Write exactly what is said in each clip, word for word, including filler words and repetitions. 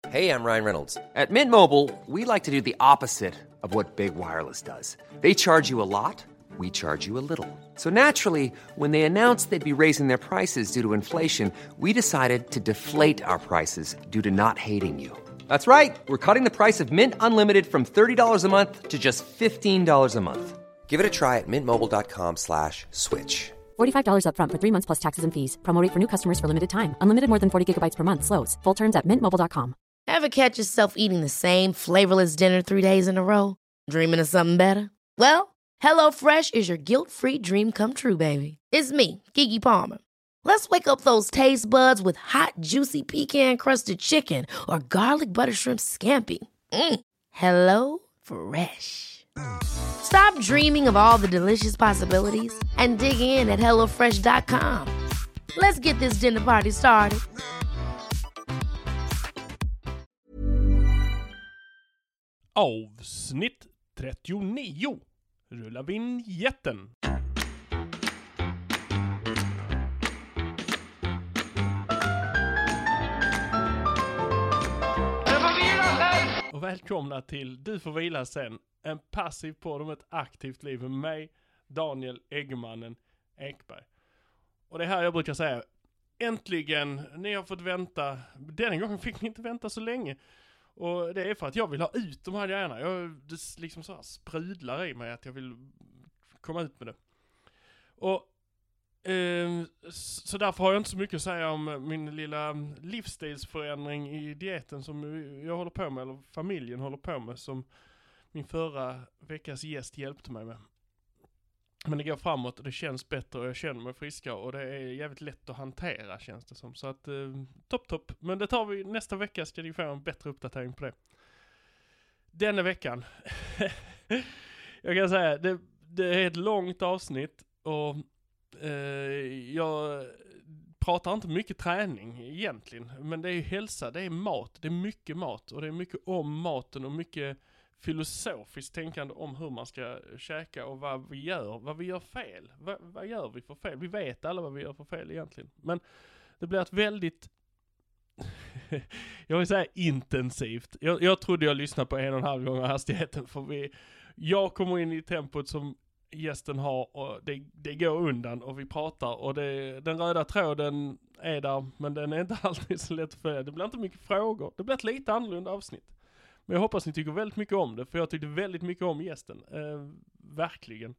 Hey, I'm Ryan Reynolds. At Mint Mobile, we like to do the opposite of what Big Wireless does. They charge you a lot, we charge you a little. So naturally, when they announced they'd be raising their prices due to inflation, we decided to deflate our prices due to not hating you. That's right. We're cutting the price of Mint Unlimited from thirty dollars a month to just fifteen dollars a month. Give it a try at mintmobile.com slash switch. forty-five dollars up front for three months plus taxes and fees. Promo rate for new customers for limited time. Unlimited more than forty gigabytes per month slows. Full terms at mint mobile dot com. Ever catch yourself eating the same flavorless dinner three days in a row? Dreaming of something better? Well, HelloFresh is your guilt-free dream come true, baby. It's me, Keke Palmer. Let's wake up those taste buds with hot, juicy pecan-crusted chicken or garlic butter shrimp scampi. Mm. Hello Fresh. Stop dreaming of all the delicious possibilities and dig in at hello fresh dot com. Let's get this dinner party started. Avsnitt trettionio. Rulla vinjetten. Och välkomna till Du får vila sen. En passiv podd om ett aktivt liv med mig, Daniel Eggemannen Ekberg. Och det här jag brukar säga, äntligen, ni har fått vänta. Den gången fick ni inte vänta så länge. Och det är för att jag vill ha ut de här grejerna. Jag det liksom så här sprudlar i mig att jag vill komma ut med det. Och eh, så därför har jag inte så mycket att säga om min lilla livsstilsförändring i dieten som jag håller på med, eller familjen håller på med, som min förra veckas gäst hjälpte mig med. Men det går framåt och det känns bättre och jag känner mig friskare och det är jävligt lätt att hantera, känns det som. Så att, eh, topp topp. Men det tar vi nästa vecka, ska ni få en bättre uppdatering på det. Denna veckan. Jag kan säga, det, det är ett långt avsnitt och eh, jag pratar inte mycket träning egentligen. Men det är ju hälsa, det är mat, det är mycket mat och det är mycket om maten och mycket filosofiskt tänkande om hur man ska käka och vad vi gör, vad vi gör fel. Va, vad gör vi för fel? Vi vet alla vad vi gör för fel egentligen. Men det blir ett väldigt jag vill säga intensivt. Jag, jag trodde jag lyssnade på en och en halv gånger hastigheten för vi, jag kommer in i tempot som gästen har och det, det går undan och vi pratar och det, den röda tråden är där men den är inte alltid så lätt att följa. Det blir inte mycket frågor. Det blir ett lite annorlunda avsnitt. Men jag hoppas ni tycker väldigt mycket om det. För jag tyckte väldigt mycket om gästen. Eh, verkligen.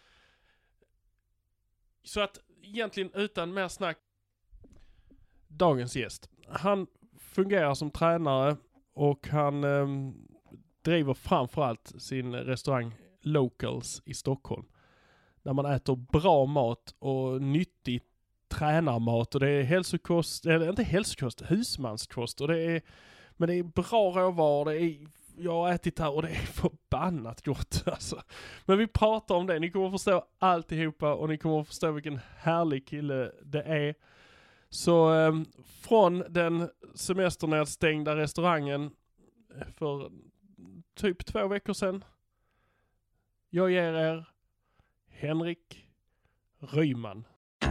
Så att egentligen utan mer snack. Dagens gäst. Han fungerar som tränare. Och han eh, driver framförallt sin restaurang Locals i Stockholm. Där man äter bra mat och nyttig tränarmat. Och det är hälsokost. Eller inte hälsokost. Husmanskost. Och det är... Men det är bra råvaror, det är, jag har ätit här och det är förbannat gott alltså. Men vi pratar om det, ni kommer att förstå alltihopa och ni kommer att förstå vilken härlig kille det är. Så eh, från den semesternedstängda restaurangen för typ två veckor sedan. Jag ger er Henrik Ryman.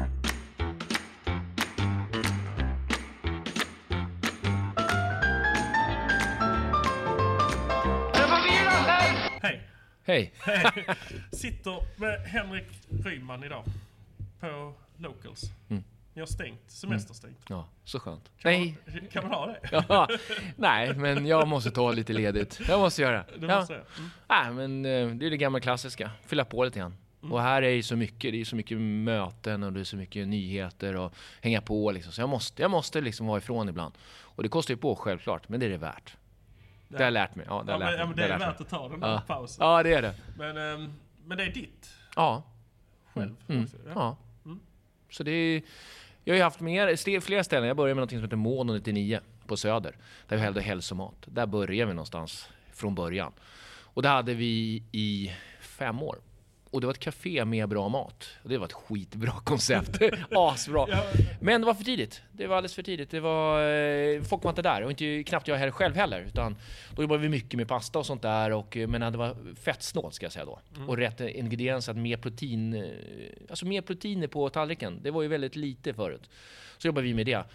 Hej. Hej. Sitter med Henrik Ryman idag på Locals. Mm. Ni har stängt, semesterstängt. Mm. Ja, så skönt. Kan Nej. Man, kan man ha det? Ja, nej, men jag måste ta lite ledigt. Jag måste göra. Du ja. måste, mm. Nej, men det är det gamla klassiska. Fylla på lite grann. Mm. Och här är ju så mycket, det är så mycket möten och det är så mycket nyheter och hänga på liksom. Så jag måste, jag måste liksom vara ifrån ibland. Och det kostar ju på självklart, men det är det värt. Det har jag lärt mig. Ja, det, ja, har men, lärt ja, mig. men det, det är värt värt att ta den där ja. pausen. Ja, det är det. Men, um, men det är ditt. Ja. Själv. Mm. Också, ja. ja. Mm. Så det är, jag har ju haft mer, flera ställen. Jag började med något som heter Mono nittionio på Söder. Där vi hällde hälsomat. Där började vi någonstans från början. Och det hade vi i fem år. Och det var ett café med bra mat. Och det var ett skitbra koncept. Asbra. Men det var för tidigt. Det var alldeles för tidigt. Det var, folk var inte där. Och inte, knappt jag här själv heller. Utan då jobbade vi mycket med pasta och sånt där. Och, men det var fettsnålt ska jag säga då. Mm. Och rätt ingredienser, mer protein. Alltså mer proteiner på tallriken. Det var ju väldigt lite förut. Så jobbade vi med det.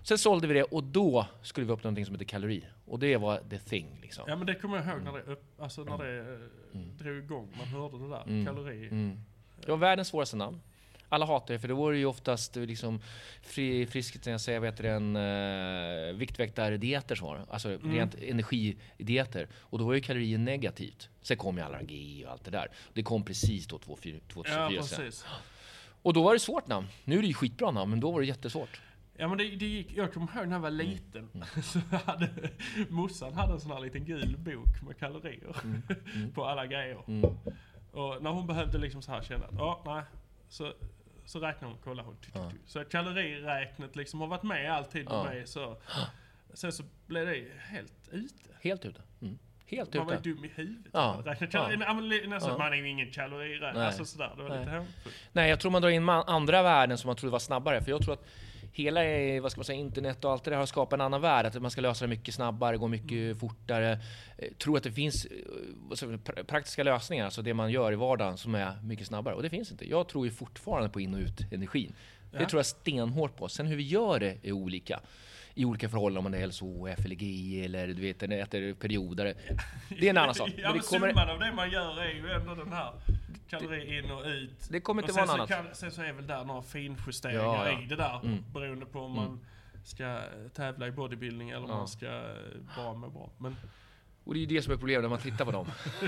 Sen sålde vi det och då skulle vi upp någonting som heter kalori. Och det var the thing liksom. Ja, men det kommer jag ihåg när det, upp, alltså när det mm. drog igång. Man hörde det där, mm. kalori. Mm. Det var världens svåraste namn. Alla hatar det, för det var ju oftast liksom fri, friskt, jag säger, vet du, en uh, viktväktar-dieter så var det. Alltså mm. rent energidieter. Och då var ju kalorier negativt. Sen kom ju allergi och allt det där. Det kom precis då två tusen fyra. Ja, precis. Och då var det svårt namn. Nu är det ju skitbra namn, men då var det jättesvårt. Ja, men det, det gick, jag kommer ihåg när jag var liten. Mm. Så hade, morsan hade en sån här liten gul bok med kalorier mm. Mm. på alla grejer. Mm. Och när hon behövde liksom så här känna att, ja, nej, så, så räknar hon, kollar hon. Ja. Så kaloriräknet liksom har varit med alltid med ja. mig. Så, sen så blev det helt ute. Helt ute. Mm. Helt man ute. var ju dum i huvudet. Ja. Ja. Ja. Man är ju ingen kaloriräknare. Alltså sådär, det var Nej. lite hemskt. Nej, jag tror man drar in andra värden som man trodde var snabbare. För jag tror att hela, vad ska man säga, internet och allt det där har skapat en annan värld. Att man ska lösa det mycket snabbare, gå mycket mm. fortare. Jag tror att det finns säga, praktiska lösningar, alltså det man gör i vardagen, som är mycket snabbare. Och det finns inte. Jag tror ju fortfarande på in- och ut-energin. Ja. Det tror jag stenhårt på. Sen hur vi gör det är olika. I olika förhållanden, om man är hälso O F eller G I eller du vet, äter perioder. Det är en annan sak. Ja, men, men kommer... summan av det man gör är ju ändå den här kalori in och ut. Det kommer inte och vara något så annat. Kan, sen så är väl där några finjusteringar ja, ja. i det där. Mm. Beroende på om mm. man ska tävla i bodybuilding eller om ja. man ska bara med bra. Men... Och det är ju det som är problemet när man tittar på dem.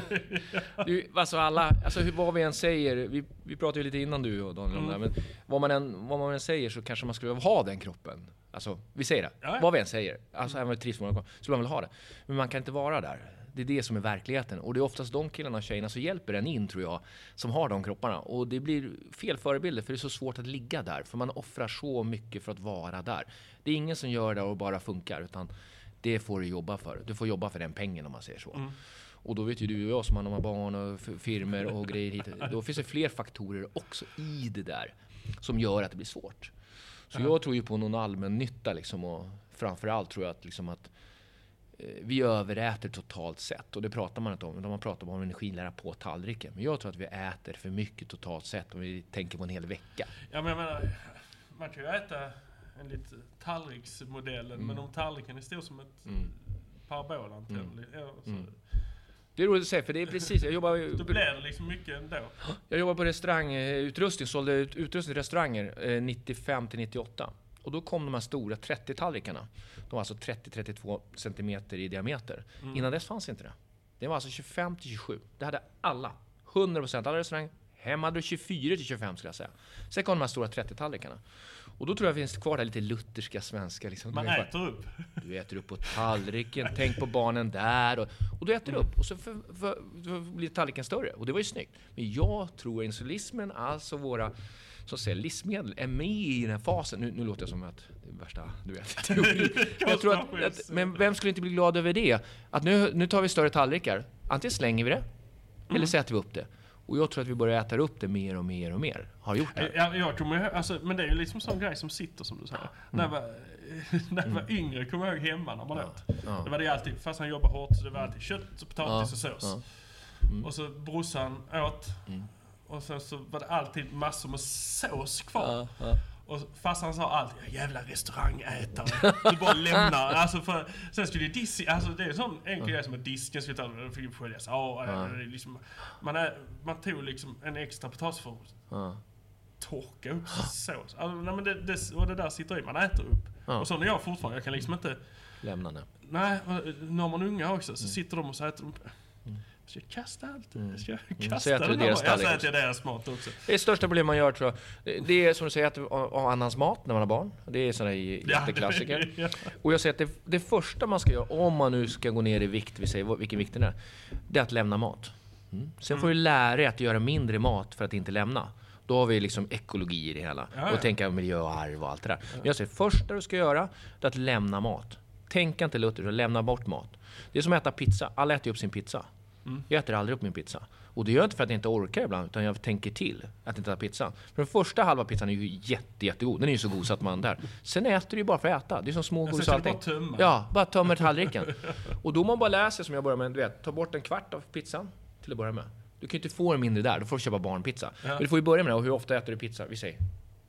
Du, alltså alla, alltså hur, vad vi än säger, vi, vi pratade ju lite innan du och Daniel om mm. det, men vad man, än, vad man än säger så kanske man skulle ha den kroppen. Alltså, vi säger det. Ja, ja. Vad vi än säger. Alltså, även om vi trivs med så skulle man väl ha det. Men man kan inte vara där. Det är det som är verkligheten. Och det är oftast de killarna och tjejerna som hjälper en in, tror jag, som har de kropparna. Och det blir fel förebilder, för det är så svårt att ligga där. För man offrar så mycket för att vara där. Det är ingen som gör det och bara funkar, utan det får du jobba för. Du får jobba för den pengen, om man säger så. Mm. Och då vet ju du och jag som har barn och firmer och grejer hit. Då finns det fler faktorer också i det där som gör att det blir svårt. Så jag tror ju på någon allmän nytta liksom, och framförallt tror jag att, liksom att eh, vi överäter totalt sett, och det pratar man inte om, utan man pratar om energilära på tallriken. Men jag tror att vi äter för mycket totalt sett om vi tänker på en hel vecka. Ja, men jag menar, man kan ju äta en lite tallriksmodellen, mm. men om tallriken är stor som ett mm. parabolantenn. Mm. Ja, mm. Det är roligt att säga, för det är precis, jag jobbar... Då blir det liksom mycket ändå. Jag jobbar på restaurangutrustning, sålde utrustning till restauranger nittiofem till nittioåtta. Och då kom de här stora trettio-tallrikarna. De var alltså trettio till trettiotvå centimeter i diameter. Mm. Innan dess fanns inte det. Det var alltså tjugofem till tjugosju. Det hade alla. hundra procent alla restauranger. Hemma hade du tjugofyra till tjugofem, skulle jag säga. Sen kom de här stora trettio-tallrikarna. Och då tror jag det finns kvar där lite lutherska svenska. Liksom. Man äter bara, upp. Du äter upp på tallriken, tänk på barnen där. Och, och du äter mm. upp och så för, för, för blir tallriken större. Och det var ju snyggt. Men jag tror att insulismen, alltså våra så att säga, livsmedel, är med i den här fasen. Nu, nu låter jag som att det är värsta, du vet. jag tror att, att, men vem skulle inte bli glad över det? Att nu, nu tar vi större tallrikar. Antingen slänger vi det, mm. eller så äter vi upp det. Och jag tror att vi börjar äta upp det mer och mer och mer. Har gjort det. Ja, jag tror mig, alltså, men det är ju liksom sån grej som sitter, som du säger. Mm. När jag var, när jag var mm. yngre, kommer jag ihåg hemma när man ja. åt. Ja. Det var det alltid, fast han jobbar hårt, så det var alltid kött och potatis ja. och sås. Ja. Mm. Och så brorsan åt. Mm. Och sen så var det alltid massor med sås kvar. Ja. Ja. Och farsan sa alltid, jävla restaurangätare. Du bara lämnar. Alltså för, sen skulle ju disk, alltså det är en sån enkel grej som att disken skulle ta, det fick sköljas av. Ja. Liksom, man, är, man tog liksom en extra potatis för att ja. torka upp sås. Alltså, nej, men det, det, och det där sitter i, man äter upp. Ja. Och så när jag fortfarande, jag kan liksom inte... Lämna det. Nej, när man är unga också, så sitter de och så äter de... Ska jag kasta allt? Mm. Ska jag kasta mm. det? Jag säger att det är deras mat också. Det är det största problem man gör, tror jag. Det är som du säger, att ha annans mat när man har barn. Det är sådana jätteklassiker. Ja, ja. Och jag säger att det, det första man ska göra, om man nu ska gå ner i vikt, vi säger vilken vikt det är, det är att lämna mat. Mm. Sen får du lära dig att göra mindre mat för att inte lämna. Då har vi liksom ekologi i det hela. Ja, ja. Och tänka miljö och arv och allt det där. Ja. Men jag säger, första du ska göra, det är att lämna mat. Tänk inte Luther, lämna bort mat. Det är som att äta pizza. Alla äter upp sin pizza. Mm. Jag äter aldrig upp min pizza. Och det gör jag inte för att jag inte orkar ibland, utan jag tänker till att inte äta pizzan. För den första halva pizzan är ju jätte, jättegod. Den är ju så god så att man där. Sen äter du ju bara för att äta. Det är som små godis och allting. Bara tömma. Ja, bara tömmer tallriken. Och då man bara läser, som jag börjar med, du vet, ta bort en kvart av pizzan till att börja med. Du kan ju inte få en mindre där, då får du köpa barnpizza. Ja. Men du får ju börja med det. Och hur ofta äter du pizza? Vi säger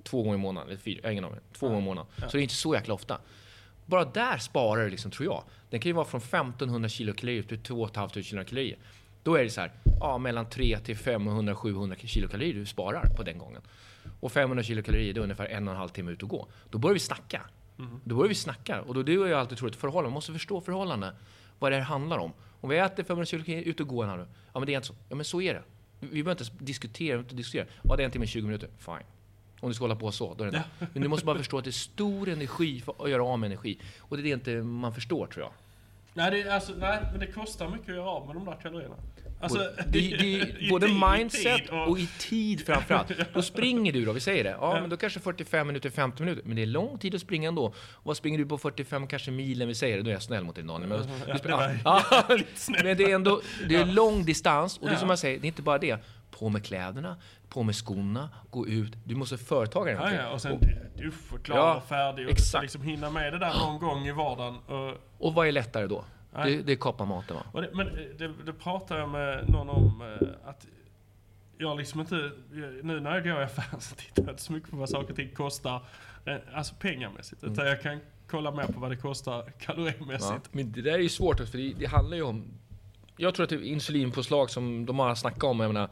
två gånger i månaden, eller fyra, ingen aning, två gånger i månaden. Så det är inte så jäkla ofta. Bara där sparar det liksom, tror jag. Den kan ju vara från femtonhundra kilokalorier till två tusen femhundra kilokalorier. Då är det så här, ja, mellan tre till femhundra till sjuhundra kilokalorier du sparar på den gången. Och femhundra kilokalorier, det är ungefär en och en halv timme ut och gå. Då börjar vi snacka. Mm. Då börjar vi snacka. Och då det är jag alltid tror att förhållanden, man måste förstå förhållanden. Vad det här handlar om. Om vi äter femhundra kilokalorier ut och gå en halv. Ja, men det är inte så. Ja, men så är det. Vi behöver inte diskutera, inte diskutera. Ja, det är en timme tjugo minuter. Fine. Om du ska hålla på så, då är det ja. Men du måste bara förstå att det är stor energi för att göra av med energi. Och det är det inte man förstår, tror jag. Nej, det, alltså, nej, men det kostar mycket att göra av med de där kalorierna. Alltså, både, det, det är både tid, mindset i och... och i tid framförallt. Då springer du då, vi säger det. Ja, ja, men då kanske fyrtiofem minuter, femtio minuter. Men det är lång tid att springa ändå. Och vad springer du på fyrtiofem kanske milen, vi säger det. Då är jag snäll mot din Daniel. Men, ja, du ja, ja, men det är ändå det är lång distans. Och det är som jag säger, det är inte bara det. På med kläderna, på med skorna, gå ut. Du måste företaga den. Ja, ja, och sen och, du får klara ja, färdig. Och exakt. Du ska liksom hinna med det där någon gång i vardagen. Och, och vad är lättare då? Det, det är koppa maten, va? Det, men det, det pratar jag med någon om att jag liksom inte, nu när jag går i affären så tittar jag inte så mycket på vad saker och ting kostar, alltså pengamässigt, mm. utan jag kan kolla mer på vad det kostar kalorimässigt. Ja, men det där är ju svårt, för det, det handlar ju om, jag tror att det är insulinpåslag som de har snackat om, jag menar,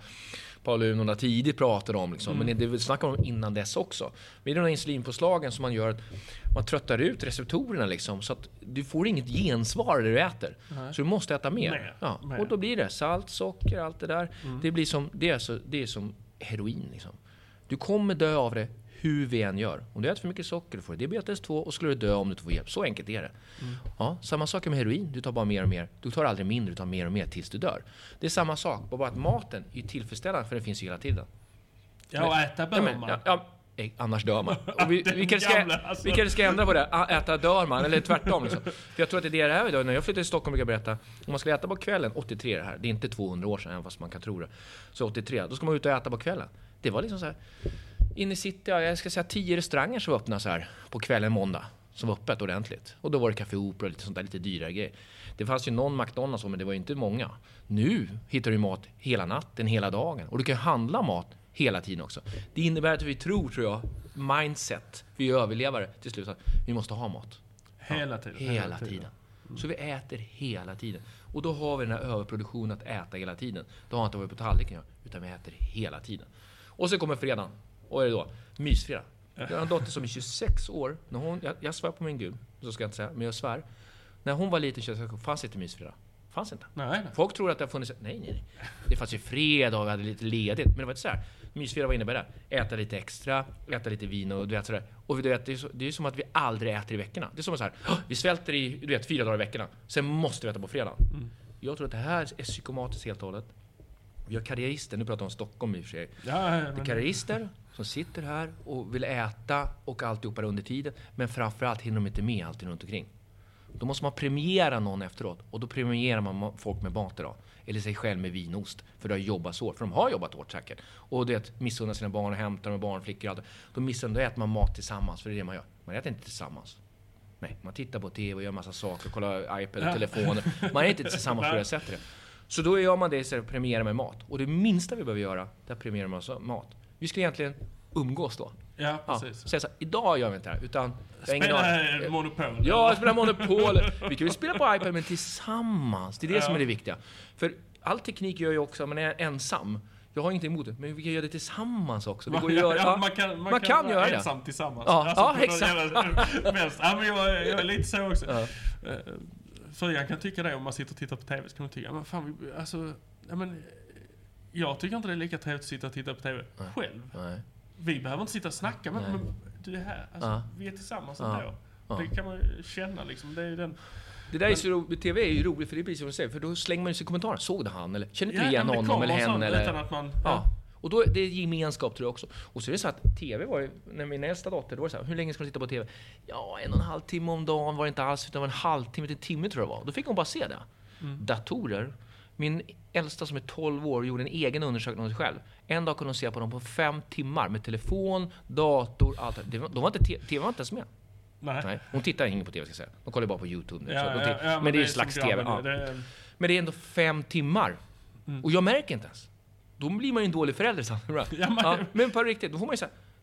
Paul tidigt pratade om liksom, mm. men det vi snackar om innan dess också. Med de här insulinpåslagen som man gör att man tröttar ut receptorerna liksom, så att du får inget gensvar när du äter. Mm. Så du måste äta mer. mer, ja. mer. Och då blir det salt, socker, allt det där. Mm. Det blir som det är, så, det är som heroin liksom. Du kommer dö av det hur vi än gör. Om du äter för mycket socker, du får diabetes två och skulle du dö om du inte får hjälp. Så enkelt är det. Mm. Ja, samma sak med heroin. Du tar bara mer och mer. Du tar aldrig mindre, du tar mer och mer tills du dör. Det är samma sak. Bara att maten är tillfredsställande, för det finns hela tiden. Ja, och äta bör man. Ja, ja, ja, annars dör man. Och vi, vi, kanske ska, alltså. vi kanske ska ändra på det. Äta dör man, eller tvärtom. Liksom. För jag tror att det är det här idag. När jag flyttade till Stockholm brukar jag berätta. Om man ska äta på kvällen, åttiotre det här. Det är inte tvåhundra år sedan, även fast man kan tro det. Så åttiotre, då ska man ut och äta på kvällen. Det var liksom så här. In i city, ja, jag ska säga tio restauranger som var öppna så här på kvällen måndag. Som var öppet ordentligt. Och då var det Café Opera och lite sånt där, lite dyrare grejer. Det fanns ju någon McDonald's, men det var ju inte många. Nu hittar du mat hela natten, hela dagen. Och du kan handla mat hela tiden också. Det innebär att vi tror, tror jag, mindset, vi överlevare till slut, att vi måste ha mat. Hela tiden. Ja, hela tiden. Mm. Så vi äter hela tiden. Och då har vi den här överproduktionen att äta hela tiden. Då har inte varit på tallriken, utan vi äter hela tiden. Och så kommer fredagen. Och är det då? Mysfredag. Jag har en dotter som är tjugosex år. När hon, jag, jag svär på min gud, så ska jag inte säga, men jag svär. När hon var liten tjugosex år, fanns inte mysfredag. Fanns inte. Nej, nej. Folk tror att det har funnits, nej, nej, nej. Det fanns ju fredag och vi hade lite ledigt. Men det var inte så här. Mysfredag, vad innebär det? Äta lite extra, äta lite vin och du vet sådär. Och du vet, det är, så, det är som att vi aldrig äter i veckorna. Det är som så här, vi svälter i, du vet, fyra dagar i veckorna. Sen måste vi äta på fredag. Mm. Jag tror att det här är psykomatiskt helt och hållet. Vi har karriärister, nu pratar vi om Stockholm i och för sig. Ja, men... Det är karriärister som sitter här och vill äta och alltihopa under tiden. Men framförallt hinner de inte med alltid runt omkring. Då måste man premiera någon efteråt. Och då premierar man folk med mat idag. Eller sig själv med vinost. För det har jobbat så hårt. För de har jobbat hårt säkert. Och det missunnar sina barn och hämtar med barn, flickor och allt. Då missunnar, då äter man mat tillsammans. För det är det man gör. Man äter inte tillsammans. Nej, man tittar på tv och gör massa saker. Kollar iPad och telefoner. Man är inte tillsammans på det sättet. Så då gör man det så att premiera med mat. Och det minsta vi behöver göra, det är premiera med mat. Vi ska egentligen umgås då. Ja, precis. Ja, så här, idag gör vi inte det här, utan... Spela Monopol. Ja, spela Monopol. Vi kan ju spela på iPad, men tillsammans. Det är det ja. som är det viktiga. För all teknik gör ju också, man är ensam. Jag har ingenting emot det, men vi kan göra det tillsammans också. Det går att göra, ja, man kan, man man kan, kan göra det. Ensam tillsammans. Ja, alltså, ja exakt. Ja, men jag, jag är lite så också. Ja. För jag kan tycka det, om man sitter och tittar på tv, så kan man tycka, men fan, vi, alltså, ja, men, jag tycker inte det är lika trevligt att sitta och titta på tv Nej. själv. Nej. Vi behöver inte sitta och snacka, men, men du är här, alltså, ja. vi är tillsammans ja. ändå. Ja. Det kan man känna liksom, det är ju den... Det där är så roligt, tv är ju roligt för det är precis som du säger, för då slänger man sig i kommentarer. Såg det han eller känner inte ja, igen honom eller henne eller utan att man ja. ja. Och då det är gemenskap tror jag också. Och så är det så att tv var ju, när min äldsta dotter, då var det så här, hur länge ska du titta på tv? Ja, en och en halv timme om dagen var det inte alls, utan var en halvtimme till en timme tror jag var. Då fick hon bara se det. Mm. Datorer. Min äldsta som är tolv år gjorde en egen undersökning om sig själv. En dag kunde hon se på dem på fem timmar med telefon, dator, allt. De var inte, tv var inte ens med. Nej. Nej. Hon tittar inte på tv ska jag säga. De kollar bara på YouTube nu. Ja, så ja, de ja, men, men det är ju det slags tv. tv. Ja. Det är... Men det är ändå fem timmar. Mm. Och jag märker inte ens. Då blir man ju en dålig förälder. Så. Ja, men... Ja, men på riktigt, då får man ju säga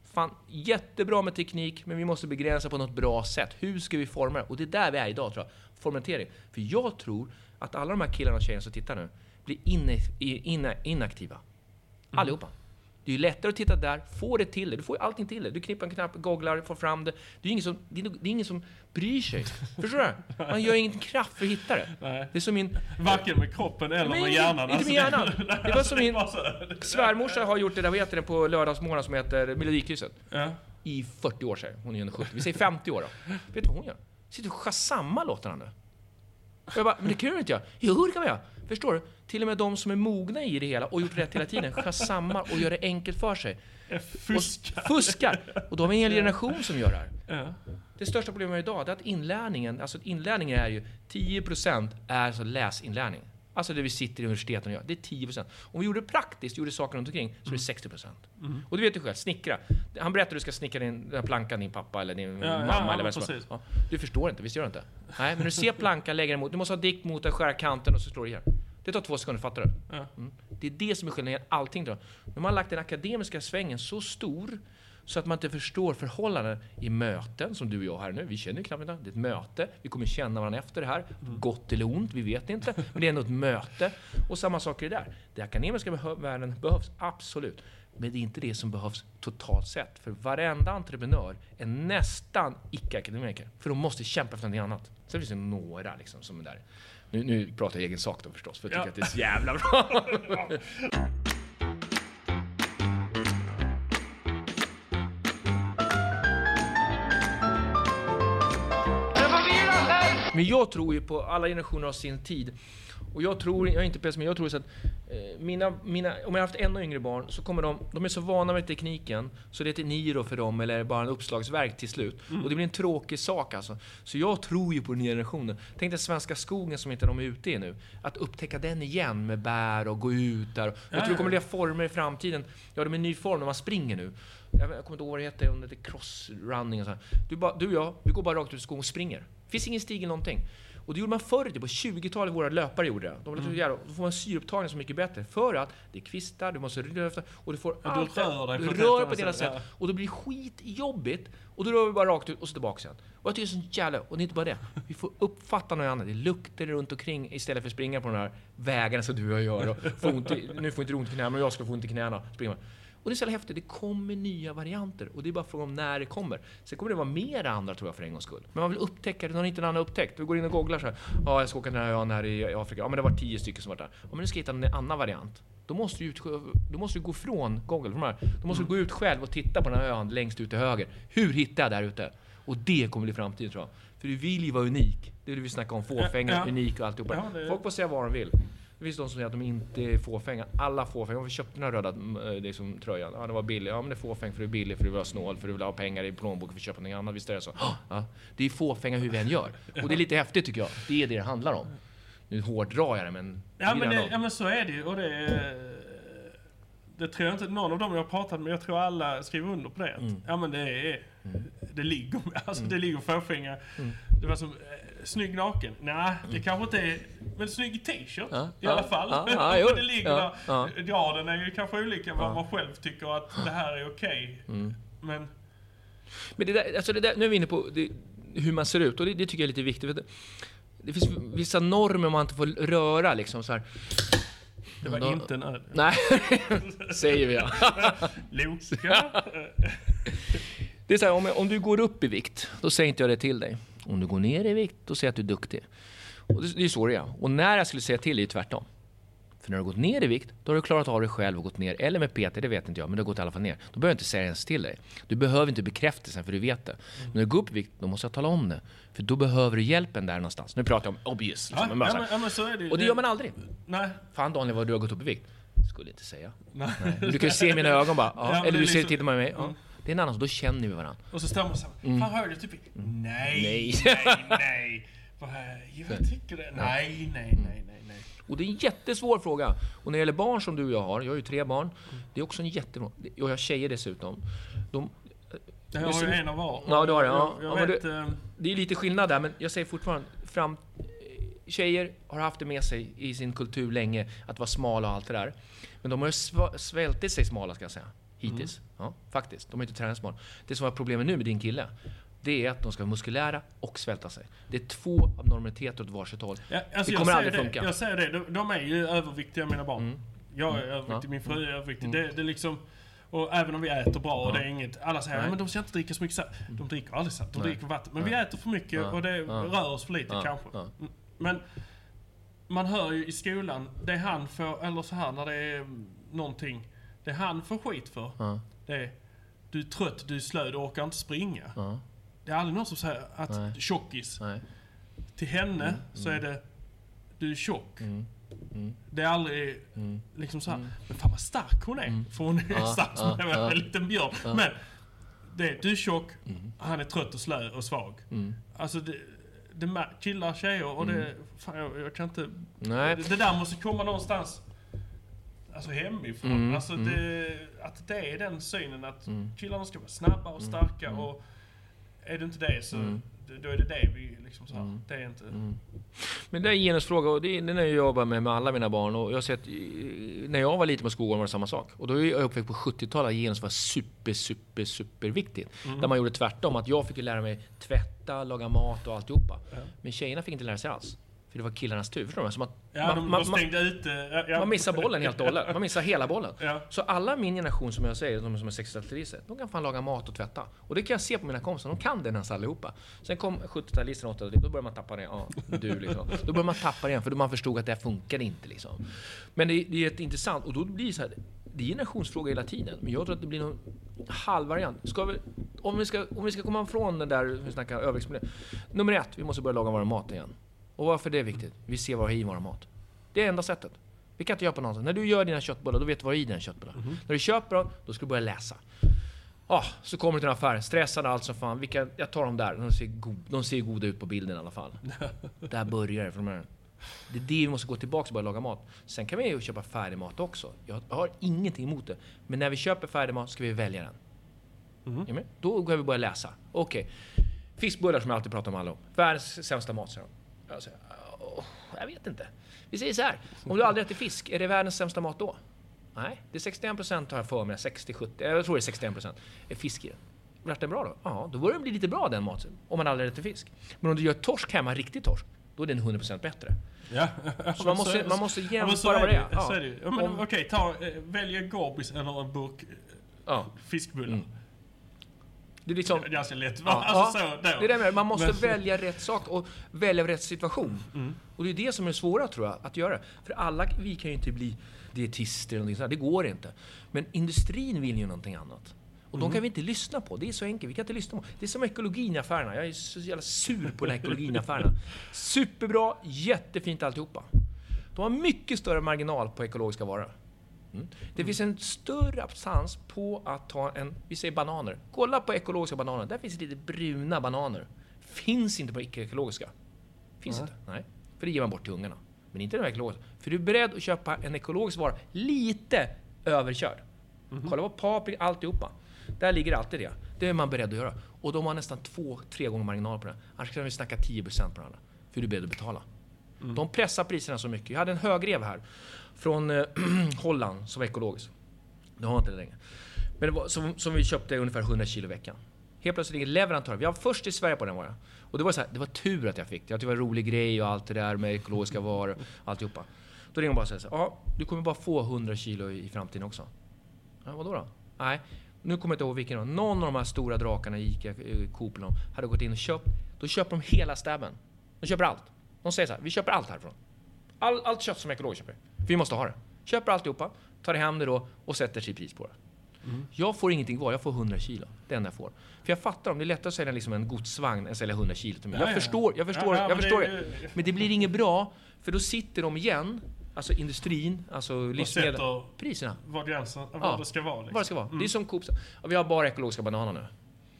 fan, jättebra med teknik, men vi måste begränsa på något bra sätt. Hur ska vi forma det? Och det är där vi är idag, tror jag. Formatering. För jag tror att alla de här killarna och tjejerna som tittar nu blir inne, inne, inaktiva. Allihopa. Det är ju lättare att titta där, få det till det. Du får ju allting till det. Du knippar en knapp, googlar, får fram det. Det är ingen som, det är, det är ingen som bryr sig. Förstår du? Man gör ingen kraft för att hitta det. Nej. Det är som min... Varken med kroppen eller Nej, med hjärnan. Inte med hjärnan. Alltså, det var som min så... svärmorsa har gjort det där, vad heter det, på lördagsmorgon som heter Melodikrysset. Ja. I fyrtio år sedan. Hon är ju sjuttio. Vi säger femtio år då. Vet du vad hon gör? Sitter och chasamma låtarna nu. Och jag bara, men det kan du inte jag. Jo, det kan jag. Förstår du? Till och med de som är mogna i det hela och gjort rätt hela tiden chasammar och gör det enkelt för sig. Fuskar. Och fuskar. Och då har vi en hel generation som gör det här. Ja. Det största problemet idag är att inlärningen, alltså inlärningen är ju tio procent är alltså läsinlärning. Alltså det vi sitter i universiteten och gör, det är tio procent. Om vi gjorde det praktiskt, gjorde saker runt omkring, så är det sextio procent. Mm. Och du vet ju själv, snickra. Han berättar att du ska snickra din, den här plankan, din pappa eller din ja, mamma ja, eller vad som ja. Du förstår inte, visst gör du inte? Nej, men du ser plankan, lägger den mot, du måste ha dikt mot den, skära kanten och så slår du igen. Det tar två sekunder, fattar du? Ja. Mm. Det är det som är skillnaden, allting då. Men man har lagt den akademiska svängen så stor så att man inte förstår förhållanden i möten som du och jag här nu. Vi känner ju knappt inte. Det är ett möte. Vi kommer känna varandra efter det här. Mm. Gott eller ont, vi vet inte. Men det är ändå ett möte. Och samma sak är det där. Det akademiska behö- världen behövs absolut. Men det är inte det som behövs totalt sett. För varenda entreprenör är nästan icke-akademiker. För de måste kämpa för något annat. Sen finns det några liksom som är där. Nu, nu pratar jag egen sak då förstås. För jag tycker ja. att det är så jävla bra. Men jag tror ju på alla generationer av sin tid. Och jag tror, jag är inte pessimist, men jag tror så att eh, mina, mina, om jag har haft ännu yngre barn så kommer de, de är så vana med tekniken så det är ett Niro för dem eller bara en uppslagsverk till slut. Mm. Och det blir en tråkig sak alltså. Så jag tror ju på den nya generationen. Tänk den svenska skogen som inte de är ute i nu. Att upptäcka den igen med bär och gå ut där. Och jag tror det kommer bli former i framtiden. Ja, de är en ny form när man springer nu. Jag kommer inte ihåg vad det heter, om det är crossrunning och så här. Du, bara, du och jag, vi går bara rakt ut i skogen och springer. Det finns ingen stig eller någonting. Och det gjorde man förr, på tjugotalet våra löpare gjorde det. De mm. Då får man syreupptagning så mycket bättre. För att det är kvistar, du måste röra efter och du får ja, allt. Du rör dig du på, rör på ett annat sätt. Ja. Och då blir det skitjobbigt. Och då rör vi bara rakt ut och så tillbaka sen. Och jag tycker det är så jävla, och det är inte bara det. Vi får uppfatta något annat. Det luktar runt omkring istället för att springa på de här vägarna som du och jag gör. Och få ont i, nu får inte ont i knäna, men jag ska få ont i knäna. Springa. Och det är så häftigt, det kommer nya varianter. Och det är bara frågan om när det kommer. Sen kommer det vara mer andra, tror jag, för en gångs skull. Men man vill upptäcka det, någon inte annan upptäckt. Du går in och googlar så här. Ja, jag ska åka den här ön här i Afrika. Ja, men det var tio stycken som var där. Ja, men nu ska jag hitta en annan variant. Då måste du, ut, då måste du gå från Google. Från här. Då måste mm. du gå ut själv och titta på den här ön längst ut till höger. Hur hittar jag där ute? Och det kommer bli framtiden, tror jag. För du vill ju vara unik. Det är det vi snackar om, fåfänga, ja, ja. unik och alltihopa. Ja, det... Folk får säga vad de vill. Det finns de som säger att de inte är fåfänga. Alla fåfänga. Vi köpte den här röda det som tröjan. Ja, det var billigt. Ja, men det är fåfäng för det är billigt, för du vill ha snål, för du vill ha pengar i plånboken för att köpa något annat. Visst är det så? Ja, det är fåfänga hur vi än gör. Och det är lite häftigt, tycker jag. Det är det det handlar om. Nu hårdrar jag det, men... Ja, men, det, ja, men så är det ju. Och det, det tror jag inte någon av dem jag har pratat med. Jag tror alla skriver under på det. Mm. Ja, men det är... Mm. Det ligger, alltså mm. det ligger fåfänga. Mm. Det var som... Snygg naken? Nej, det mm. kanske inte är... Men snygg t-shirt ja, i ja, alla fall. Ja, ja, det ligger ja, ja. ja, den är ju kanske olika vad ja. man själv tycker att det här är okej. Okay. Mm. Men... Men det där, alltså det där, nu är vi inne på det, hur man ser ut. Och det, det tycker jag är lite viktigt. Det, det finns vissa normer man inte får röra liksom så här. Det var då, inte en öl. Nej, säger vi ja. Loka. Det är så här, om, om du går upp i vikt, då säger inte jag det till dig. Om du går ner i vikt, då säger jag att du är duktig. Och det, det är så det är. Och när jag skulle säga till dig, är tvärtom. För när du har gått ner i vikt, då har du klarat av dig själv och gått ner. Eller med Peter, det vet inte jag, men du har gått i alla fall ner. Då behöver jag inte säga ens till dig. Du behöver inte bekräftelsen, för du vet det. Mm. När du går upp i vikt, då måste jag tala om det. För då behöver du hjälpen där någonstans. Nu pratar jag om obvious. Liksom, ja, men, ja, men så är det. Och det gör man aldrig. Nej. Fan Daniel, vad du har gått upp i vikt. Skulle inte säga. Nej. Nej. Du kan ju se i mina ögon bara. Ja. Ja, eller du ser liksom... tittar på mig. Ja. Mm. Det är en annan, så då känner vi varandra. Och så står man så här, mm. fan hör du typ mm. nej, nej, nej, nej. Jag tycker det. Nej, nej, nej, nej, nej. Och det är en jättesvår fråga. Och när det gäller barn som du och jag har, jag har ju tre barn. Mm. Det är också en jättebra. Och jag har tjejer dessutom. De, jag har ju en av var. Ja, du har det. Ja. Jag, jag ja, vet, du, det är lite skillnad där, men jag säger fortfarande fram. Tjejer har haft det med sig i sin kultur länge att vara smala och allt det där. Men de har ju svältit sig smala, ska jag säga. hittills. Mm. Ja, faktiskt. De är inte träningsbarn. Det som var problemet nu med din kille, det är att de ska vara muskulära och svälta sig. Det är två abnormaliteter åt varsitt håll. Ja, alltså det kommer aldrig det, funka. Jag säger det, de, de är ju överviktiga, mina barn. Mm. Jag är överviktig, ja. min fru är överviktig. Mm. Det, det är liksom... Och även om vi äter bra och ja. det är inget... Alla säger, men de ska inte dricka så mycket saft. De dricker aldrig saft, de Nej. dricker vatten. Men Nej. vi äter för mycket ja. och det ja. rör oss för lite ja. kanske. Ja. Men man hör ju i skolan, det han får, eller så här när det är någonting, det han får skit för, ja. det är, du är trött, du är slö, du orkar inte springa. Ja. Det är aldrig någon som säger att Nej. du är tjockis. Nej. Till henne mm. så är det, du är tjock. Mm. Mm. Det är aldrig mm. liksom så här, mm. men fan vad stark hon är. Mm. För hon är ja, stark som ja, ja. en liten björn. Ja. Men det, du är tjock, mm. han är trött och slö och svag. Mm. Alltså det, det killar tjejer och mm. det, fan jag, jag kan inte... Nej. Det, det där måste komma någonstans alltså hemifrån. Mm. Alltså mm. det, att det är den synen att mm. killarna ska vara snabba och starka mm. och är det inte det så mm. då är det det vi liksom så här, mm. det är inte... Mm. Men det är en genusfråga och det är den jag jobbar med med alla mina barn och jag har sett när jag var liten på skolan var det samma sak och då är jag uppväxt på sjuttiotalet genus var super super super viktigt mm. där man gjorde tvärtom att jag fick lära mig tvätta, laga mat och alltihopa ja. men tjejerna fick inte lära sig alls för det var killarnas tur, förstår du? Som att ja, man, de, man, de stängde ut ja, ja. man missar bollen helt och hållet. Man missar hela bollen. Ja. Så alla min generation som jag säger, de som är sextio-talister, de kan fan laga mat och tvätta. Och det kan jag se på mina kompisar, de kan det nästan allihopa. Sen kom sjuttio-talister och åttio-talister, då börjar man tappa det. Ja, du liksom. Då börjar man tappa det igen, för man förstod att det här funkar inte liksom. Men det, det är jätteintressant, och då blir det så här, det är generationsfråga hela tiden. Men jag tror att det blir någon halvvariant. Ska vi, om, vi ska, om vi ska komma från den där, vi snackar överviktsproblem. Nummer ett, vi måste börja laga vår mat igen. Och varför det är viktigt? Vi ser vad vi har i vår mat. Det är enda sättet. Vi kan inte göra på något sätt. När du gör dina köttbullar, då vet du vad i dina köttbullar. Mm-hmm. När du köper dem, då ska du börja läsa. Ah, så kommer du till en affär, stressad allt som fan. Vilka, jag tar dem där, de ser, god, de ser goda ut på bilden i alla fall. Där börjar det från här. Det är det vi måste gå tillbaka och börja laga mat. Sen kan vi ju köpa färdig mat också. Jag har ingenting emot det. Men när vi köper färdig mat ska vi välja den. Mm-hmm. Då går vi börja läsa. Okej. Okay. Fiskbullar som jag alltid pratar om alla om. Världens sämsta mat, säger de. Jag säger, åh, jag vet inte. Vi säger så här. Om du aldrig äter fisk, är det världens sämsta mat då? Nej, det är sextioen procent har jag för mig. sextio sjuttio, jag tror det är sextioen procent är fisk i den. Blir det bra då? Ja, då börjar det bli lite bra den maten. Om man aldrig äter fisk. Men om du gör torsk hemma, riktigt torsk, då är den hundra procent bättre. Ja. Så man måste, man måste jämföra vad det är. Ja. är det. Ja, men, om, okej, ta, välja Gorbis eller en burk ja. fiskbullar. Mm. Det är liksom, ganska lätt. Ja, alltså, ja, så, det är det med. Man måste men, välja rätt sak och välja rätt situation. Mm. Och det är det som är svåra, tror jag, att göra. För alla, vi kan ju inte bli dietister eller någonting sånt. Det går inte. Men industrin vill ju någonting annat. Och mm. de kan vi inte lyssna på. Det är så enkelt. Vi kan inte lyssna på. Det är som ekologin i affärerna. Jag är så jävla sur på den här ekologin i affärerna. Superbra, jättefint alltihopa. De har mycket större marginal på ekologiska varor. Mm. Det finns en större abstans på att ta en, vi säger bananer. Kolla på ekologiska bananer. Där finns lite bruna bananer. Finns inte på icke-ekologiska. Finns mm. inte. Nej. För det ger man bort till ungarna. Men inte de ekologiska. För du är beredd att köpa en ekologisk vara lite överkörd. Mm. Kolla på paprika, alltihopa. Där ligger alltid det. Det är man beredd att göra. Och de har nästan två, tre gånger marginal på det. Annars kan vi snacka tio procent på den här. För du är beredd att betala. Mm. De pressar priserna så mycket. Jag hade en högrev här från eh, Holland som var ekologisk. Det har inte det längre. Men det var, som, som vi köpte ungefär hundra kilo i veckan. Helt plötsligt ligger leverantör. Vi var först i Sverige på den varan. Och det var så här, det var tur att jag fick det. Att det var en rolig grej och allt det där med ekologiska varor. Alltihopa. Då ringer de bara och säger så här, ja, du kommer bara få hundra kilo i, i framtiden också. Ja, vadå då? Nej, nu kommer jag inte ihåg vilken då. Någon av de här stora drakarna i Ica, Coop, hade gått in och köpt. Då köper de hela stäben. De köper allt. De säger så här, vi köper allt härifrån. All, allt kött som är ekologiskt köper. Vi måste ha det. Köper alltihopa, tar det hem det då och sätter sig pris på det. Mm. Jag får ingenting kvar, jag får hundra kilo. Det enda jag får. För jag fattar om det är lättare att sälja liksom en godsvagn än att sälja hundra kilo till mig. Ja, jag, ja. Förstår, jag förstår, ja, ja, jag men förstår det, det. Men det blir inget bra, för då sitter de igen, alltså industrin, alltså livsmedel, priserna. Vad gränsen, vad ja, det ska vara. Liksom. Vad det ska vara. Mm. Det är som Coop. Vi har bara ekologiska bananer nu.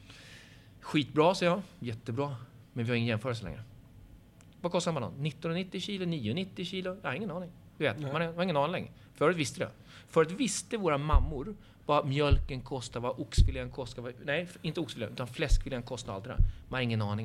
Skitbra, säger jag. Jättebra. Men vi har ingen jämförelse längre. Vad kostar en banan? nitton nittio kilo, nio nittio kilo? Jag har ingen aning. Du vet, man har ingen aning längre. Förut visste det. Förut visste våra mammor vad mjölken kostar, vad oxfilén kostar. Vad, nej, inte oxfilén, utan fläskfilén kostar allt det där. Man har ingen aning när.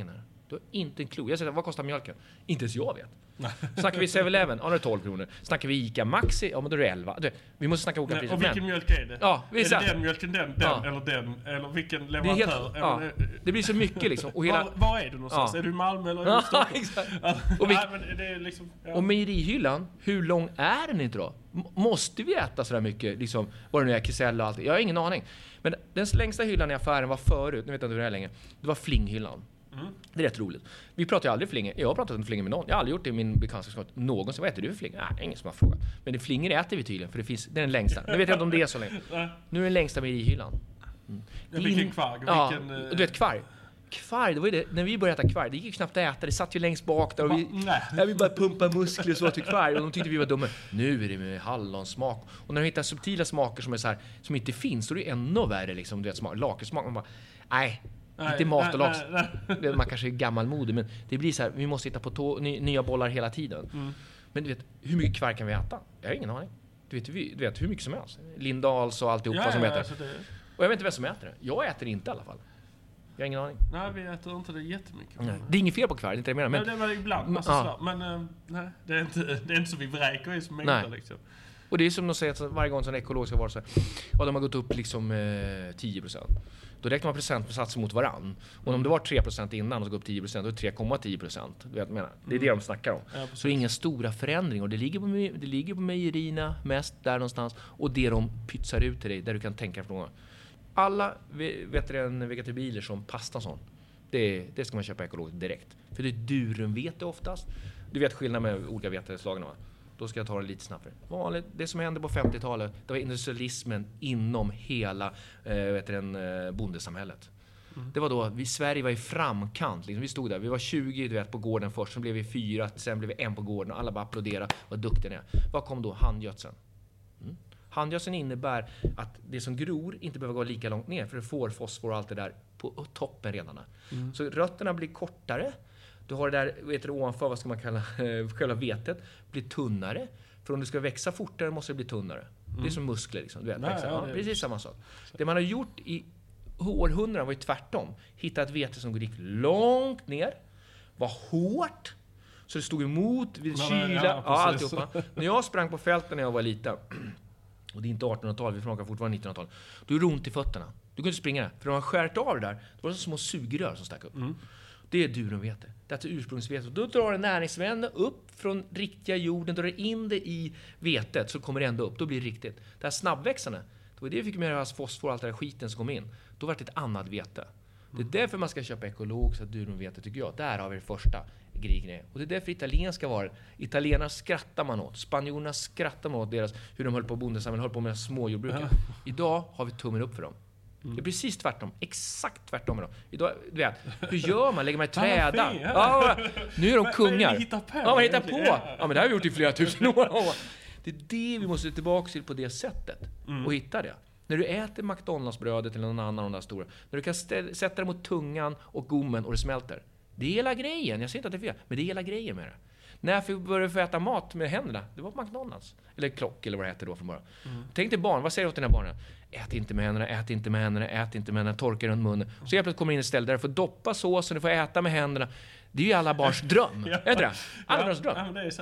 Du har inte en klo. Jag säger, vad kostar mjölken? Inte ens jag vet. Snackar vi seven eleven, ja, det är tolv kronor. Snackar vi Ica Maxi, ja men då är det elva. Vi måste snacka olika priser. Och vilken mjölk är det? Ja, är det den mjölken, den, den ja. eller den? Eller vilken leverantör? Det, helt, ja. det blir så mycket liksom. Och hela... var, var är du någonstans? Ja. Är du i Malmö eller är du i Stockholm? Ja, exakt. och, vi... ja, men det är liksom, ja. och mejerihyllan, hur lång är den inte då? M- måste vi äta sådär mycket? Liksom, vad det nu är, kisell och allt. Jag har ingen aning. Men den längsta hyllan i affären var förut, nu vet jag inte hur det är länge. Det var flinghyllan. Mm. Det är rätt roligt. Vi pratar ju aldrig flinge. Jag har pratat om flinge med någon. Jag har aldrig gjort det i min bekantskap. Någonsin, vad äter du för flinge? Nej, ingen som har frågat. Men det flinger äter vi tydligen, för det finns, det är den längsta. Nu vet jag inte om det är så länge. Nu är den längsta med i hyllan. Mm. Ja, vilken kvarg? Ja, vilken, uh... du vet kvarg. Kvarg, det var det, när vi började äta kvarg, det gick ju knappt att äta, det satt ju längst bak där och vi, ja, vi bara pumpa muskler så till kvarg och de tyckte vi var dumma. Nu är det med hallonsmak. Och när de hittar subtila smaker som är så här, som inte finns, så är det ännu värre liksom, du vet, smak, lakersmak. Man bara, nej, nej inte mat och lax. Man kanske är gammalmodig, men det blir så här, vi måste hitta på tå, ny, nya bollar hela tiden. Mm. Men du vet, hur mycket kvarg kan vi äta? Jag har ingen aning. Du vet, vi, du vet hur mycket som helst. Lindahls och alltihopa ja, som ja, äter. Alltså det... Och jag vet inte vem som äter det. Jag äter inte i alla fall. Jag har ingen aning. Nej, vi äter inte det jättemycket. Nej. Det är inget fel på kvarg, det är inte det jag menar. Men... Nej, det är ibland massa ja. Men uh, nej, det är, inte, det är inte så vi vräker i som mängder liksom. Och det är som de säger att varje gång som ekologiska varor så här, och de har gått upp liksom eh, tio procent. Då räknar man procentsatser mot varann. Och om det var tre procent innan och så går upp tio procent, då är det tre komma tio procent. Du vet vad jag menar. Det är det de snackar om. Ja, så det är ingen stora förändring. Och det ligger, på, det ligger på mejerierna mest där någonstans. Och det de pytsar ut till dig, där du kan tänka för någon. Alla vet en vegetabilier som pasta och sånt. Det, det ska man köpa ekologiskt direkt. För det är durumvete oftast. Du vet skillnaden med olika veteslagen, va? Då ska jag ta det lite snabbare. Vanligt, det som hände på femtiotalet, det var industrialismen inom hela eh, vet den, eh, bondesamhället. Mm. Det var då, vi, Sverige var i framkant. Liksom, vi stod där, vi var tjugo du vet, på gården först. Sen blev vi fyra, sen blev vi en på gården. Och alla bara applåderade, vad duktiga ni är. Vad kom då? Handgödseln. Mm. Handgödseln innebär att det som gror inte behöver gå lika långt ner. För det får fosfor och allt det där på toppen redan. Mm. Så rötterna blir kortare. Du har det där, vet du, ovanför, vad ska man kalla själva vetet, blir tunnare. För om det ska växa fortare måste det bli tunnare. Mm. Det är som muskler liksom, du vet. Nej, ja, ja, precis samma sak. Det man har gjort i århundraden var ju tvärtom. Hitta ett vete som gick långt ner, var hårt, så det stod emot vid kyla, ja, ja, ja, alltihopa. När jag sprang på fälten när jag var liten, och det är inte artonhundratal, vi frågar fortfarande nittonhundratal, då är det ont i fötterna. Du kunde inte springa där, för de har skärt av det där. Det var så små sugrör som stack upp. Mm. Det är durumvete. Det är alltså ursprungsvete. Då drar en näringsvända upp från riktiga jorden, drar in det i vetet, så kommer det ändå upp. Då blir det riktigt. Det här snabbväxande, det var det vi fick med deras fosfor och allt det där skiten som kom in. Då var det ett annat vete. Det är därför man ska köpa ekologiskt durumvete, tycker jag. Där har vi det första grejen. Och det är därför italienska varor. Italienarna skrattar man åt. Spanjorerna skrattar man åt deras, hur de höll på bondesamhället, höll på med småjordbruket. Ja. Idag har vi tummen upp för dem. Mm. Det är precis tvärtom. Exakt tvärtom idag. Idag, du vet, hur gör man? Lägger man i träda? Ja, nu är de kungar. Men hittar på. Ja, man hittar på. Ja, men det har vi gjort i flera tusen år. Det är det vi måste tillbaka till på det sättet. Mm. Och hitta det. När du äter McDonalds-brödet eller någon annan av de där stora. När du kan stä- sätta det mot tungan och gommen och det smälter. Det är hela grejen. Jag säger inte att det är fel. Men det är hela grejen med det. När jag började få äta mat med händerna, det var på McDonalds. Eller klock, eller vad det heter då från början. Mm. Tänk dig barn, vad säger du åt den här barnen? Ät inte med händerna, ät inte med händerna, ät inte med händerna, torka runt munnen. Så jag plötsligt kommer in ett ställe där du får doppa såsen, du får äta med händerna. Det är ju alla barns dröm. ja. Är det det? Alla ja. barns dröm. Ja, men det är så.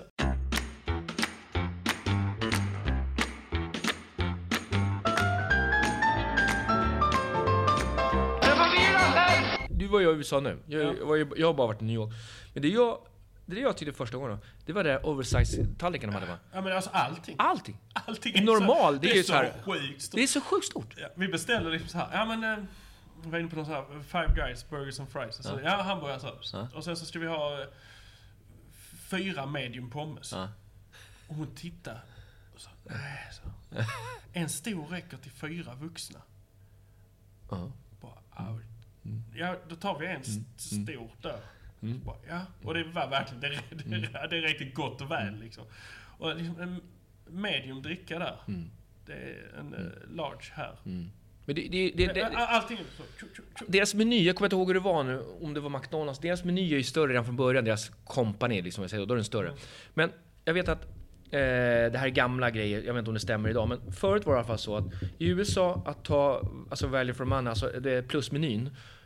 Du var ju i U S A nu. Jag, ja. jag, var ju, jag har bara varit i New York. Men det jag... Det jag tyckte första gången då, det var det där oversize-tallriken de hade, va? Ja, men alltså allting. Allting. Allting är normal, så, det är ju så här sjukt stort. Det är så sjukt stort. Ja, vi beställer liksom så här. Ja, men eh, vi var inne på någon så här Five Guys burgers and fries. Alltså, ja, ja hamburgare så. Ja. Och sen så ska vi ha eh, fyra medium pommes. Ja. Och hon tittar och så, nej, så. En stor räcker till fyra vuxna. Ja. Bara, mm. Ja, då tar vi en mm. stor där. Mm. Ja, och det var verkligen det, det, mm. det är riktigt gott och väl liksom. Och liksom en medium dricka där. Mm. Det är en mm. large här. Mm. Men det, det, det, det, allting är så. Deras meny, jag kommer inte ihåg hur det var nu, om det var McDonalds. Deras meny är ju större redan från början, deras kompani liksom, jag säger, då är den större. Mm. Men jag vet att eh, det här är gamla grejer, jag vet inte om det stämmer idag, men förut var det i alla fall så att i U S A att ta, alltså value for money, alltså det plusmenyn,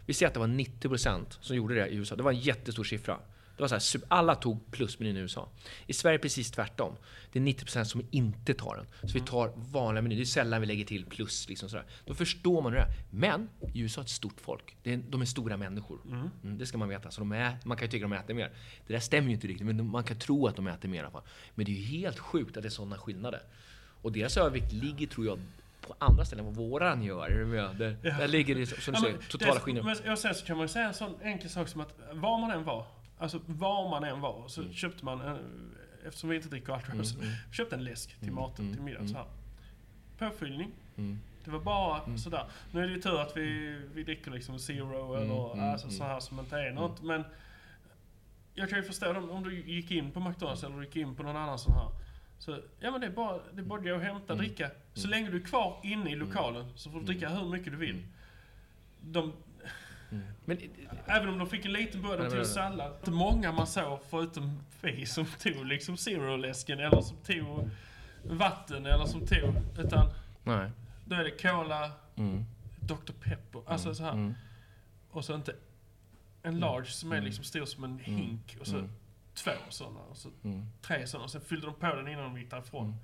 Vi ser att det var nittio procent som gjorde det i U S A. Det var en jättestor siffra. Det var så här, alla tog plusmenyn i U S A. I Sverige precis tvärtom. Det är nittio procent som inte tar den. Så vi tar vanliga menyer. Det är sällan vi lägger till plus. Liksom sådär. Då förstår man det. Men i U S A är ett stort folk. Det är, de är stora människor. Mm. Mm, det ska man veta. Så de är, man kan ju tycka att de äter mer. Det där stämmer ju inte riktigt. Men man kan tro att de äter mer i alla fall. Men det är ju helt sjukt att det är sådana skillnader. Och deras övervikt ligger, tror jag, på andra ställen än vad våran gör. Där, ja. där ligger det, som du ja, säger, totala skillnader. Men jag säger så kan man ju säga en sån enkel sak som att var man än var, alltså var man än var, så mm. köpte man, en, eftersom vi inte dricker alkohol, mm, så mm. köpte en läsk till maten, mm, till middagen mm. så här. Påfyllning. Mm. Det var bara mm. sådär. Nu är det ju tur att vi, vi dricker liksom zero mm, eller mm, alltså, så här som inte är något. Mm. Men jag kan ju förstå om, om du gick in på McDonald's eller gick in på någon annan sån här. Så ja, men det är bara det är bara gå och hämta mm. dricka. Så mm. länge du är kvar inne i lokalen så får du dricka hur mycket du vill. De mm. men även om de fick en liten början de tog sallad. Det är många man såg förutom vi som tog liksom zero-läsken eller som tog vatten eller som tog utan nej. Då är det cola, mm. doktor Pepper, alltså så här. Mm. Och så inte en large som är liksom stor som en hink och så mm. två sådana och så mm. tre sådana och sen fyllde de på den innan de gick därifrån. Mm.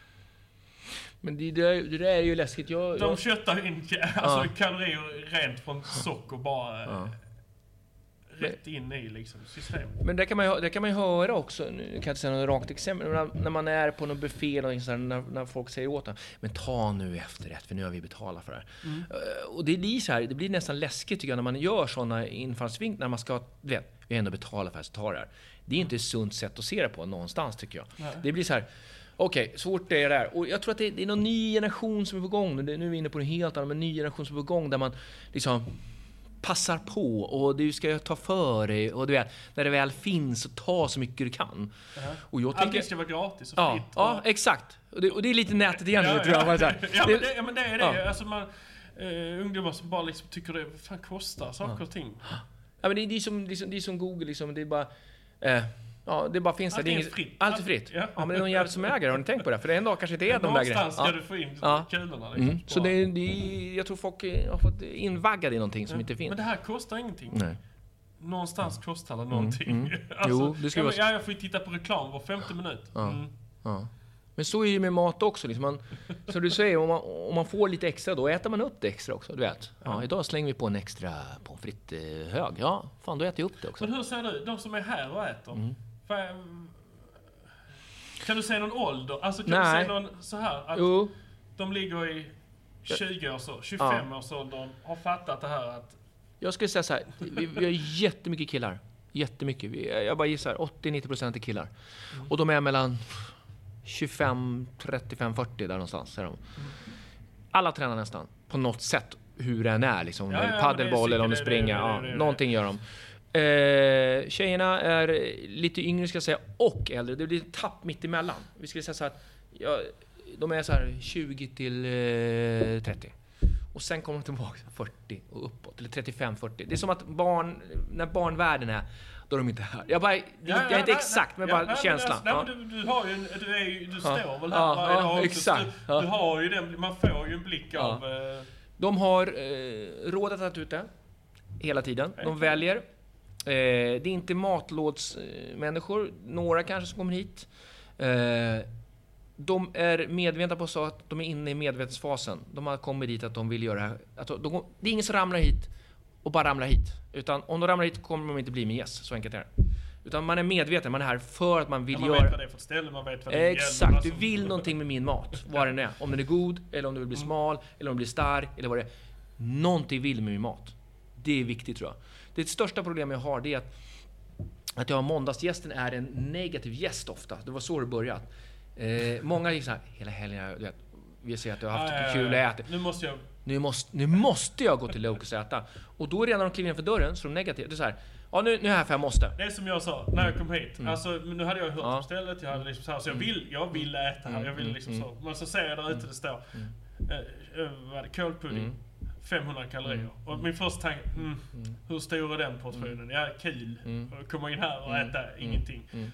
Men det, det, det där är ju läskigt. Jag, de jag... köttar in alltså, ja. kalorier rent från socker bara ja. rätt in i liksom, systemet. Men det kan man ju, det kan man ju höra också. Nu kan jag inte säga något rakt exempel. När, när man är på någon buffé eller sådär, när, när folk säger åt en, men ta nu efterrätt för nu har vi betalat för det här. Mm. Uh, och det blir så här, det blir nästan läskigt tycker jag när man gör sådana infallsvinklar när man ska, vet, vi har ändå betalat för att ta det här. Det är inte ett sunt sätt att se det på någonstans tycker jag. Nej. Det blir så här. Okej, okay, svårt det är det här. Och jag tror att det är, det är någon ny generation som är på gång. Nu är vi inne på en helt annan, men en ny generation som är på gång där man liksom passar på och du ska ta för dig och du vet, när det väl finns så ta så mycket du kan. Uh-huh. Och jag tänker, allt ska vara gratis och ja, fritt. Ja, och... exakt. Och det, och det är lite nätet igen ja, nu, tror jag. Ja, så ja, men det, ja, men det är det. Ja. Alltså man, uh, ungdomar som bara liksom tycker det fan kostar saker ja. och ting. Ja, men det, det, är som, det, är som, det är som Google, liksom, det är bara... Uh, Ja, det bara finns allt det. Är inget, fritt. Allt är fritt. Ja. Ja, men det är någon jävel som äger. Har ni tänkt på det? För det är en dag kanske det är de där grejerna. Någonstans ska ja. du få in ja. kulorna. Liksom. Mm. Så det, det, jag tror folk har fått invaggade i någonting som ja. inte finns. Men det här kostar ingenting. Nej. Någonstans mm. kostar det någonting. Mm. Mm. alltså, jo, det ska ja, vara... ja, jag får ju titta på reklam var femte minut. Ja. Mm. Ja. Men så är det med mat också. Liksom man, så du säger, om man, om man får lite extra, då äter man upp det extra också. Du vet. Ja, ja. Idag slänger vi på en extra pommes frites hög. Ja, fan, då äter jag upp det också. Men hur ser du, de som är här och äter? Mm. Kan du säga någon ålder? Alltså kan Nej. du säga någon så här att jo. de ligger i tjugo års ålder, tjugofem års åldern har fattat det här att jag skulle säga så här, vi, vi har jättemycket killar. Jättemycket. Vi, jag bara gissar åttio till nittio procent är killar. Mm. Och de är mellan tjugofem, trettiofem, fyrtio där någonstans är de. Mm. Alla tränar nästan på något sätt hur den är liksom ja, ja, paddelboll eller om du springer, ja, det, det, det, någonting gör de. Eh, tjejerna är lite yngre ska jag säga och äldre. Det blir ett tapp mitt emellan. Vi skulle säga så här att ja, de är så här tjugo till trettio. Och sen kommer de tillbaka fyrtio och uppåt eller trettiofem fyrtio. Det är som att barn när barnvärlden är då är de inte här. Jag bara det, ja, jag är ja, inte nej, exakt men ja, bara nej, känslan. Nej, ja. men du, du har ju en, du är ju, du ja. står väl här ja, varje ja, dag. Exakt. Du, ja. du har ju den, man får ju en blick ja. av eh... de har eh, råd att ta ut det hela tiden. De okay. väljer eh, det är inte matlådsmänniskor, eh, några kanske som kommer hit. Eh, de är medvetna på så att de är inne i medvetensfasen. De har kommit dit att de vill göra det här. Att de, de, det är ingen som ramlar hit och bara ramlar hit. Utan om de ramlar hit kommer de inte bli med gäst. Så enkelt är det. Utan man är medveten, man är här för att man vill ja, man göra... vet vad det är för ställe, man vet vad det Exakt, gäller, du vill någonting med min mat. Vad den är. Om den är god, eller om du vill bli smal, eller om du blir stark, eller vad det är. Någonting vill med min mat. Det är viktigt tror jag. Det största problemet jag har det är att, att jag har måndagsgästen är en negativ gäst ofta. Det var så det började. Eh, många är så här, hela helgen, du vet, vi ser att du har haft ah, kul att äta. Nu måste jag... Nu måste, nu måste jag gå till Locus och äta. Och då är redan de kliver in för dörren så är de negativa. Det är så här, ja nu, nu är jag här för jag måste. Det är som jag sa när jag kom hit. Mm. Alltså, nu hade jag hört ja. om stället, jag hade liksom så här, så jag vill, jag vill äta här. Jag vill liksom mm. så. Men så ser jag där ute det står, mm. eh, vad är det, kålpudding. Mm. femhundra kalorier. Mm. Och min första tanke, mm, mm. hur stor är den portionen? Ja, kul. Mm. Komma in här och äta mm. ingenting. Mm.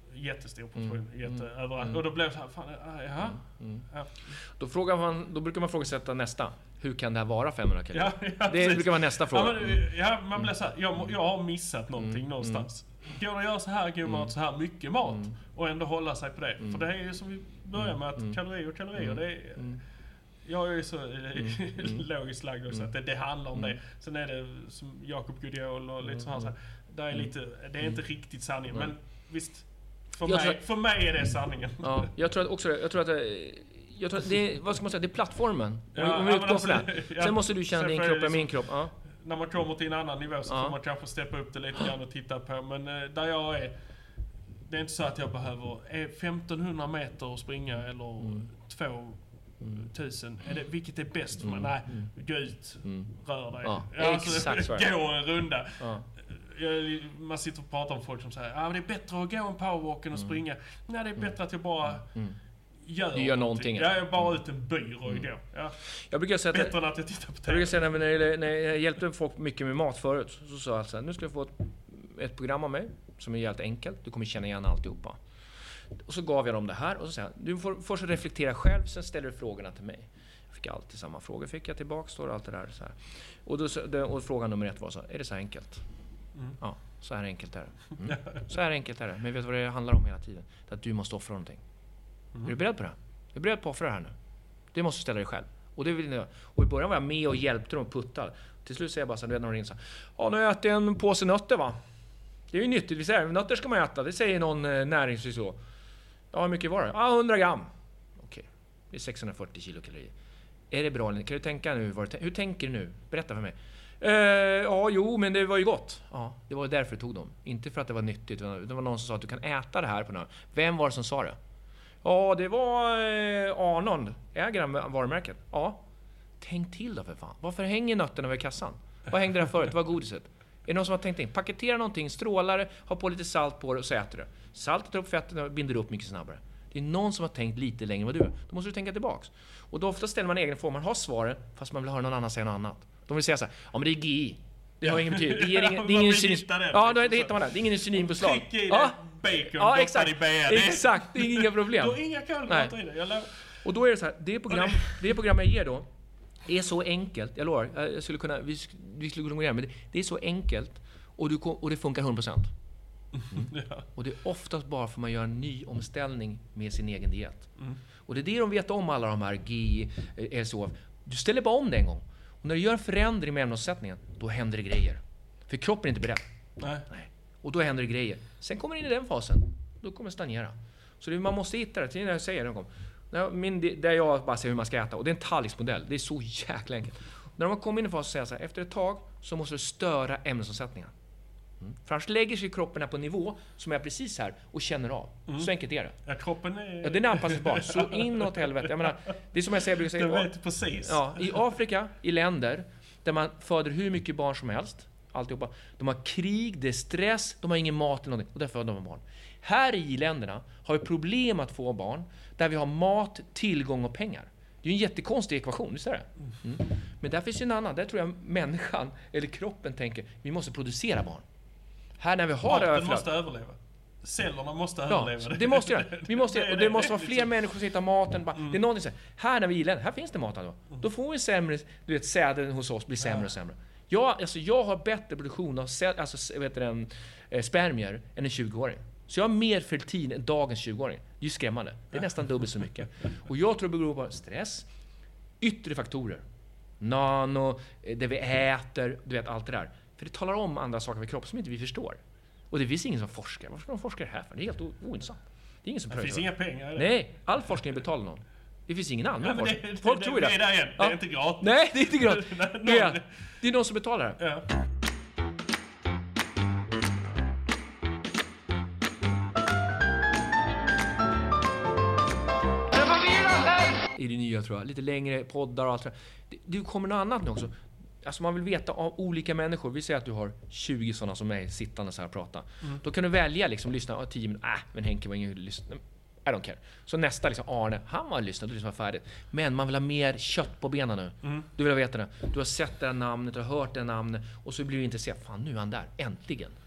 jättestor portion, Mm. jätte, Mm. överallt. Mm. Och då blev det så här, fan, ah, jaha. Mm. Ja. Då, frågar man, då brukar man frågasätta nästa. Hur kan det här vara femhundra kalorier? Ja, ja, det brukar vara nästa fråga. Ja, men, ja, man blir så här, jag, jag har missat någonting Mm. någonstans. Går det att göra så här god Mm. mat, så här mycket mat Mm. och ändå hålla sig på det? Mm. För det är ju som vi börjar med att Mm. kalorier och kalorier, Mm. det är... Mm. Jag är ju så eh, Mm. logiskt lagd också, att det, det handlar om Mm. det. Sen är det som Jakob Gudiol och lite Mm. sånt här. Där är lite, det är inte riktigt sanningen, Mm. men visst. För Jag mig, tror- för mig är det sanningen. Ja, jag tror att också det, jag tror att det, jag tror att det är, vad ska man säga, det är plattformen. Ja, om, om vi ja, utgår men från alltså, det. ja. Sen måste du känna Sen din får kropp jag och min liksom- kropp. Ja. När man kommer till en annan nivå så Ja. får man kanske steppa upp det lite grann och titta på. Men eh, där jag är, det är inte så att jag behöver är femtonhundra meter att springa eller Mm. två tusen. Är det, vilket är bäst för mig? Mm. Nej, Mm. gå ut, Mm. rör dig. Ja, Alltså, exakt så är det. gå en runda. Ja. Jag, man sitter och pratar om folk som säger att ah, det är bättre att gå en powerwalk än att springa. Nej, det är bättre att jag bara Mm. gör, Du gör någonting. Ja, jag är bara ut en byrå Mm. då. Ja. Jag brukar säga att Bättre än att jag tittar på Jag T V. brukar säga när jag, när jag hjälpte folk mycket med mat förut, så sa jag så här, nu ska du få ett, ett program av mig som är jävligt enkelt, du kommer känna igen alltihopa. Och så gav jag dem det här och så sa jag, du får först reflektera själv, sen ställer du frågorna till mig. Jag fick alltid samma frågor, fick jag tillbaka, står allt det där så här. Och, då, så- det- och fråga nummer ett var så här, är det så här enkelt? Mm. Ja, så här enkelt är det. Mm. Så här enkelt är det, men vet du vad det handlar om hela tiden? Det är att du måste offra någonting. Mm. Är du beredd på det? Är du beredd på att offra det här nu? Det måste du ställa dig själv. Och, det vill jag. Och i början var jag med och hjälpte dem att putta. Till slut säger jag bara så här, du vet när de ringer så här, ja, nu har jag ätit en påse nötter va? Det är ju nyttigt, vi säger, nötter ska man äta, det säger någon eh, näringsfysiolog. Ja, hur mycket var det? Ja, hundra gram. Okej, det är sexhundrafyrtio kilokalorier. Är det bra? Kan du tänka nu? Vad du hur tänker du nu? Berätta för mig. Eh, ja, jo, men det var ju gott. Ja, det var därför du tog dem. Inte för att det var nyttigt. Det var någon som sa att du kan äta det här på något. Vem var det som sa det? Ja, det var eh, Arnold, ägaren av varumärket. Ja. Tänk till då för fan. Varför hänger nötterna över kassan? Vad hängde där förut? Vad var godiset? Är det någon som har tänkt in? Paketera någonting, strålare, ha på lite salt på det och så äter du. Saltet tar upp fettet och binder upp mycket snabbare. Det är någon som har tänkt lite längre än vad du är. Då måste du tänka tillbaks. Och då ofta ställer man egen form, man har svaren, fast man vill höra någon annan säga något annat. De vill säga så här, ja men det är G I. Det har ingen betydelse. Det är ingen, det är ingen insulin. Ja, då hittar man det. Det är ingen insulinpåslag. Tryck i Ja. det, bacon, Ja, doppad exakt. i B A. Det är- Exakt, det är inga problem. Du har inga kolhydrater i det. Jag lovar. Och då är det så här, det program, det program jag ger då är så enkelt, jag lovar, jag skulle kunna, vi, sk- vi skulle kunna gå igenom, men det, det är så enkelt och, du, kom- och det funkar hundra procent. Mm. Ja. Och det är oftast bara för att man gör en ny omställning med sin egen diet. Mm. Och det är det de vet om, alla de här G I, eh, S O F. Du ställer bara om det en gång. Och när du gör en förändring med ämnesomsättningen, då händer det grejer. För kroppen är inte beredd. Nej. Nej. Och då händer det grejer. Sen kommer det in i den fasen. Då kommer det stagnera. Så det, man måste hitta det. Till när jag säger det. När min, där jag bara säger hur man ska äta. Och det är en tallriksmodell. Det är så jäkla enkelt. När man kommer in i fasen så säger jag så här. Efter ett tag så måste du störa ämnesomsättningen. Mm. För annars lägger sig kroppen här på en nivå som är precis här och känner av. Mm. Så enkelt är det. Ja, kroppen är... Ja, den är anpassningsbar. Så inåt helvete. Jag menar, det är som jag säger, jag brukar Du säga. vet precis. Ja, i Afrika, i länder där man föder hur mycket barn som helst, alltihopa. De har krig, det är stress, de har ingen mat eller någonting och där föder de barn. Här i länderna har vi problem att få barn där vi har mat, tillgång och pengar. Det är ju en jättekonstig ekvation, visst är det? Mm. Men där finns ju en annan, där tror jag människan eller kroppen tänker, vi måste producera barn. Här när vi har Maten överflöd. måste överleva. Cellerna måste Ja, överleva. det måste göra. Vi måste, Det är och det det. måste vara fler Liksom. människor som hittar maten. Bara, Mm. Det är någonting så här, här när vi gillar, här finns det mat då. Då får vi sämre, du vet, säden hos oss blir sämre och sämre. Jag, alltså, jag har bättre produktion av säd, alltså, vet du, en, eh, spermier än en tjugo-åring. Så jag har mer fertil än dagens tjugo-åring. Det är ju skrämmande. Det är nästan dubbelt så mycket. Och jag tror det beror på stress, yttre faktorer. Nano, eh, det vi äter, du vet allt det där. För det talar om andra saker med kroppen som inte vi förstår. Och det finns ingen som forskar. Varför ska de forska det här för? Det är helt o- ointressant. Det är ingen som Det prövar. finns inga pengar i det. Nej, all forskning betalar någon. Det finns ingen annan Ja, men det, forskning. det, Folk det, tror ju det det. är där igen. Det Ja. är inte gratis. Nej, det är inte gratis. Någon- Det är, det är någon som betalar det. Ja. I det nya tror jag. Lite längre poddar och allt det där. Det, det kommer något annat nu också. Alltså man vill veta av olika människor. Vi säger att du har tjugo sådana som mig sittande så här och prata. Mm. Då kan du välja liksom lyssna ah, tio minuter. Äh, men Henke var ingen lyssna. I don't care. Så nästa liksom Arne, han var lyssnat och liksom var färdigt. Men man vill ha mer kött på benen nu. Mm. Du vill veta det. Du har sett det här namnet, du har hört det här namnet och så blir du intresserad. Fan, nu är han där. Äntligen.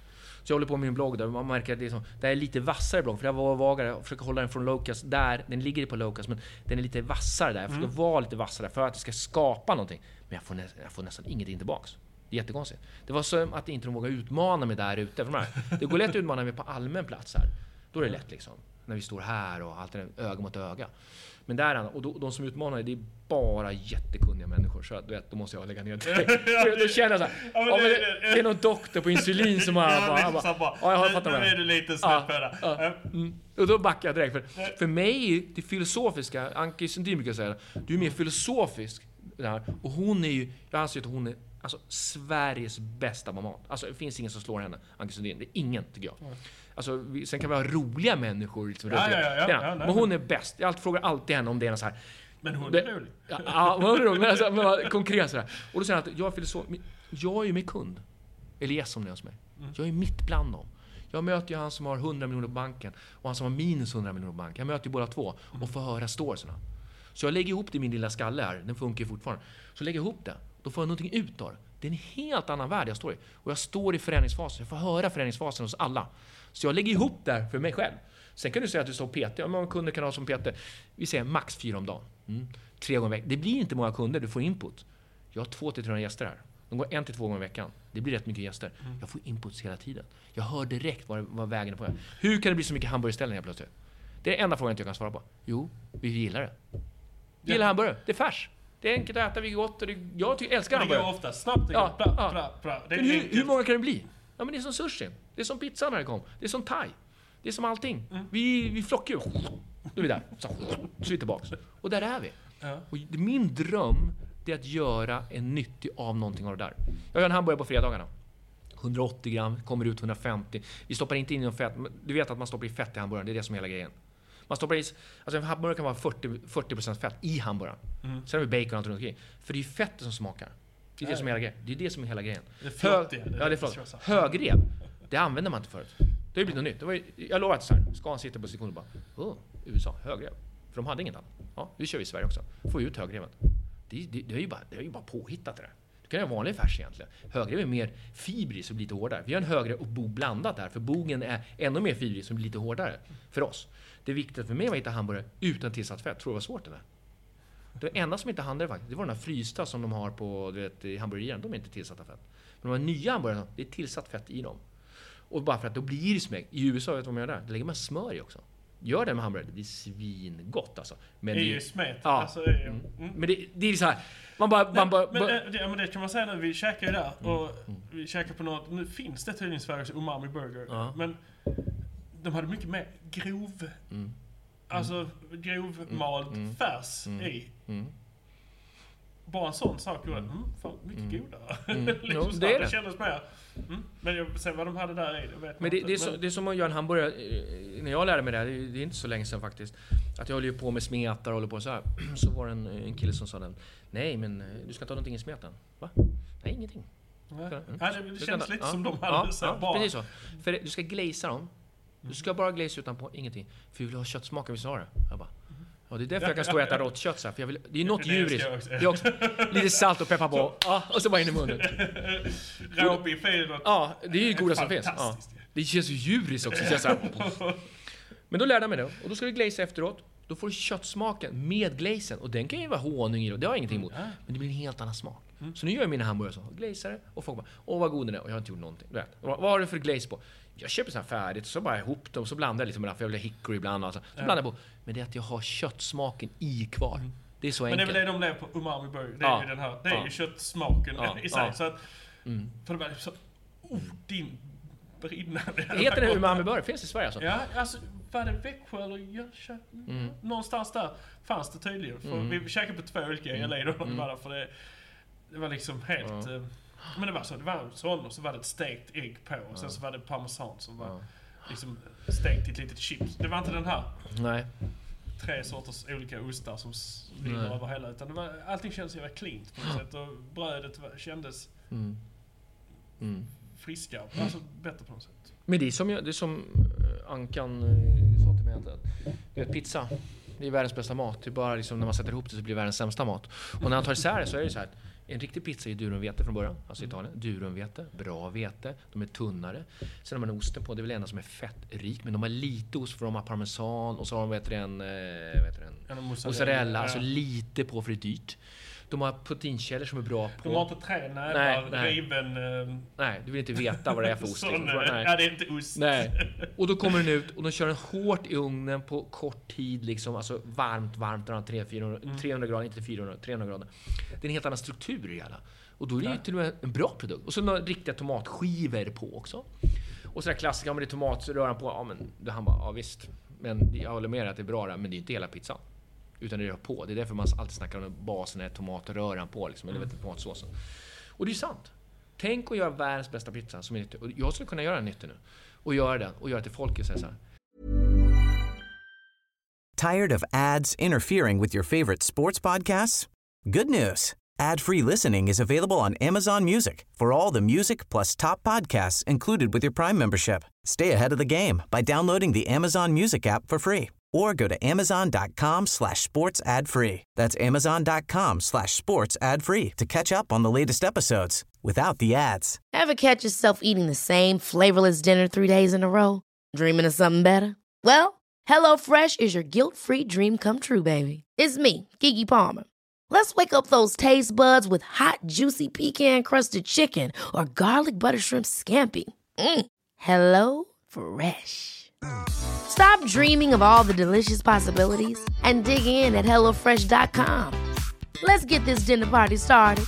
Så jag håller på med min blogg där. Man märker att det är, som, det är lite vassare blogg. För jag var vagare och försöker hålla den från Locust där. Den ligger på Locust, men den är lite vassare där. Jag försöker mm. vara lite vassare för att det ska skapa någonting. Men jag får, nä, jag får nästan ingenting tillbaks. Det är jättekonstigt. Det var så att inte de vågar utmana mig där ute. För det går lätt att utmana mig på allmän plats här. Då är det lätt liksom. När vi står här och allt det där, öga mot öga. Men där, och de som utmanar, det är bara jättekunniga människor. Så du vet, då måste jag lägga ner det. Då känner jag så här, ja, men det, det är någon doktor på insulin som har bara, bara, bara, bara ja, jag fattar nu, det. Nu är du lite snett på det. Ja. Mm. Och då backar jag direkt. För, för mig, det filosofiska, Anki Sundin brukar säga, du är mer filosofisk där. Och hon är ju, jag anser att hon är alltså Sveriges bästa mamma. Alltså det finns ingen som slår henne, Anki Sundin. Det är ingen, tycker jag. Mm. Alltså, vi, sen kan vi ha roliga människor liksom, ja, ja, ja, ja, ja, men hon är bäst. Jag alltid frågar alltid henne om det är så här. Men hon är rolig. Ja, ja, hon är rolig. Men, alltså, men konkret sådär. Och då säger han att jag är filosof. Jag är ju med kund. Elias som det är hos mig. Mm. Jag är mitt bland dem. Jag möter ju han som har hundra miljoner på banken och han som har minus hundra miljoner på banken. Jag möter ju båda två och får höra storiesarna. Så jag lägger ihop det i min lilla skalle här. Den funkar ju fortfarande. Så lägger jag ihop det. Då får jag någonting ut av det. Det är en helt annan värld jag står i. Och jag står i förändringsfasen. Jag får höra förändringsfasen hos alla. Så jag lägger ihop där för mig själv. Sen kan du säga att du står P T. Om man kunder kan ha som P T. Vi säger max fyra om dagen. Mm. Tre gånger i veckan. Det blir inte många kunder. Du får input. Jag har två till tre gäster här. De går en till två gånger i veckan. Det blir rätt mycket gäster. Mm. Jag får inputs hela tiden. Jag hör direkt vad, vad vägen är på. Hur kan det bli så mycket hamburgerställen plötsligt? Det är den enda frågan jag inte kan svara på. Jo, vi gillar det. Vi gillar hamburgare. Det är färs. Det är enkelt att äta, vi är gott. Och det, jag tycker, älskar hamburgare. Det går ofta snabbt. Det ja, bra, ja. Bra, bra. Det är hur, hur många kan det bli? Ja, men det är som sushi. Det är som pizza när det kom. Det är som thai. Det är som allting. Mm. Vi, vi flockar ju. Då är vi där. Så, så är vi tillbaka. Och där är vi. Ja. Och min dröm är att göra en nyttig av någonting av det där. Jag gör en hamburgare på fredagarna. hundraåttio gram, kommer ut hundrafemtio. Vi stoppar inte in i någon fett. Du vet att man stoppar i fett i hamburgaren. Det är det som är hela grejen. Man stoppar i, alltså en hamburgare kan vara fyrtio procent fett i hamburgaren. Mm. Sen har vi bacon och allt runt omkring. För det är fettet som smakar. Det är det som är hela grejen. Det är det som är hela grejen. Det är flott, det. Ja, det är flott. Högrev. Det använder man inte förut. Det har ju blivit något nytt. Det var ju, jag lovar att så här, ska han sitta på sekund och bara, oh, U S A, högrev. För de hade inget annat. Ja, det kör vi i Sverige också. Får vi ut högreven. Det, det, det, är ju bara, det är ju bara påhittat det där. Det kan ju vara vanlig färs egentligen. Högrev är mer fibrig så blir lite hårdare. Vi har en högrev och bog blandat där. För bogen är ännu mer fibrig som blir lite hårdare för oss. Det är viktigt för mig att hitta hamburgare utan tillsatt fett. Tror du det var svårt eller? Det enda som inte handlade faktiskt, det var den här frysta som de har på, du vet, i hamburgaren. De är inte tillsatta fett. Men de här nya hamburgarna, det är tillsatt fett i dem. Och bara för att då blir det smäck. I U S A vet du vad man gör där? Det lägger man smör i också. Gör det med hamburgare, det blir svingott alltså. Men det är ju smet. Ja. Alltså, är, mm. Mm. Men det, det är så här. Man bara, man bara, men, bara men, det, men det kan man säga nu, vi käkar ju där. Och mm. vi käkar på något, nu finns det tydligen i Sveriges umami burger. Ja. Men de hade mycket mer grov, mm. alltså grovmald mm. färs mm. i. Mm. Bara en sån sak gjorde mm. fan, mycket mm. godare. Mm. liksom no, det, är det. det kändes mer. Mm. Men jag ser vad de hade där i. Det vet men det, det, är så, det är som att göra en hamburgare. När jag lärde mig det, det är, det är inte så länge sedan faktiskt. Att jag håller ju på med smetar och håller på så här. Så var det en, en kille som sa den. Nej, men du ska inte ha någonting i smeten. Va? Nej, ingenting. Nej. Mm. Ja, det, det känns lite ja. som de hade ja, så här, ja, bara. Precis så. För du ska glazea dem. Du ska bara glaze utanpå, ingenting. För vi vill ha köttsmaken, vi sa det. Jag bara, ja, det är därför jag kan stå och äta rått kött så här, för jag vill, det är något djuriskt. Det är också lite salt och peppar på. Ja, och så bara in i munnen. Råbiff är något. Ja, det är ju goda som finns. Ja. Det känns ju djuriskt också. Så här. Men då lärde jag mig det. Och då ska vi glaze efteråt. Då får du köttsmaken med glazen. Och den kan ju vara honung i. Det har jag ingenting emot. Men det blir en helt annan smak. Mm. Så nu gör jag mina hamburgare så. Glazare och folk bara, åh vad god den är. Och jag har inte gjort någonting. Du vet. Vad, vad har du för glaze på? Jag köper så här färdigt, så bara ihop det och så blandar jag lite med det, för jag vill ha hickory ibland. Alltså. Så ja. blandar jag på. Men det är att jag har köttsmaken i kvar. Mm. Det är så enkelt. Men det är väl det de lever på umami burger. Det är ja. ju den här. Det är ja. ju köttsmaken ja. i sig. Ja. Så att, mm. för det var så, oh, din brinnande. Heter det umami burger? Finns det i Sverige alltså? Ja, alltså var det Växjö eller Jönköping? Mm. Någonstans där fanns det tydligen. För mm. vi käkade på två olika mm. L A då, mm. bara för det, det var liksom helt... Ja. Men det var så, det var en sån och så var det ett stekt ägg på och sen ja. så var det parmesan som var ja. liksom stekt i ett litet chips. Det var inte den här. Nej. Tre sorters olika ostar som rinner över hela, utan det var, allting kändes jävla klint på något sätt och brödet var, kändes mm. Mm. friskare, alltså bättre på något sätt. Men det är som, det är som Ankan äh, sa till mig att du vet, pizza, det är världens bästa mat. Det är bara liksom, när man sätter ihop det så blir det världens sämsta mat. Och när han tar isär det så är det så här, en riktig pizza är durumvete från början, alltså Italien. Durumvete, bra vete, de är tunnare. Sen har man osten på, det är väl enda som är fettrik, men de har lite ost för de har parmesan och så har de vet en, vet en, en mozzarella, mozzarella ja. Alltså lite på för det är dyrt. De har proteinkällor som är bra på... De har inte tre nävar, riven... Uh... Nej, du vill inte veta vad det är för ost. Sån, nej. Ja, det är inte ost. Nej. Och då kommer den ut och de kör den hårt i ugnen på kort tid. Liksom, alltså varmt, varmt, tre hundra, trehundra grader, inte fyrahundra, trehundra grader. Det är en helt annan struktur i alla. Och då är det ju till och med en bra produkt. Och så några riktiga tomatskivor på också. Och så där klassiska, ja men det är tomatröran på. Ja men han bara, ja visst. Men jag håller med att det är bra där, men det är inte hela pizzan. Utan det är på. Det är därför man alltid snackar om basen är tomatröran på liksom, eller vet, tomatsåsen. Och det är sant. Tänk att göra världens bästa pizza som är nyttig. Och jag skulle kunna göra en nyttig nu. Och göra den. Och göra det till folket så här. Tired of ads interfering with your favorite sports podcasts? Good news. Ad-free listening is available on Amazon Music for all the music plus top podcasts included with your Prime membership. Stay ahead of the game by downloading the Amazon Music app for free. Or go to amazon.com slash sports ad free. That's amazon.com slash sports ad free to catch up on the latest episodes without the ads. Ever catch yourself eating the same flavorless dinner three days in a row? Dreaming of something better? Well, HelloFresh is your guilt-free dream come true, baby. It's me, Keke Palmer. Let's wake up those taste buds with hot, juicy pecan-crusted chicken or garlic butter shrimp scampi. Mm. Hello Fresh. Stop dreaming of all the delicious possibilities and dig in at hello fresh dot com. Let's get this dinner party started.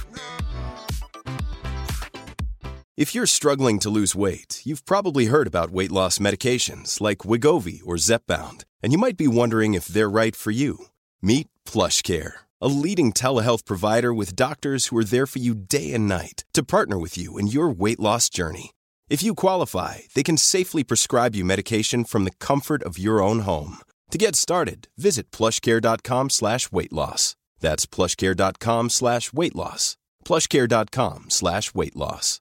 If you're struggling to lose weight, you've probably heard about weight loss medications like Wegovy or Zepbound, and you might be wondering if they're right for you. Meet PlushCare, a leading telehealth provider with doctors who are there for you day and night to partner with you in your weight loss journey. If you qualify, they can safely prescribe you medication from the comfort of your own home. To get started, visit plushcare.com slash weight loss. That's plushcare.com slash weight loss. plushcare.com slash weight loss.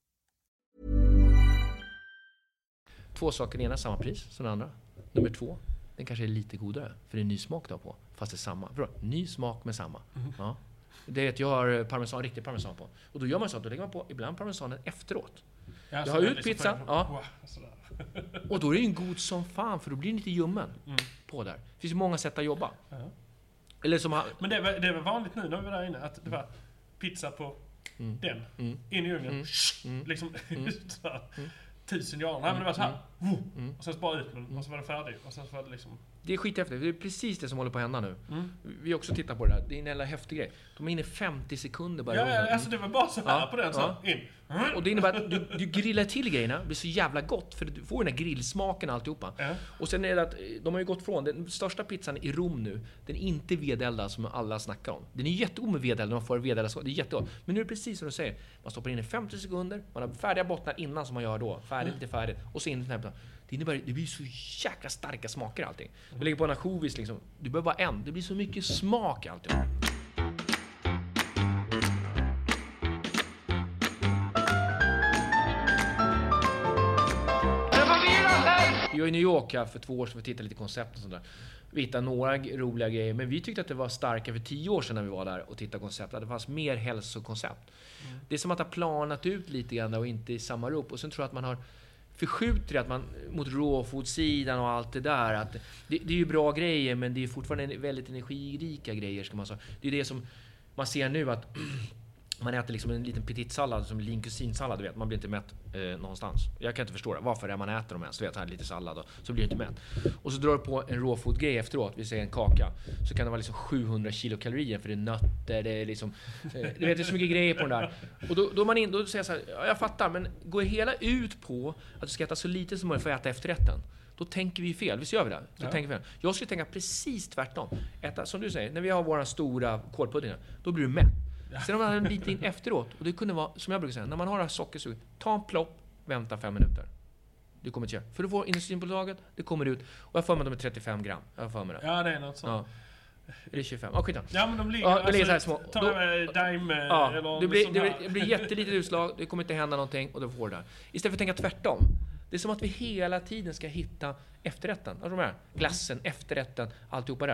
Två saker, den ena samma pris som den andra. Nummer två, den kanske är lite godare, för det är ny smak då på, fast det är samma. Bra, ny smak med samma. Mm. Ja. Det är att jag har parmesan, riktig parmesan på. Och då gör man så att då lägger man på ibland parmesanen efteråt. Ja, jag har ut pizzan, ja. Och då är det ju en god som fan, för då blir det lite ljummen mm. på där. Det finns ju många sätt att jobba. Uh-huh. Eller som ha... Men det var, det var vanligt nu när vi var där inne, att det var pizza på mm. den, mm. in i ugnen, mm. liksom mm. så här, mm. tusen grader. Nej, men det var så här, mm. och sen så bara ut med, och så var det färdigt, och sen så var det liksom... Det är skithäftigt, det är precis det som håller på att hända nu. Mm. Vi har också tittat på det där, det är en jävla häftig grej. De är inne i femtio sekunder bara. Ja, ja, alltså det var bara så här ja, på den, så ja. in. Mm. Och det innebär att du, du grillar till grejerna, det blir så jävla gott, för du får den här grillsmaken och alltihopa. Mm. Och sen är det att de har ju gått från, den största pizzan i Rom nu, den är inte vedeldad som alla snackar om. Den är jättegod med vedeld, när man får vedeldad så, det är jättegott. Men nu är det precis som du säger, man stoppar in i femtio sekunder, man har färdiga bottnar innan som man gör då, färdigt, mm. inte färdigt, och så in i den här. Det innebär, det blir så jäkla starka smaker allting. Du lägger på en ansjovis liksom, du behöver bara en, det blir så mycket smak allting. Jag var i New York här för två år sedan för att titta lite koncept och sånt där. Vi hittade några roliga grejer, men vi tyckte att det var starka för tio år sedan när vi var där och tittade koncept. Att det fanns mer hälsokoncept. Mm. Det är som att det har planat ut lite grann och inte i samma rop. Och sen tror jag att man har förskjuter att man mot råfodsidan och allt det där. Att det, det är ju bra grejer, men det är fortfarande väldigt energirika grejer, ska man säga. Det är det som man ser nu, att man äter liksom en liten petit sallad som lean cuisine-sallad, du vet. Man blir inte mätt eh, någonstans. Jag kan inte förstå det. Varför är man äter dem ens? Du vet, här lite sallad och så blir det inte mätt. Och så drar du på en råfodgrej efteråt, vi säger en kaka. Så kan det vara liksom sjuhundra kilokalorier, för det är nötter, det är liksom... Eh, du vet, det är så mycket grejer på den där. Och då, då är man in, då säger jag så här, ja, jag fattar, men går hela ut på att du ska äta så lite som möjligt för att äta efterrätten. Då tänker vi fel. Visst gör vi det? Så ja. tänker vi fel. Jag skulle tänka precis tvärtom. Äta, som du säger, när vi har våra stora kålpuddingar, då blir du mätt. Sen om man har en bit in efteråt, och det kunde vara, som jag brukar säga, när man har det här sockersuget, ta en plopp, vänta fem minuter. Du kommer inte göra. För du får insulinpåslaget, det kommer ut, och jag får med dem är trettiofem gram. Jag får med det. Ja, det är något sånt. Ja. Eller tjugofem. Ja, skit. Ja, men de ligger, ja, alltså, ligger så här små. Ta dime ja, eller det blir, det blir, det blir jättelitet utslag, det kommer inte hända någonting, och då får det där. Istället för att tänka tvärtom. Det är som att vi hela tiden ska hitta efterrätten. Alltså de här, glassen, efterrätten, alltihopa där.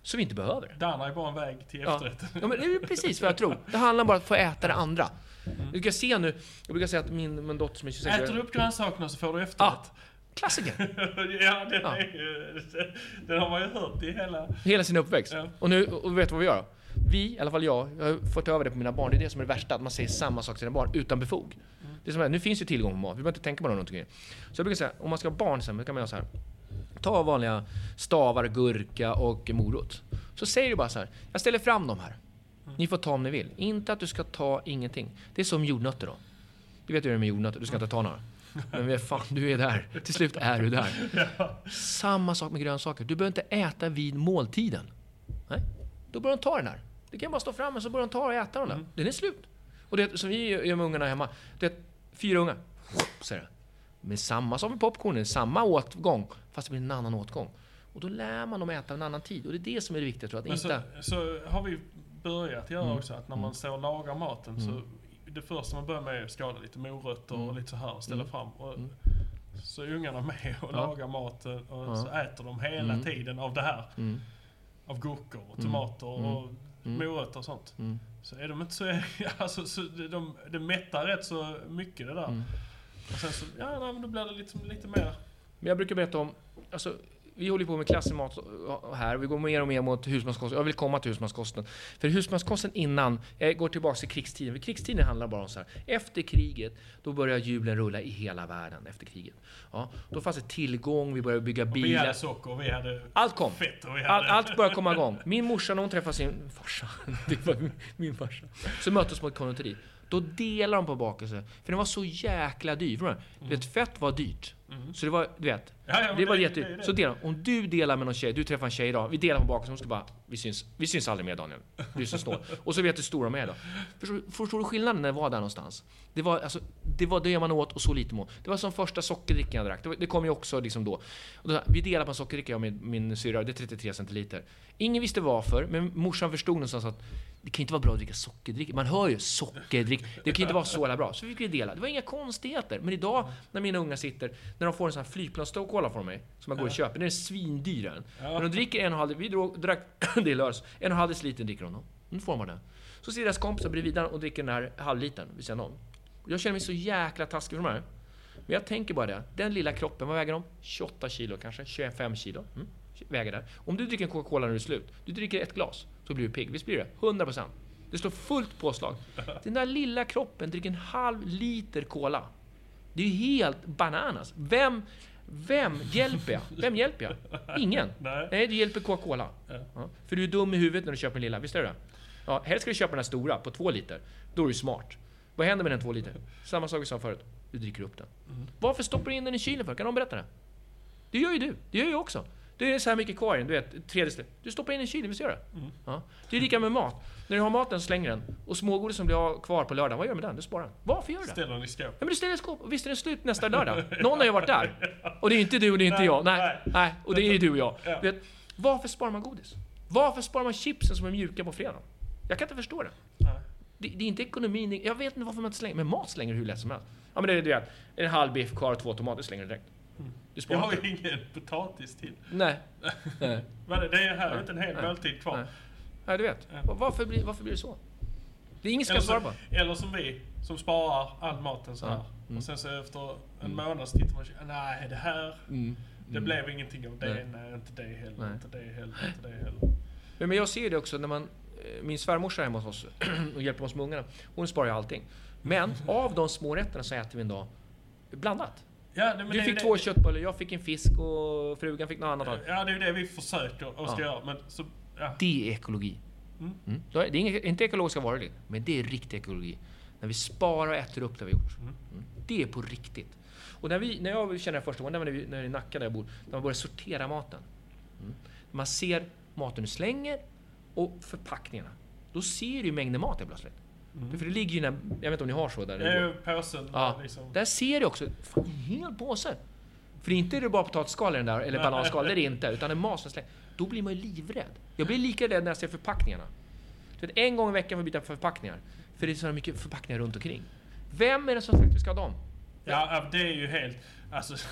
Så vi inte behöver det. Det andra är bara en väg till efterrätten. Ja, ja men det är precis vad jag tror. Det handlar bara om att få äta det andra. Mm. Du kan se nu, jag brukar säga att min, min dotter som är tjugosex... Äter du upp grönsakerna så får du efterrätt. Ja, klassiker. Ja, den, Ja. Är, den har man ju hört i hela... Hela sin uppväxt. Ja. Och nu, och vet du vad vi gör då? Vi, i alla fall jag, jag har fått över det på mina barn. Det är det som är det värsta, att man säger samma sak till sina barn utan befog. Mm. Det är som här, nu finns ju tillgång på mat, vi behöver inte tänka på någonting. Så jag brukar säga, om man ska ha barn sen, då kan man göra så här. Ta vanliga stavar, gurka och morot. Så säger du bara så här, jag ställer fram dem här. Ni får ta om ni vill. Inte att du ska ta ingenting. Det är som jordnötter då. Du vet hur det är med jordnötter, du ska inte ta några. Men vet fan, du är där. Till slut är du där. Ja. Samma sak med grönsaker. Du behöver inte äta vid måltiden. Nej. Då börjar de ta den här. Det kan bara stå fram och så börjar de ta och äta den där. Mm. Den är slut. Och det som vi gör med ungarna hemma. Det är fyra ungar. Så är det. Med samma som med popcornen. Samma åtgång. Fast det blir en annan åtgång. Och då lär man dem äta en annan tid. Och det är det som är det viktiga, tror jag. Att inte... så, så har vi börjat göra Mm. också. Att när man står och lagar maten Mm. så... Det första man börjar med är att skala lite morötter Mm. och lite så här och ställa Mm. fram. Och Mm. så är ungarna med och Ja. lagar maten och Ja. så äter de hela Mm. tiden av det här. Mm. Av gurkor och Mm. tomater Mm. och Mm. morötter och sånt. Mm. Så är de inte så... Alltså, så de, de mättar rätt så mycket det där. Mm. Och sen så... Ja, nej, men då blir det lite, lite mer... Men jag brukar berätta om... Alltså, vi håller på med klassisk mat här. Vi går mer och mer mot husmanskosten. Jag vill komma till husmanskosten. För husmanskosten innan... Jag går tillbaka till krigstiden. För krigstiden handlar bara om så här. Efter kriget, då börjar hjulen rulla i hela världen efter kriget. Ja, då fanns det tillgång, vi började bygga bilar. Vi hade socker, vi hade allt kom. fett och vi All, hade... allt började komma igång. Min morsa, när hon träffade sin farsa, det var min, min farsa, så möttes mot konditori. Då delar de på bakelse. För det var så jäkla dyrt. Mm. Du vet, fett var dyrt. Mm. Så det var, du vet, ja, ja, det var det, jättedyrt. det, det, det. Så delar, om du delar med någon tjej, du träffar en tjej idag, vi delar på bakelse, hon ska bara, vi syns, vi syns aldrig mer, Daniel. Du är så snål. Och så vet du hur stora de är då. Förstår, förstår du skillnaden när det var där någonstans? Det var, alltså, det var det man åt och så lite må. Det var som första sockerdrickan jag drack. Det, var, det kom ju också liksom då. Och då. Vi delar på en sockerdricka, jag och min, min syra, det är trettiotre centiliter. Ingen visste varför, men morsan förstod någonstans att det kan inte vara bra att dricka sockerdricka. Man hör ju sockerdricka. Det kan inte vara så jävla bra. Så vi fick vi dela. Det var inga konstigheter. Men idag, när mina unga sitter, när de får en sån här flygplansståkola från mig, som man går och köper, den är svindyrare. Ja. Men de dricker en och halv, vi drog, drack det i lördags, en och halv deciliter dricker de. Nu får man den. Så ser deras kompisar bredvid och dricker den här halvlitern vid sidan om. Jag känner mig så jäkla taskig för de här. Men jag tänker bara det. Den lilla kroppen, vad väger de? tjugoåtta kilo kanske, tjugofem kilo. Mm. Väger där. Om du dricker en Coca-Cola när du är slut, du dricker ett glas, så blir du pigg. Visst blir det? hundra procent. Det står fullt påslag. Den där lilla kroppen dricker en halv liter cola. Det är ju helt bananas. Vem, vem hjälper jag? Vem hjälper jag? Ingen. Nej, Nej du hjälper Coca-Cola. Ja. Ja. För du är dum i huvudet när du köper den lilla. Visst är det? Ja, helst ska du köpa den här stora på två liter. Då är du smart. Vad händer med den två liter? Samma sak vi sa förut. Du dricker upp den. Mm. Varför stoppar du in den i kylen för? Kan någon berätta det? Det gör ju du. Det gör ju också. Det är så här mycket kvar i den, du vet, tredje släpp. Du stoppar in i kylen, visst gör det? Mm. Ja. Det är lika med mat. När du har maten så slänger den. Och smågodis som blir kvar på lördagen, vad gör du med den? Du sparar den. Varför gör du det? Ställer den i skåp. Ja, men du ställer i skåp. Och visst är den slut nästa lördag? Någon har ju varit där. Och det är inte du och det är inte nej, jag. Nej, nej. nej. Och det är ju du och jag. Ja. Du vet, varför sparar man godis? Varför sparar man chipsen som är mjuka på fredag? Jag kan inte förstå det. Nej. Det, det är inte ekonomin. Jag vet inte varför man inte slänger. Men mat slänger hur lätt som helst. Ja, men det är du vet. En halv biff kvar och två tomater slänger du direkt. Du Jag har ju ingen potatis till. Nej. Nej. Men det är här inte en hel måltid kvar. Nej. Nej, du vet. Ja. Varför blir, varför blir det så? Det är ingen som Eller, kan så, svara på. eller som vi, som sparar all maten så här. Ja. Mm. Och sen så efter en Mm. månad så tittar man och nej det här, Mm. det Mm. blev ingenting av det. Nej. Nej, inte det heller, Nej. inte det heller, inte det heller. Men, men jag ser det också när man... Min svärmorsa är hemma hos oss och hjälper oss med ungarna. Hon sparar ju allting. Men av de små rätterna så äter vi en dag blandat. Ja, det, men Du det, fick det, två det, köttbullar, jag fick en fisk och frugan fick något annat. Ja, det är ju det vi försöker och ska Ja. göra. Men så, ja. Det är ekologi. Mm. Mm. Det är inga, inte ekologiska varor, men det är riktig ekologi. När vi sparar och äter upp det vi gjort. Mm. Mm. Det är på riktigt. Och när, vi, när jag känner det första gången, när, vi, när i Nacka där jag bor, när man börjar sortera maten. Mm. Man ser maten du slänger och förpackningarna. Då ser du ju mängden mat där plötsligt. Mm. För det ligger ju, när, jag vet inte om ni har så där. Det är ju påsen. Ja, Liksom. där ser du också fan, en hel påse. För inte är det bara potatisskal i den där, eller bananskal, det är det inte, utan en mat som slänger. Då blir man ju livrädd. Jag blir lika rädd när jag ser förpackningarna. Du vet, en gång i veckan får jag byta förpackningar. För det är så mycket förpackningar runt omkring. Vem är det som faktiskt ska ha dem? Ja, det är ju helt... Alltså,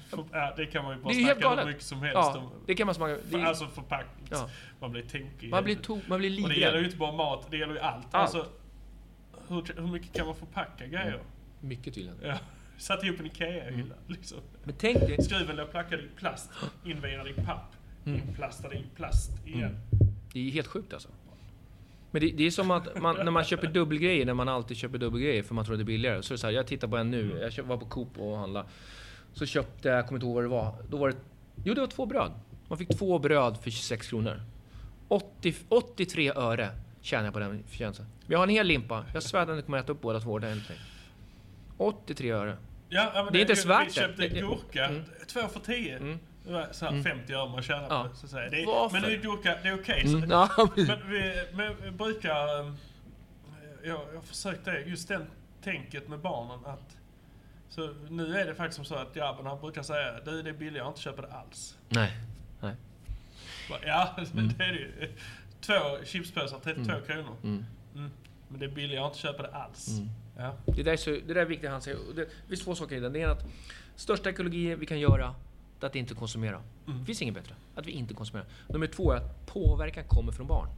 För, ja, det kan man ju bara det är helt snacka hur galet. mycket som helst Ja, om. det kan man smaka. För, Det, alltså förpackning. Ja. Man blir tokig. man blir to, man blir Och det gäller ju livrädd. inte bara mat, det gäller ju allt. Allt. Alltså, hur, hur mycket kan man förpacka grejer? Mm. Mycket tydligen. Ja. Satt ihop en Ikea-hylla, Mm. liksom. Men tänk dig. Skruven låg plackad i plast, invirad i papp, Mm. inplastad i plast igen. Mm. Det är helt sjukt alltså. Men det, det är som att man, när man köper dubbelgrejer, när man alltid köper dubbelgrejer för man tror det är billigare. Så är det så här, jag tittar på en nu, jag köp, var på Coop och handlade. Så köpte jag, jag kommer inte ihåg vad det var. Då var det, jo det var två bröd. Man fick två bröd för tjugosex kronor. åttio, åttiotre öre tjänar jag på den förtjänsten. Jag har en hel limpa, jag svär att jag kommer äta upp båda två ordentligt. åttiotre öre. Ja, men det är inte vi, svart. Vi köpte det, gurka, mm. två för tio. Mm. Det var så här Mm. femtio öre man tjänar Ja. på. Så att säga. Det är, Varför? men det är gurka, det är okej. Mm. Okay, Ja. men vi, men vi brukar... um, Jag har försökt det, just den tänket med barnen att... Så nu är det faktiskt som så att grabbarna brukar säga du, det är billigare, jag inte köper det alls. Nej. Nej. Ja, mm. det är det ju. Två chipspåsar, trettiotvå Mm. kronor. Mm. Mm. Men det är billigare, jag inte köper det alls. Mm. Ja. Det där är, så, det där är viktigt han säger. Det finns två saker i den. Det är att största ekologi vi kan göra är att inte konsumera. Mm. Det finns inget bättre. Att vi inte konsumerar. Nummer två är att påverkan kommer från barn.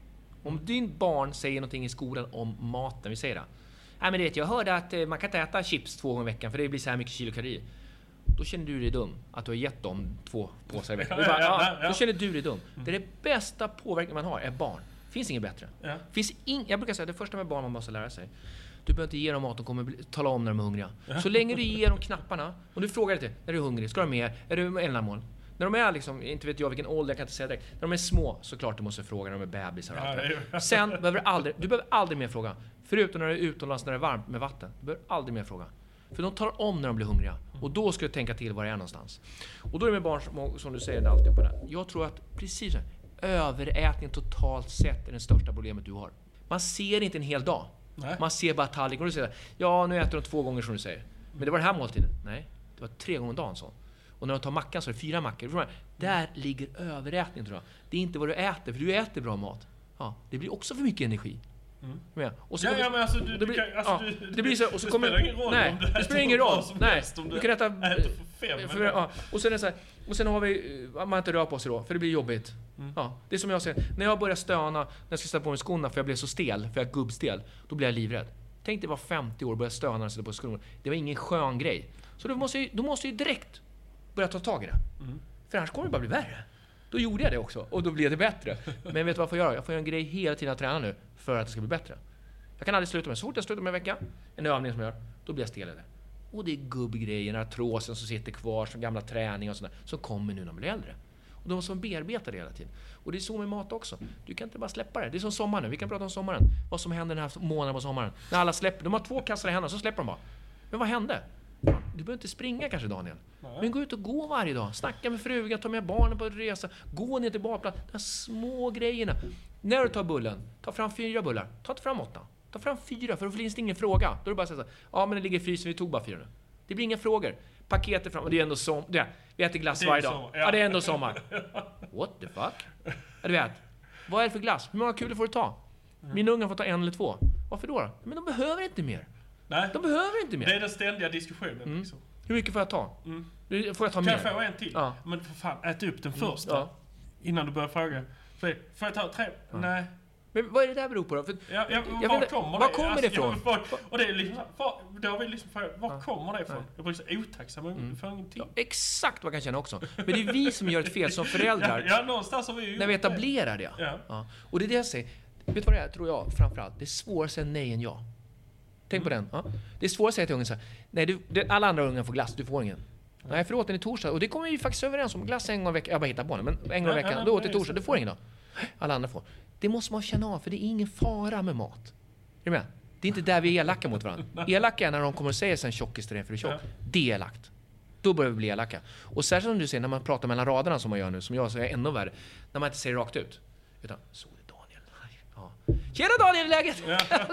Om din barn säger någonting i skolan om maten, vi säger det. Nej men du vet, jag hörde att man kan inte äta chips två gånger i veckan för det blir så här mycket kilokalorier. Då känner du dig dum att du har gett dem två påsar i veckan. Ja, Bara, ja, ja, ja, ja. Då känner du dig dum. Det är det bästa påverkan man har, är barn. Finns inget bättre. Ja. Finns in, jag brukar säga att det första med barn man måste lära sig. Du behöver inte ge dem mat, de kommer bli, tala om när de är hungriga. Så länge du ger dem knapparna, och du frågar lite, är du hungrig? Ska du ha mer? Är du med ändamål? När de är liksom, inte vet jag vilken ålder, jag kan inte säga direkt. När de är små, såklart du måste fråga när de är bebisar och allt det där. Sen behöver du aldrig, du behöver aldrig mer fråga. Förutom när du är utomlands när det är varmt med vatten. Du behöver aldrig mer fråga. För de tar om när de blir hungriga. Och då ska du tänka till var det är någonstans. Och då är det med barn som, som du säger alltid på det. Jag tror att precis så här, överätning totalt sett är det största problemet du har. Man ser inte en hel dag. Nej. Man ser bara tallrik och du säger ja nu äter de två gånger som du säger. Men det var den här måltiden. Nej, det var tre gånger om dagen så. Och när de tar mackan så är det fyra mackor. Där ligger överätning tror jag. Det är inte vad du äter, för du äter bra mat. Ja, det blir också för mycket energi. Mm. Ja, och så Ja, kommer- ja, men alltså du, det du blir, kan, alltså, ja, du, det blir så, och så det kommer, spelar ingen roll nej, om du det äter spelar ingen vad roll. som Nej, helst, om du du kan äta, äter för fem, för, men- ja, och sen är det så här, och sen har vi, man inte rör på sig då, för det blir jobbigt. Mm. Ja, det är som jag säger, när jag börjar stöna, när jag ska sätta på mig skorna för jag blev så stel, för jag är gubbstel, då blir jag livrädd. Tänk dig var femtio år och börja stöna när jag sätter på skorna. Det var ingen skön grej. Så du måste ju, du måste ju direkt börja ta tag i det. Mm. För annars kommer det bara bli värre. Då gjorde jag det också, och då blev det bättre. Men vet du vad jag får göra? Jag får göra en grej hela tiden att träna nu, för att det ska bli bättre. Jag kan aldrig sluta med, så fort jag slutar med en vecka, en övning som jag gör, då blir jag stel i det. Och det är gubbgrejen, artrosen som sitter kvar, som gamla träning och sådär, som kommer nu när man blir äldre. Och de som bearbetar det hela tiden. Och det är så med mat också. Du kan inte bara släppa det. Det är som sommaren nu. Vi kan prata om sommaren. Vad som händer den här månaden på sommaren. När alla släpper. De har två kassar i händerna, så släpper de bara. Men vad hände? Du behöver inte springa kanske, Daniel. Men gå ut och gå varje dag. Snacka med frugan, ta med barnen på en resa. Gå ner till badplats. De här små grejerna. När du tar bullen, ta fram fyra bullar. Ta inte fram åtta. Ta fram fyra, för då finns det ingen fråga. Då är det bara att säga så här, ja men det ligger i frysen, vi tog bara fyra nu. Det blir inga frågor. Paketet fram, och det är ändå som, det är, vi äter glass Det är varje sommar, dag. ja. Ja, det är ändå sommar. What the fuck? Ja, du vet. Vad är det för glass? Hur många kulor får du ta? Mina ungar får ta en eller två. Varför då? Men de behöver inte mer. Nej, De behöver inte mer. det är den ständiga diskussionen. Mm. Liksom. Hur mycket får jag ta? Mm. Nu får jag ta Kan mer. jag få en till? Ja. Men för fan, ät upp den första. Ja. Innan du börjar fråga. Får får jag ta tre? Nej. Men vad är det där beror på då? För, Ja, ja, jag var vet- kommer var det? kommer Alltså, det ifrån? ja, var, och det är liksom, var, då har vi liksom frågat, var Ja. kommer det ifrån? Nej. Jag blir så otacksam, jag Mm. får ingenting. ja, exakt vad jag kan känna också. Men det är vi som gör ett fel som föräldrar. Ja, ja, någonstans har vi ju När vi gjort det. etablerar det. Ja. Ja. Och det är det jag säger. Vet du vad det är, tror jag, framförallt? Det är svårare att säga nej än ja. Tänk på den. Ja. Det är svårare att säga till ungen så här, nej, du, det, alla andra ungar får glass, du får ingen. Nej, förlåt, den är torsdag. Och det kommer vi faktiskt överens om. Glass en gång i veckan, jag bara hittar på det, men en gång i Ja, veckan, ja, då ja, åt det just torsdag, det. du får ingen då. Alla andra får. Det måste man känna av, för det är ingen fara med mat. Är du med? Det är inte där vi är elaka mot varandra. Elaka är när de kommer och säger sen tjockis till dig för du är tjock. Ja. Det är elakt. Då börjar vi bli elaka. Och särskilt som du säger, när man pratar mellan raderna som man gör nu, som jag, så är ännu värre. När man inte säger rakt ut. Utan, så är det Daniel. Ja. Tjena Daniel, läget?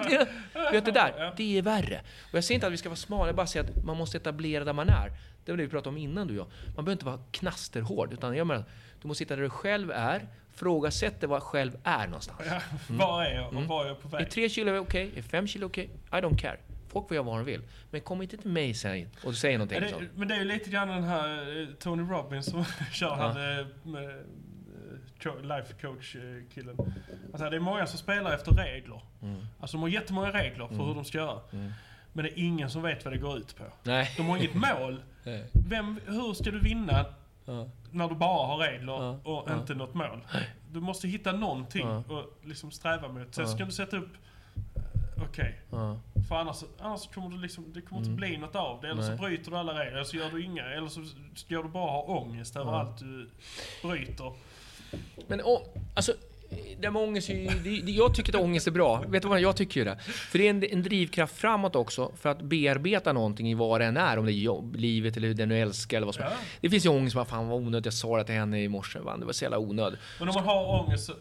Vet du där? Ja. Det är värre. Och jag säger inte att vi ska vara smala, jag bara säger att man måste etablera där man är. Det var det vi pratade om innan du och jag. Man behöver inte vara knasterhård, utan jag menar, du måste sitta där du själv är, frågasätta vad själv är någonstans. Ja, var är jag och Mm. var är jag på Är väg? tre kilo okej? Är fem kilo okej? I don't care. Folk får göra vad de vill. Men kom inte till mig sen och säg någonting. Ja, det, men det är ju lite grann den här Tony Robbins som kör, ja. hade med life coach-killen. Alltså, det är många som spelar efter regler. Mm. Alltså de har jättemånga regler för mm. hur de ska göra. Mm. Men det är ingen som vet vad det går ut på. Nej. De har inget mål. Vem, hur ska du vinna ja. när du bara har regler ja. och ja. inte något mål? Du måste hitta någonting ja. och liksom sträva mot. Sen ja. ska du sätta upp okej. Okay. Ja. För annars, annars kommer du liksom, det kommer mm. inte bli något av det. Eller Nej. så bryter du alla regler, eller så gör du inga. Eller så gör du bara ha ångest över ja. allt du bryter. Men och, alltså, det med ångest, det, det, jag tycker att ångest är bra. Vet du vad jag tycker det? För det är en, en drivkraft framåt också. För att bearbeta någonting i vad det än är. Om det är jobb, livet eller den du älskar eller vad som ja. Det finns ju ångest som fan vad onödigt. Jag sa det till henne i morse. Det var så jävla onödigt. Men om man har ångest så...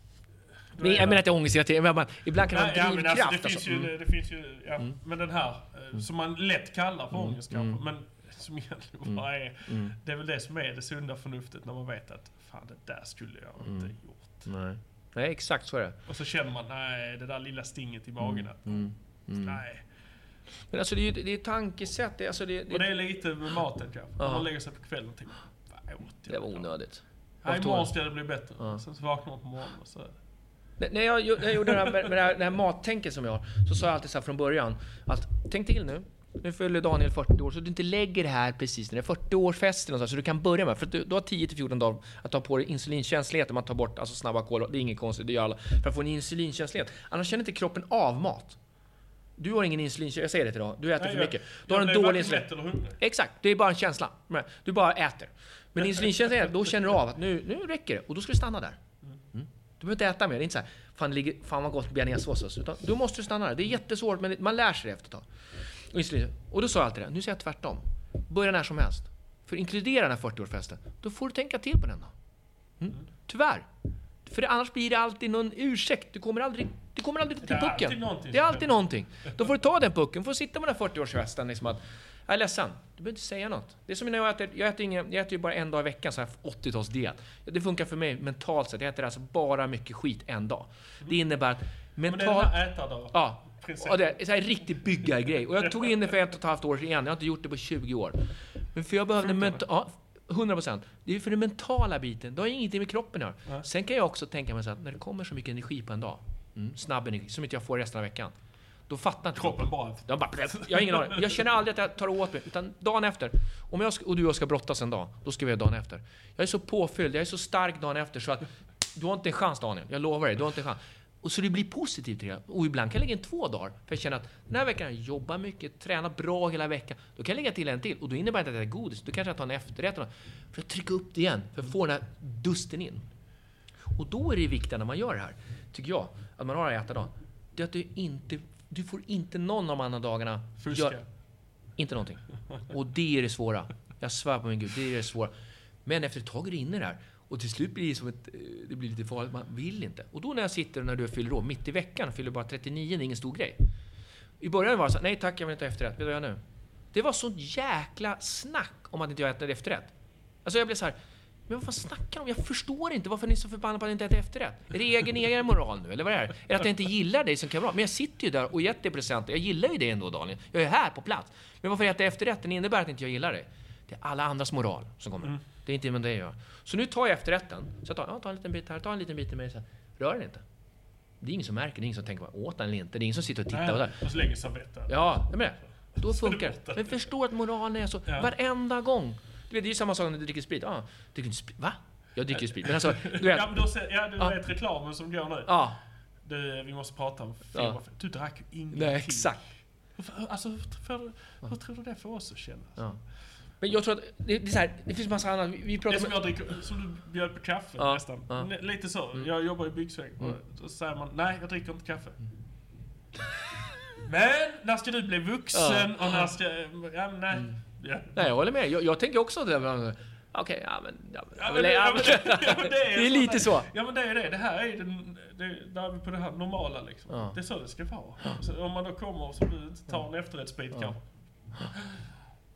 Nej, jag menar att jag har ångest hela tiden. Men ibland kan det ha en drivkraft. Ja, alltså, det, finns ju, mm. det finns ju... Ja, mm. Men den här, mm. som man lätt kallar för mm. ångest kanske. Mm. Men som egentligen bara är... Mm. Det är väl det som är det sunda förnuftet. När man vet att fan, det där skulle jag inte mm. gjort. Nej. Nej, exakt så är det. Och så känner man, nej, det där lilla stinget i magen. Mm. Mm. Mm. Nej. Men alltså det är, det är tankesätt. Det, alltså det, det, och det är lite med maten kanske. Ja. Man lägger sig på kvällen och tänker, vad åt jag? Det var onödigt. Nej, imorgon ska det bli bättre. Ja. Sen så vaknar man på morgonen och så... När jag, jag gjorde det här med, med det, här, det här mattänket som jag har, så sa jag alltid så här från början att tänk till nu, nu fyller Daniel fyrtio år, så du inte lägger det här precis när det är fyrtio-årsfesten så du kan börja med, för du, du har tio till fjorton dagar att ta på dig insulinkänslighet om man tar bort alltså snabba kol, det är inget konstigt, det gör alla, för att få en insulinkänslighet, annars känner inte kroppen av mat. Du har ingen insulinkänslighet, jag säger det till dig, du äter Nej, för mycket. Du har en dålig insulin. Exakt, det är bara en känsla. Du bara äter. Men insulinkänslighet, då känner du av att nu, nu räcker det, och då ska du stanna där. Mm. Du behöver inte äta mer, det är inte så här, fan, ligger, fan vad gott bearnaisesås, utan du måste stanna där. Det är jättesvårt, men man lär sig det efter ett tag. Och då sa jag alltid det, nu säger jag tvärtom. Börja när som helst. För inkludera den här fyrtio-årsfesten, då får du tänka till på den då. Mm. Tyvärr. För det, annars blir det alltid någon ursäkt. Du kommer aldrig, du kommer aldrig till pucken. Det är alltid någonting. Då får du ta den pucken, får sitta med den här fyrtio-årsfesten liksom att, jag är ledsen, du behöver inte säga något. Det är som när jag äter, jag äter, ingen, jag äter ju bara en dag i veckan så här åttio-talsdiet. Det funkar för mig mentalt sett. Jag äter alltså bara mycket skit en dag. Det innebär att mentalt... Men det är den här ätardag. Ja. Och det är så här riktigt byggargrej. Och jag tog in det för ett och ett halvt år sedan. Jag har inte gjort det på tjugo år. Men för jag behövde menta- ja, hundra procent. Det är för den mentala biten. Det har ingenting med kroppen att göra. Sen kan jag också tänka mig så att när det kommer så mycket energi på en dag, mm, snabb energi, som inte jag får resten av veckan, då fattar inte kroppen bara. Jag, bara, jag har ingen aning. Jag känner aldrig att jag tar åt mig, utan dagen efter. Om jag och du och jag ska brottas en dag, då ska vi göra dagen efter. Jag är så påfylld, jag är så stark dagen efter så att du har inte en chans, Daniel. Jag lovar dig, du har inte en chans. Och så det blir positivt till det. Och ibland kan jag lägga in två dagar. För jag känner att den här veckan jag jobbar mycket, tränar bra hela veckan. Då kan jag lägga till en till. Och då innebär det inte att jag är godis. Då kanske jag tar en efterrätt. För att trycka upp det igen. För att få den här dusten in. Och då är det viktigt när man gör det här, tycker jag, att man har en ätardag. Det är att du inte... Du får inte någon av de andra dagarna... Gör, inte någonting. Och det är det svåra. Jag svär på min Gud, det är det svåra. Men efter ett tag är det inne där. Och till slut blir det som ett, det blir lite farligt, man vill inte. Och då när jag sitter när du fyller år, mitt i veckan, fyller bara trettionio, det är ingen stor grej. I början var det så, nej tack, jag vill inte efterrätt. Vet du vad jag nu? Det var så jäkla snack om att inte jag äter efterrätt. Alltså jag blev så här, men vad fan snackar de? Jag förstår inte varför ni är så förbannade på att inte äta efterrätt. Är det egen egen moral nu, eller vad är det? Är det att jag inte gillar dig som kamrat? Men jag sitter ju där och gett dig presenter. Jag gillar ju det ändå, Daniel. Jag är här på plats. Men varför äta efterrätten innebär att inte jag gillar dig? Det är alla andras moral som kommer. Mm. Det är inte med det jag gör. Så nu tar jag efterrätten. Så jag tar, ja, tar en liten bit här, tar en liten bit i mig. Så rör den inte. Det är ingen som märker, det är ingen som tänker på åt den eller inte. Det är ingen som sitter och tittar. Nej, och så länge servetten. Ja, det med. Då funkar det. Men förstå att moralen är så ja. Varenda gång. Du vet, det är ju samma sak när du dricker sprit. Ah, dricker inte sprit. Va? Jag dricker sprit. Men alltså, du vet. Ja, men då, ja, du ah. vet reklamen som går nu. Ja. Du, vi måste prata om film. Ja. Du drack ju ingenting. Nej, exakt. Alltså, hur, hur tror du det för oss att känna? Ja. Men jag tror att det, det är så här, det finns massa annat. Vi pratar det som jag dricker, som du bjöd på kaffe ja, nästan. Ja. Lite så. Mm. Jag jobbar i byggsväng och mm. så säger man, nej, jag dricker inte kaffe. Mm. Men när ska du bli vuxen ja. Och när ska... Ja, men nej. Mm. Ja. Nej, jag håller med. Jag, jag tänker också det. Okej, okay, ja men... Ja, men, ja, men, det, ja, men, ja, men det, är, det är lite så. Ja, men det är det. Det här är den... Det, där är vi på det här normala liksom. Ja. Det är så det ska vara. Ja. Så om man då kommer så du inte tar en efterrättsbit ja. kanske.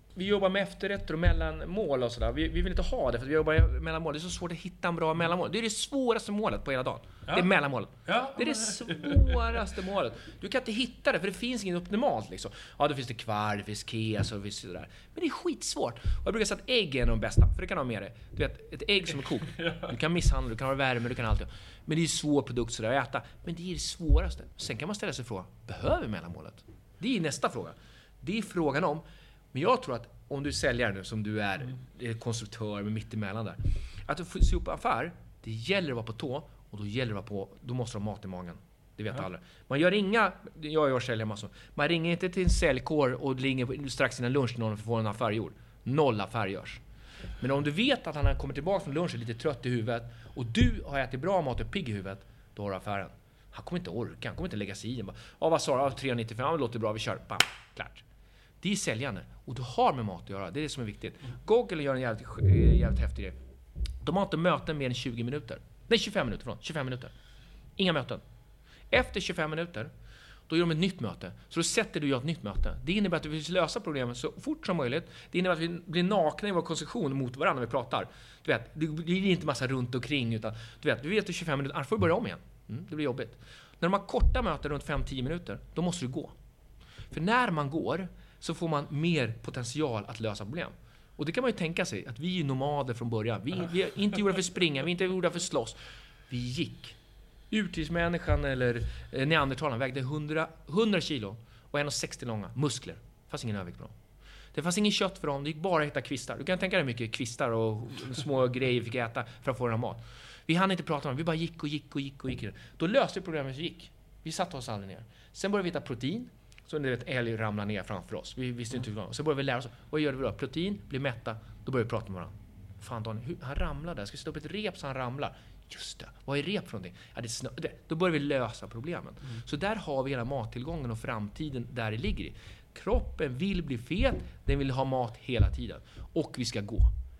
vi jobbar med efterrätter och mellanmål och sådär. Vi, vi vill inte ha det för vi jobbar med mellanmål. Det är så svårt att hitta en bra mellanmål. Det är det svåraste målet på hela dagen. Ja. Det är mellanmålet. Ja. Det är det svåraste målet. Du kan inte hitta det för det finns inget optimalt liksom. Ja, då finns det kvar, det finns kes och det finns sådär. Men det är skitsvårt. Och jag brukar säga att ägg är de bästa, för det kan du ha med dig. Du vet, ett ägg som är kokt. Du kan misshandla, du kan ha värme, du kan allt. Men det är ju svår produkt sådär att äta. Men det är det svåraste. Sen kan man ställa sig frågan, behöver mellanmålet? Det är nästa fråga. Det är frågan om. Men jag tror att om du säljer nu som du är, mm. konstruktör med mitt emellan där. Att du får se upp affär, det gäller att vara på tå och då gäller det att vara på, då måste du ha mat i magen. Det vet ja. alla. Man gör inga, jag gör säljer massor. Man ringer inte till en säljkår och ringer strax innan lunch någon för att få en affär gjord. Noll affär görs. Men om du vet att han kommer tillbaka från lunchen lite trött i huvudet och du har ätit bra mat och pigg i huvudet, då har du affären. Han kommer inte orka, han kommer inte lägga sig i. Ja, vad sa du? Ja, tre nittiofem, ja, det låter bra, vi kör. Bam, klart. Det är säljande. Och du har med mat att göra. Det är det som är viktigt. Google gör en jävligt, jävligt häftig grej. De har inte möten mer än tjugo minuter. Nej, tjugofem minuter. Förlåt. tjugofem minuter. Inga möten. Efter tjugofem minuter, då gör de ett nytt möte. Så då sätter du och gör ett nytt möte. Det innebär att vi vill lösa problemen så fort som möjligt. Det innebär att vi blir nakna i vår konstruktion mot varandra när vi pratar. Du vet, det blir inte massa runt omkring. Utan, du vet, vi vet att tjugofem minuter, annars får vi börja om igen. Mm, det blir jobbigt. När de har korta möten runt fem till tio minuter, då måste du gå. För när man går så får man mer potential att lösa problem. Och det kan man ju tänka sig, att vi är nomader från början. Vi, vi är inte gjorda för att springa, vi är inte gjorda för att slåss. Vi gick. Urtidsmänniskan eller eh, neandertalaren vägde hundra, hundra kilo och en komma sextio långa, muskler. Det fanns ingen övervikt på dem. Det fanns ingen kött för dem, det gick bara att hitta kvistar. Du kan tänka dig mycket kvistar och små grejer vi fick äta för att få den mat. Vi hann inte prata om det, vi bara gick och gick och gick och gick. Då löste vi problemet och gick. Vi satte oss aldrig ner. Sen började vi hitta protein. Så när ett älg ramlar ner framför oss. Vi visste inte hur det var. Så började vi lära oss. Vad gör vi då? Protein, blir mätta. Då börjar vi prata med varandra. Fan Daniel, hur, han ramlade. Jag ska sätta upp ett rep så han ramlar. Just det. Vad är rep för någonting? Ja, det är snö, det. Då börjar vi lösa problemen. Mm. Så där har vi hela mattillgången och framtiden där det ligger i. Kroppen vill bli fet. Den vill ha mat hela tiden. Och vi ska gå.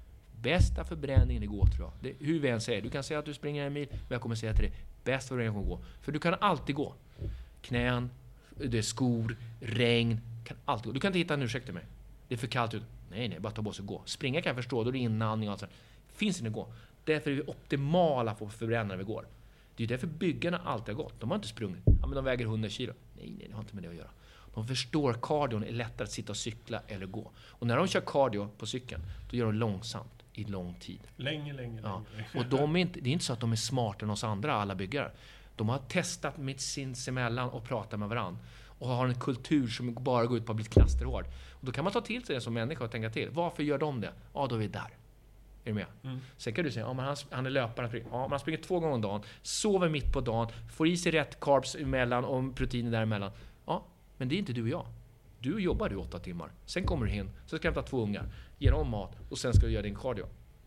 Bästa förbränningen är gå, tror jag. Det, hur vi än säger. Du kan säga att du springer en mil. Men jag kommer säga till dig. Bästa förbränningen kommer gå. För du kan alltid gå. Knän. Det är skor, regn, kan alltid gå. Du kan inte hitta en ursäkt till mig. Det är för kallt ut. Nej, nej, bara ta på sig och gå. Springa kan jag förstå, då är det inandning och allt sånt. Finns inte att gå. Därför är vi optimala för att förbränna när vi går. Det är därför byggarna alltid har gått. De har inte sprungit. Ja, men de väger hundra kilo. Nej, nej, det har inte med det att göra. De förstår kardion är lättare att sitta och cykla eller gå. Och när de kör cardio på cykeln, då gör de långsamt i lång tid. Länge, länge, ja. länge. Och de är inte, det är inte så att de är smartare än oss andra, alla byggare. De har testat med sinsemellan och pratat med varandra. Och har en kultur som bara går ut på att bli knasterhård. Och då kan man ta till sig det som människa och tänka till. Varför gör de det? Ja, då är vi där. Är du med? Mm. Sen kan du säga, ja, men han, han är löpare. Ja, man springer två gånger om dagen. Sover mitt på dagen. Får i sig rätt carbs emellan och proteiner däremellan. Ja, men det är inte du och jag. Du jobbar i åtta timmar. Sen kommer du in. Så ska du hämta två ungar. Ge dem mat. Och sen ska du göra din cardio.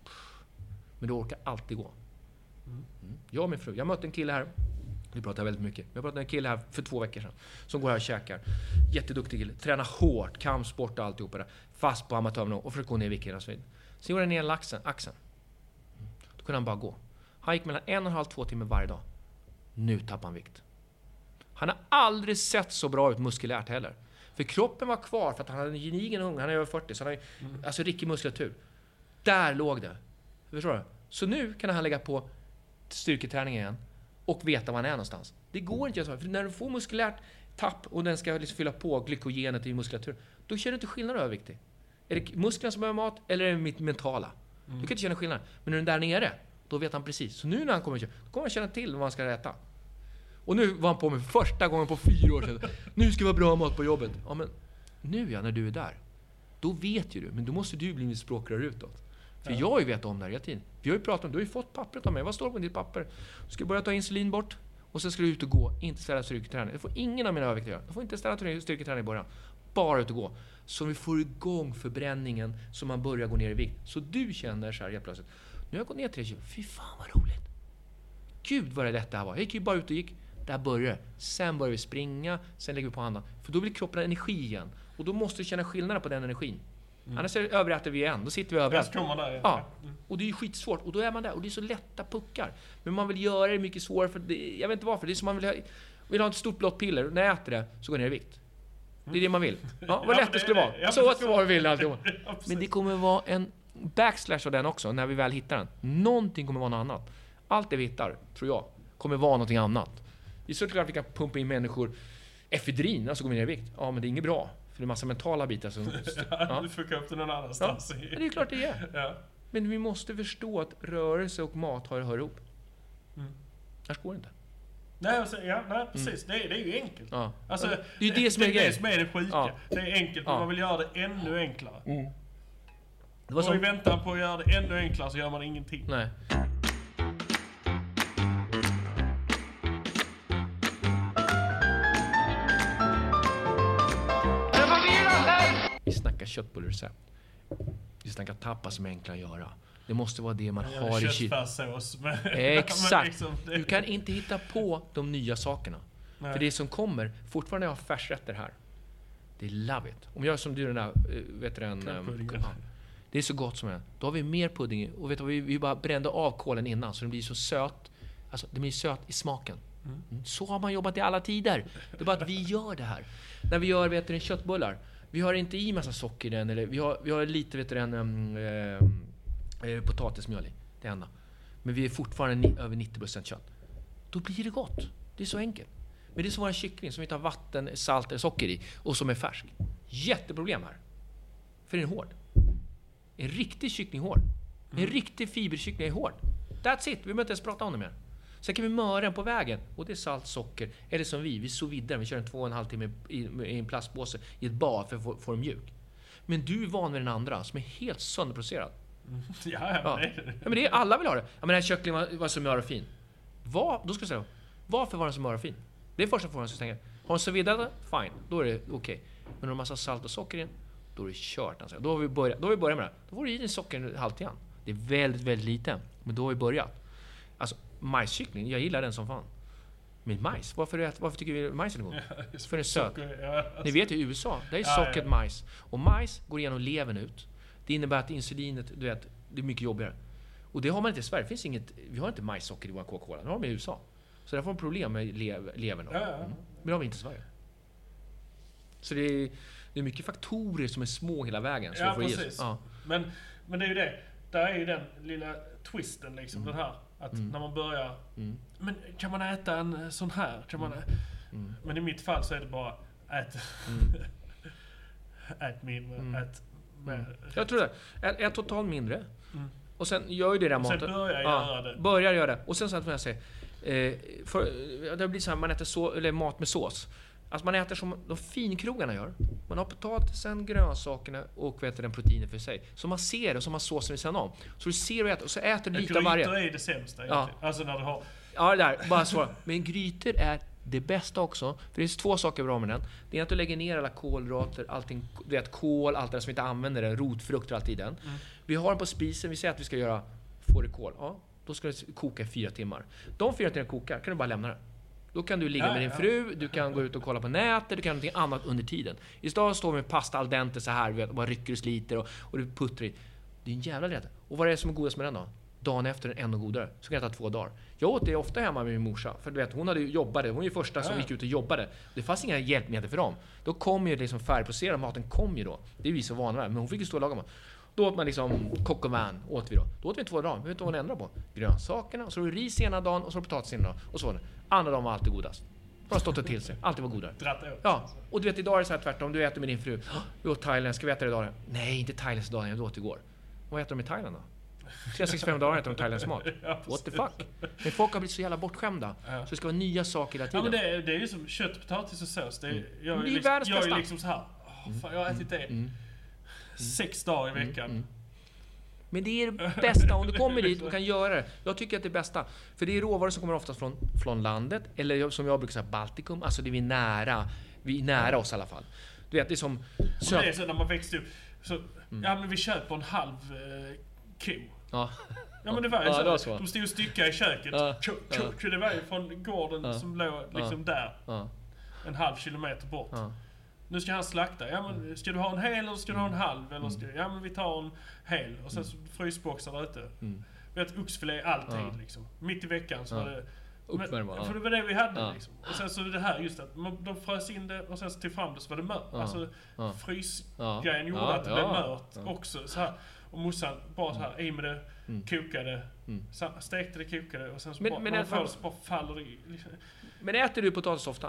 Men du orkar alltid gå. Mm. Jag och min fru. Jag mötte en kille här. Vi pratar väldigt mycket. Jag pratade med en kille här för två veckor sedan. Som går här och käkar. Jätteduktig kille. Tränar hårt. Kampsport och alltihopa där. Fast på amatörnivå. Och försöker gå ner i vikt hela tiden. Sen gjorde han ner axeln. axeln. Då kunde han bara gå. Han gick mellan en och en halv, två timmar varje dag. Nu tappar han vikt. Han har aldrig sett så bra ut muskulärt heller. För kroppen var kvar för att han hade en gedigen ung. Han är över fyrtio. Så han har mm. alltså riktig muskulatur. Där låg det. Förstår du? Så nu kan han lägga på styrketräning igen. Och veta var han är någonstans. Det går inte. För när du får muskulärt tapp och den ska liksom fylla på glykogenet i muskulatur, då känner du inte skillnad överviktig. Är det musklerna som behöver mat eller är det mitt mentala? Mm. Du kan inte känna skillnad. Men när den där nere, då vet han precis. Så nu när han kommer då kommer han känna till vad han ska äta. Och nu var han på mig för första gången på fyra år sedan. Nu ska vi ha bra mat på jobbet. Ja, men nu ja, när du är där, då vet ju du. Men då måste du bli min språkrör utåt. För ja. jag har ju vet om det här hela tiden. Vi har ju pratat om, du har ju fått pappret av mig. Vad står på ditt papper? Du ska börja ta insulin bort. Och sen ska du ut och gå. Inte ställa styrketräning. Det får ingen av mina övervikter göra. Du får inte ställa styrketräning i början. Bara ut och gå. Så vi får igång förbränningen. Så man börjar gå ner i vikt. Så du känner så här helt plötsligt. Nu har jag gått ner tre kilo. Fy fan vad roligt. Gud vad det detta här var. Jag gick ju bara ut och gick. Där börjar det. Sen börjar vi springa. Sen lägger vi på handen. För då blir kroppen energi igen. Och då måste du känna skillnaden på den energin. Mm. Annars överäter vi igen. Då sitter vi överallt. Där, ja. Ja. Mm. Och det är ju skitsvårt. Och då är man där. Och det är så lätta puckar. Men man vill göra det mycket svårare. För det, jag vet inte varför. Det är som man vill ha, vill ha ett stort blått piller. Och när jag äter det så går det ner i vikt. Det är det man vill. Ja, vad Ja, lätt det det- skulle vara. ja, Så att precis. det var vi vill alltihop. Ja, precis. Men det kommer vara en backslash av den också, när vi väl hittar den. Någonting kommer vara något annat. Allt det vi hittar, tror jag, kommer vara någonting annat. Det är såklart att vi kan pumpa in människor efedrin, alltså gå ner i vikt. Ja, men det är inget bra. För det är massa mentala bitar som... Ja, Ja. du fuckar upp det någon Ja, annanstans. men det är klart det är. Ja. Men vi måste förstå att rörelse och mat hör, hör ihop. Mm. Annars går det inte. Nej, alltså, ja, nej, precis. Det, är, det är ju enkelt. Ja. Alltså, Det är ju det som är det, grejen. det som är det sjuka. Ja. Det är enkelt, men Ja. man vill göra det ännu enklare. Det var Och i som... väntan på att göra det ännu enklare så gör man ingenting. Nej. Vi snackar köttbullrecept. Vi snackar tapas som är enkla att göra. Det måste vara det man Man har gör i kylen. köttfärssås med... men Exakt. liksom, det- Du kan inte hitta på de nya sakerna. Nej. För det som kommer, fortfarande har färsrätter här. Det är love it. Om jag som du den där, eh, vet du den... Puddingen. ehm, ja. Det är så gott som det. Då har vi mer pudding. Och vet du, vi, vi bara brände av kålen innan så den blir så söt. Alltså, den blir söt i smaken. Mm. Så har man jobbat i alla tider. Det är bara att vi gör det här. När vi gör, vet du, köttbullar. Vi har inte i massa socker i den. Eller vi har, vi har lite, vet du, en um, eh, potatismjöl i. Det enda. Men vi är fortfarande ni, över nittio procent kött. Då blir det gott. Det är så enkelt. Men det är som våra kyckling som vi tar vatten, salt eller socker i. Och som är färsk. Jätteproblem här. För den är hård. En riktig kyckling är hård. En riktig fiberkyckling är hård. That's it. Vi behöver inte ens prata om det mer. Sen kan vi möra den på vägen. Och det är salt, socker. Eller som vi, vi sous vide den. Vi kör en två och en halv timme i, i en plastpåse i ett bad för att få, få den mjuk. Men du är van med den andra som är helt sönderproducerad. Ja, ja, Ja. det är det. Ja, men det är, alla vill ha det. Ja, men den här kycklingen var, var så mör och fin. Var, då ska jag säga, varför var den så mör och fin? Det är första frågan som jag tänker. Har den sous vide, fine. Då är det okej. Okay. Men om du har massa salt och socker i, då är det kört. Alltså. Då har vi börjat, då har vi börjat med det. Då får du i din sockerhalt igen. Det är väldigt, väldigt lite. Men då har vi börjat. Alltså, majskyckling, jag gillar den som fan. Men majs, varför, är, varför tycker vi majs är god? Just För den är söt. socker, ja, alltså. Ni vet ju i U S A, där är Ja, sockret ja. majs. Och majs går igenom levern ut. Det innebär att insulinet, du vet, det är mycket jobbigare. Och det har man inte i Sverige. Det finns inget, vi har inte majssocker i vår Coca-Cola. Det har de i U S A. Så där får man problem med lev, levern. Ja, ja. Mm. Men det har vi inte i Sverige. Så det är, det är mycket faktorer som är små hela vägen. Så Ja, vi får i oss. precis. Ja. Men, men det är ju det. Där är ju den lilla twisten liksom, den här. Att när man börjar... Mm. Men kan man äta en sån här? Kan man ä- Mm. Men i mitt fall så är det bara ät... Mm. ät mindre, Mm. ät mer. Jag tror det. Ät, ät totalt mindre. Mm. Och sen gör ju det där Och sen maten. börjar göra det. Börjar göra det. Och sen så att man säger, eh, för, det blir så här, man äter så, eller mat med sås. Alltså man äter som de finkrogarna gör. Man har potatisen, grönsakerna och vet du, den proteinen för sig. Så man ser det, och så har man såsen vid sidan om. Så du ser och äter, och så äter du lite av varje. Grytor är det sämsta Ja. egentligen. Alltså när du har... Ja, det där. Bara svara. Men grytor är det bästa också. För det finns två saker bra med den. Det är att du lägger ner alla kolhydrater, allting, du vet, kol, allt det där som vi inte använder, det, rotfrukter, allt i den. Mm. Vi har den på spisen, vi säger att vi ska göra fårikål. Ja, då ska det koka i fyra timmar. De fyra timmarna kokar, kan du bara lämna det. Då kan du ligga Ja, med din ja. fru, du kan gå ut och kolla på nätet, du kan göra någonting annat under tiden. Istället står vi med pasta al dente så här, du vet, och bara rycker och sliter och, och du puttrar i. Det är en jävla rätt. Och vad är det som är godast med den då? Dagen efter är den ännu godare. Så kan jag ta två dagar. Jag åt det ofta hemma med min morsa. För du vet, hon hade ju jobbade. Hon är ju första som Ja. gick ut och jobbade. Det fanns inga hjälpmedel för dem. Då kom ju liksom färdigproducerad maten kom ju då. Det är vi så vana med. Men hon fick ju stå och laga mat. Då åt man liksom coq au vin åt vi då. Då åt vi två dagar. Vi vet inte vad man ändrar på. Grönsakerna, och så var det ris ena dagen och så var det potatis ena dagen. Och så var det. Andra dagen var alltid godast. Bara stått och till sig. Alltid var godare. Dratt åt. Ja, och du vet idag är det så här tvärtom. Du äter med din fru. "Åh, vi åt thailändsk, ska vi äta det idag? Nej, inte thailändsk idag. Jag åt igår. Vad äter de i Thailand då? trehundrasextiofem dagar äter de thailändsk mat. Ja, What the fuck? Men folk har blivit så jävla bortskämda. Ja. Så det ska vara nya saker hela Ja, tiden. men det är, det är ju som kött, potatis och sås. Det är, jag, är Men det är liksom, världens jag är bästa. liksom så här. Åh, fan, jag har ätit det sex dagar i veckan. Men det är det bästa om du kommer dit och kan göra det. Jag tycker att det är bästa. För det är råvaror som kommer oftast från, från landet. Eller som jag brukar säga, Baltikum. Alltså det är vi nära. Vi är nära oss i alla fall. Du vet, det är som... Så det är så när man växte upp. Så, ja men vi köper en halv eh, ko. Ja. Ja men det var ju Ja, så. det var så. De stod och styckade i köket. Ja, Ko, ko, ko. Det var ju från gården Ja. som låg liksom där. Ja. En halv kilometer bort. Ja. Nu ska han slakta. Ja men ska du ha en hel eller ska du ha en halv? Eller ska, ja men vi tar en hel. Och sen så frysboxar där ute. Mm. Vi vet oxfilé alltid Ja. liksom. Mitt i veckan så Ja. var det Uppvärma. Men, för det var det vi hade ja. liksom. Och sen så det här just att de frös in det och sen så tog fram det så var det mört. Ja. Alltså ja. frysgrejen gjorde ja. att det ja. blev mört ja. också så här. Och morsan bara så här i med det, mm. kokade, mm. stekte det, kokade och sen så men, bara, men äter, så bara faller det liksom. Men äter du potatis ofta?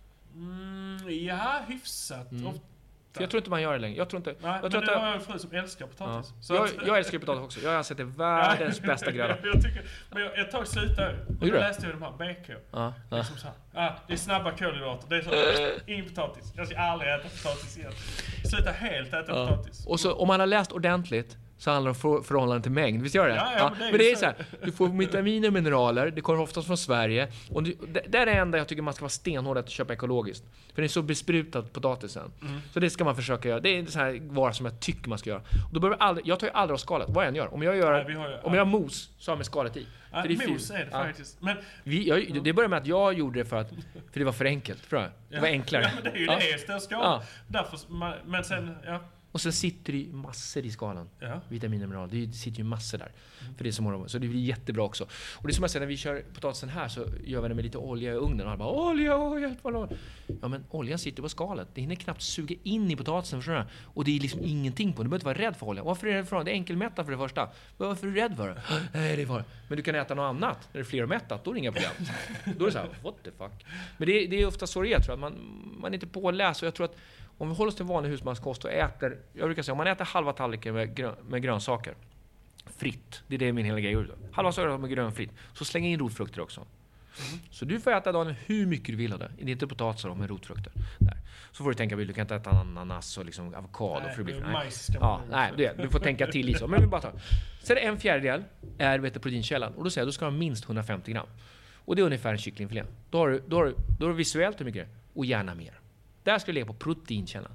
Mm, ja, hyfsat mm. ofta. För jag tror inte man gör det längre. Jag tror inte. Nej, jag tror men det har en fru som älskar potatis. Ja. Så jag, att, jag älskar potatis också. Jag har sett det världens bästa gröda. jag tycker, men jag, jag tog sluta och då läste jag de här B K. Ja. Liksom så här, ah, det är snabba kolhydrater. Det är så, ingen potatis. Jag ska aldrig äta potatis igen. Sluta helt äta ja. potatis. Och så om man har läst ordentligt så handlar det om förhållande till mängd. Visst gör det? Ja, ja, men det är, men det är så här, du får vitaminer och mineraler, det kommer oftast från Sverige. Och det, det är det enda jag tycker man ska vara stenhård att köpa ekologiskt. För det är så besprutat potatisen. Mm. Så det ska man försöka göra. Det är så här vara som jag tycker man ska göra. Och då behöver aldrig, jag tar ju aldrig av skalet, vad jag än gör. Om jag gör, Nej, har ju, om jag har mos så har jag med skalet i. Ja, för det är mos är det ja. faktiskt. Men, Vi, jag, det började med att jag gjorde det för att för det var för enkelt. För det ja. var enklare. Ja, men det är ju ja. det, större skal. Ja. Därför, men sen, ja. Och sen sitter det massor i skalan. Ja. Vitaminer och mineral. Det sitter ju massor där. Mm. För det som har, så det blir jättebra också. Och det är som jag säger, när vi kör potatisen här så gör vi det med lite olja i ugnen. Och alla bara, olja, oh, hjälp vad låg. Ja, men oljan sitter på skalet. Det hinner knappt suga in i potatisen, förstår du? Och det är liksom ingenting på. Du behöver inte vara rädd för olja. Varför är du rädd för det? Det är enkelmättat för det första. Varför är du rädd för det? Nej, det var Men du kan äta något annat. När det är flermättat, då är det inga problem. Då är det så här, what the fuck. Men det är, det är ofta så det är, tror jag. Man, man är inte påläst. Och jag tror att om vi håller oss till vanlig husmanskost och äter, jag brukar säga, om man äter halva tallriken med, grön, med grönsaker fritt, det är det min hela grej ut. Halva saker med grönfritt, så släng in rotfrukter också. Mm. Så du får äta dagen hur mycket du vill av det. Det är inte potatisar med rotfrukter. Där. Så får du tänka, du kan inte äta ananas och liksom avokado. Nej, för det blir, nej. Majs ja, nej, du, du får tänka till lite. Men vi bara tar. Så är det en fjärdedel är vet du, proteinkällan. Och då säger jag, då ska du ha minst hundrafemtio gram. Och det är ungefär en kycklingfilé. Då har du, då har du, då har du visuellt hur mycket och gärna mer. Där ska vi lägga på proteinkällan.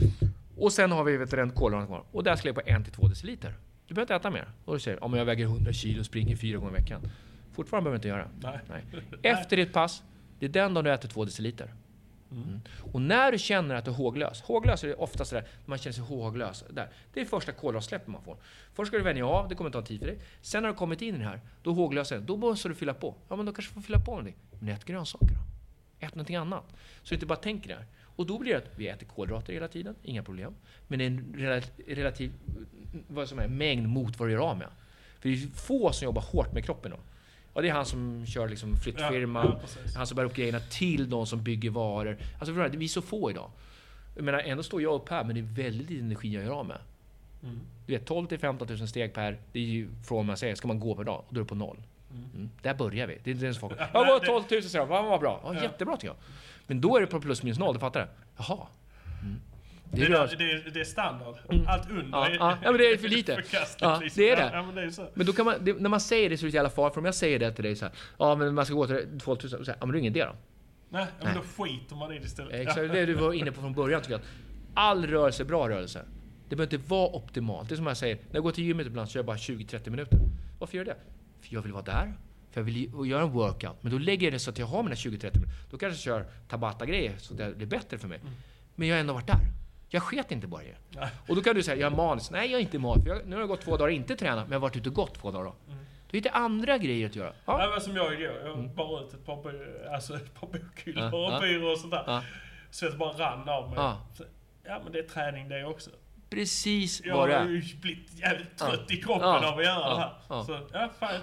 Och sen har vi vet du, kolhydrater kvar. Och där ska vi lägga på en till två deciliter. Du behöver inte äta mer. Och du säger, om jag väger hundra kilo och springer fyra gånger i veckan. Fortfarande behöver du inte göra. Nej. Nej. Efter ditt pass, det är den dagen du äter två deciliter. Mm. Och när du känner att du är håglös. Håglös är det ofta sådär, man känner sig håglös. Där. Det är första kolhydratsläppet man får. Först ska du vänja av, det kommer ta tid för dig. Sen när du kommit in i det här, då håglös är det. Då måste du fylla på. Ja, men då kanske du får fylla på med det. Men ät grönsaker då. Ät någonting annat. Så du inte bara tänker det här. Och då blir det att vi äter kolhydrater hela tiden, inga problem. Men det är en relativ, relativ vad som är, mängd mot vad du gör av med. För det är få som jobbar hårt med kroppen då. Och det är han som kör liksom flyttfirma, ja, ja, han som bär upp grejerna till de som bygger varor. Alltså för vi är så få idag. Jag menar, ändå står jag upp här, men det är väldigt lite energi jag gör av med. Mm. Du vet, tolv till femton tusen steg per, det är ju från man säger, ska man gå per dag, och då är det på noll. Mm. Mm. Där börjar vi. Det är inte folk. Ja, var tolv tusen säger vad var bra. Ja, jättebra tycker jag. Men då är det på plus minus noll, du fattar det? Jaha. Mm. Det, det, är, det, är, det är standard. Mm. Allt under ja, är, ja, ja, men det är för lite. Ja, det är det. Ja, men, det är så. Men då kan man, det, när man säger det så är det i alla fall, för om jag säger det till dig så här, ja men man ska gå till tolv tusen, och säga, ja men det är ingen det då. Nej, ja, men då skiter man i det istället. Exakt, det är det du var inne på från början tycker jag. Att all rörelse är bra rörelse. Det behöver inte vara optimalt. Det är som jag säger, när jag går till gymmet ibland så gör jag bara tjugo till trettio minuter. Varför gör jag det? För jag vill vara där. För jag vill göra en workout. Men då lägger jag det så att jag har mina tjugo till trettio minuter. Då kanske jag kör Tabata-grejer så det blir bättre för mig. Mm. Men jag har ändå varit där. Jag sket inte bara det. Och då kan du säga, jag är manis. Nej, jag är inte manis. Jag, nu har jag gått två dagar och inte tränat, men jag har varit ute och gått två dagar då. Mm. Då är det andra grejer att göra. Ja, men som jag igår. Jag mm. bara ut ett par, alltså ett par bokhyllor ja, och byrå och sådär. Ja. Så det bara rann av mig. Ja. Så, ja, men det är träning det också. Precis vad det är. Jag har ju blivit jävligt trött ja. i kroppen ja. av att göra ja. det här. Ja. Så, ja, fan.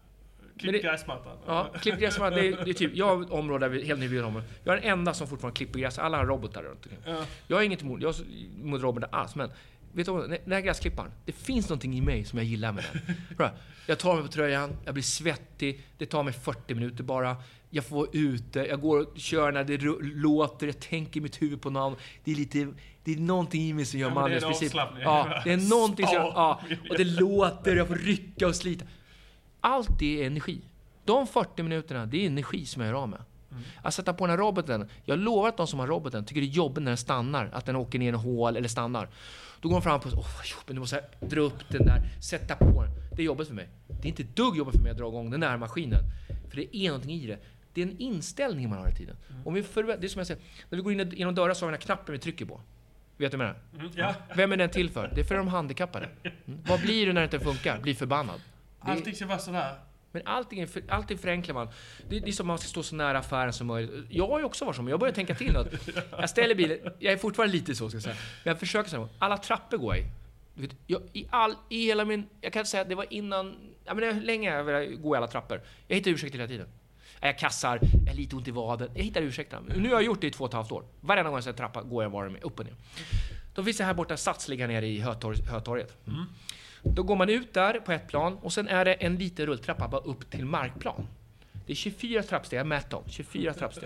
Klipp gräsmattan. Ja, klipp gräsmattan. Det är, det är typ, jag har ett område där vi helt nybyggda områden. Jag är den enda som fortfarande klipper gräs. Alla har robotar runt omkring. Ja. Jag har inget emot, jag är emot robotar alls, men vet du vad, den här gräsklipparen, det finns någonting i mig som jag gillar med den. Jag tar mig på tröjan, jag blir svettig, det tar mig fyrtio minuter bara. Jag får vara ute, jag går och kör när det låter, jag tänker i mitt huvud på namn. Det är lite, det är någonting i mig som gör ja, manliga princip. Ja, det är någonting som gör, ja, och det låter, jag får rycka och slita. Allt det är energi. De fyrtio minuterna, det är energi som jag gör av med. Mm. Att sätta på den här roboten. Jag lovar att de som har roboten tycker det är jobbigt när den stannar. Att den åker ner i en hål eller stannar. Då går de fram på, åh vad jobbigt, nu måste jag dra upp den där, sätta på den. Det är jobbigt för mig. Det är inte ett dugg jobbigt för mig att dra igång den där maskinen. För det är någonting i det. Det är en inställning man har i tiden. Mm. Om vi för, det är som jag säger, när vi går in genom dörrar så har vi den här knappen vi trycker på. Vet du vad jag menar? Mm, ja. Vem är den till för? Det är för de handikappade. Mm. Vad blir du när det inte funkar? Blir förbannad. Allting ska vara sådär Men allting, för, allting förenklar man. Det, det är som att man ska stå så nära affären som möjligt. Jag har ju också varit som, jag börjar tänka till något. Jag ställer bilen, jag är fortfarande lite så ska jag säga. Men jag försöker säga, alla trappor går i. Du vet, jag, i, all, i hela min, jag kan säga att det var innan, ja men det är länge jag går i alla trappor. Jag hittar ursäkter hela tiden. Jag kassar, jag är lite ont i vaden. Jag hittar ursäkter. Nu har jag gjort det i två och ett halvt år. Varje gång jag ser trappa går jag var med upp och ner. Då finns det här borta Sats ligger nere i Hötorget. Hötorget. Mm. Då går man ut där på ett plan och sen är det en liten rulltrappa bara upp till markplan. Det är tjugofyra trappsteg, jag mätt dem. tjugofyra trappsteg.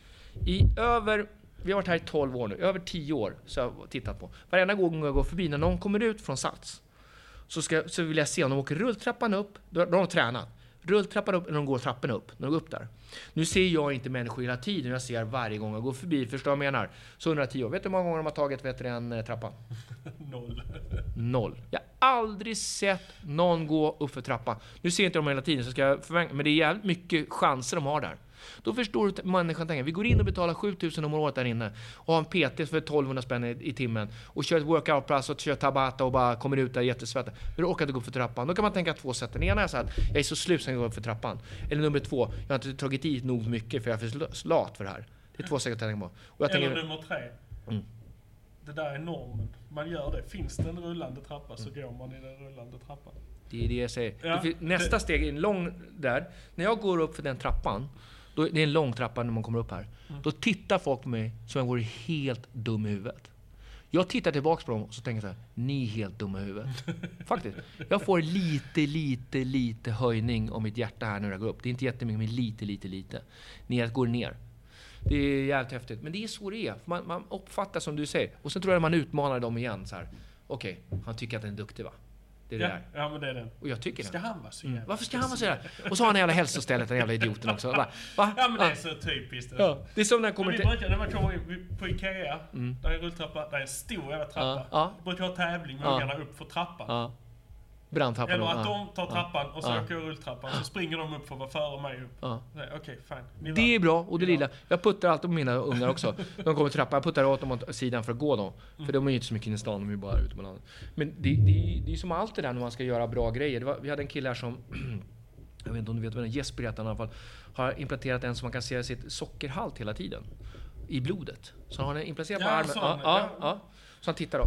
I över, vi har varit här i tolv år nu, över tio år så jag har tittat på. Varenda gång jag går förbi, när någon kommer ut från Sats så, ska, så vill jag se om de åker rulltrappan upp, då har de tränat. Rulltrappan upp när de går trappan upp, när de går upp där. Nu ser jag inte människor hela tiden, jag ser varje gång jag går förbi, förstår jag menar. Så hundratio år, vet du hur många gånger de har tagit vet du, en trappan? Noll. Noll. Jag har aldrig sett någon gå upp för trappan. Nu ser jag inte dem hela tiden, så ska jag förvänta, men det är jävligt mycket chanser de har där. Då förstår du att människan tänker, vi går in och betalar sjutusen om året där inne och har en P T för tolvhundra spänn i, i timmen och kör ett workout-pass och kör tabata och bara kommer ut där jättesvettig. Men du orkar inte gå upp för trappan. Då kan man tänka två sätt. Den ena är så att jag är så slut som jag går upp för trappan. Eller nummer två, jag har inte tagit i nog mycket för jag är för lat för det här. Det är två sätt att tänka på. Och jag Eller tänker, nummer tre. Mm. Det där är normen. Man gör det. Finns det en rullande trappa så går man i den rullande trappan. Det är det jag säger. Ja, Nästa det... steg är en lång där. När jag går upp för den trappan, då, det är en lång trappa när man kommer upp här. Mm. Då tittar folk på mig som jag vore helt dum i huvudet. Jag tittar tillbaka på dem och så tänker jag så här, ni är helt dumma i huvudet. Faktiskt. Jag får lite, lite, lite höjning om mitt hjärta här när jag går upp. Det är inte jättemycket, men lite, lite, lite. Ner går ner. Det är jävligt häftigt. Men det är så det är. Man, man uppfattar som du säger. Och sen tror jag att man utmanar dem igen så här. Okej, okay, han tycker att den är duktig va? Det är det ja, där. ja, men det är den. Och jag tycker ska det. han vara så jävla... Mm. Varför ska han vara så där? Och så har han en jävla hälsostället, den jävla idioten också. Va? Va? Ja, men det är så typiskt. Ja. Det är som när jag kommer till... Brukar, när man kommer på Ikea, mm. där är en rulltrappa, där är en stor jävla trappa. Ja. Ja. Brukar ha tävling med ungarna ja. upp för trappan. Ja. Brandtrappan. Eller att ja. de tar trappan ja. och så ja. åker rulltrappan så springer de upp för att vara före mig upp. Ja. Okej, okay, fine. Det är bra. Och det lilla. Jag puttar alltid på mina ungar också. De kommer trappan. Jag puttar åt dem åt sidan för att gå dem. För mm. de är ju inte så mycket inne i stan. De är bara ute på landet. Men det, det, det är som allt det där när man ska göra bra grejer. Det var, vi hade en kille här som... jag vet inte om du vet vad den Jesper heter i alla fall. Har implanterat en som man kan se sitt sockerhalt hela tiden. I blodet. Så han har implanterat på ja, armen. Sån, ja, ja, ja. Så han tittar då.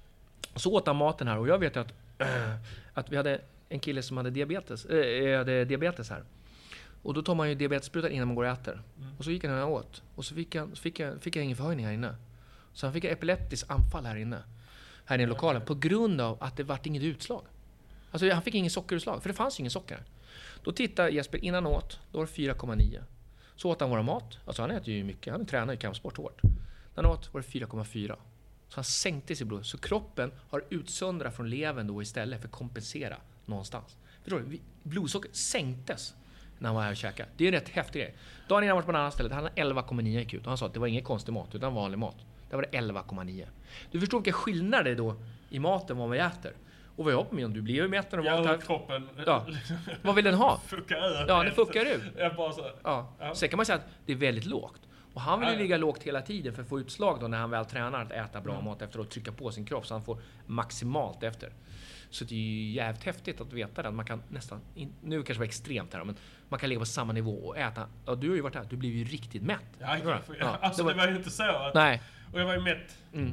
Så åt han maten här. Och jag vet att, äh, att vi hade... en kille som hade diabetes, äh, hade diabetes här. Och då tar man ju diabetessprutan innan man går och äter. Mm. Och så gick han och åt. Och så fick han, fick jag, fick jag ingen förhöjning här inne. Så han fick ett epileptiskt anfall här inne. Här i lokalen. På grund av att det vart inget utslag. Alltså han fick ingen sockerutslag. För det fanns ju ingen socker. Då tittar Jesper innan han åt. Då var det fyra komma nio. Så åt han våra mat. Alltså han äter ju mycket. Han tränar ju kampsport hårt. När han åt var det fyra komma fyra. Så han sänkte sitt blod. Så kroppen har utsöndrat från levern då istället för att kompensera någonstans. Förstår du? Blodsockret sänktes när han var här och käkade. Det är en rätt häftig grej. Dagen innan han var på en annan ställe, han hade elva komma nio I Q. Och han sa att det var ingen konstig mat, utan vanlig mat. Där var det elva komma nio. Du förstår vilka skillnader det är då i maten vad man äter. Och vad jag hoppar med om du blir ju mättare och ja, kroppen. Ja. Vad vill den ha? Fuckar ur. Ja, det fuckar ur. Jag bara så. Ja. Ja. Sen kan man säga att det är väldigt lågt. Och han vill ju ligga lågt hela tiden för att få utslag då när han väl tränar att äta bra mm. mat efter att trycka på sin kropp så han får maximalt efter. Så det är ju jävligt häftigt att veta det. Man kan nästan, nu kanske det var extremt här, men man kan ligga på samma nivå och äta. Ja, du har ju varit här, du blir ju riktigt mätt. Ja, ja, ja. Alltså det var, det var ju inte så att, nej. Och jag var ju mätt. Mm.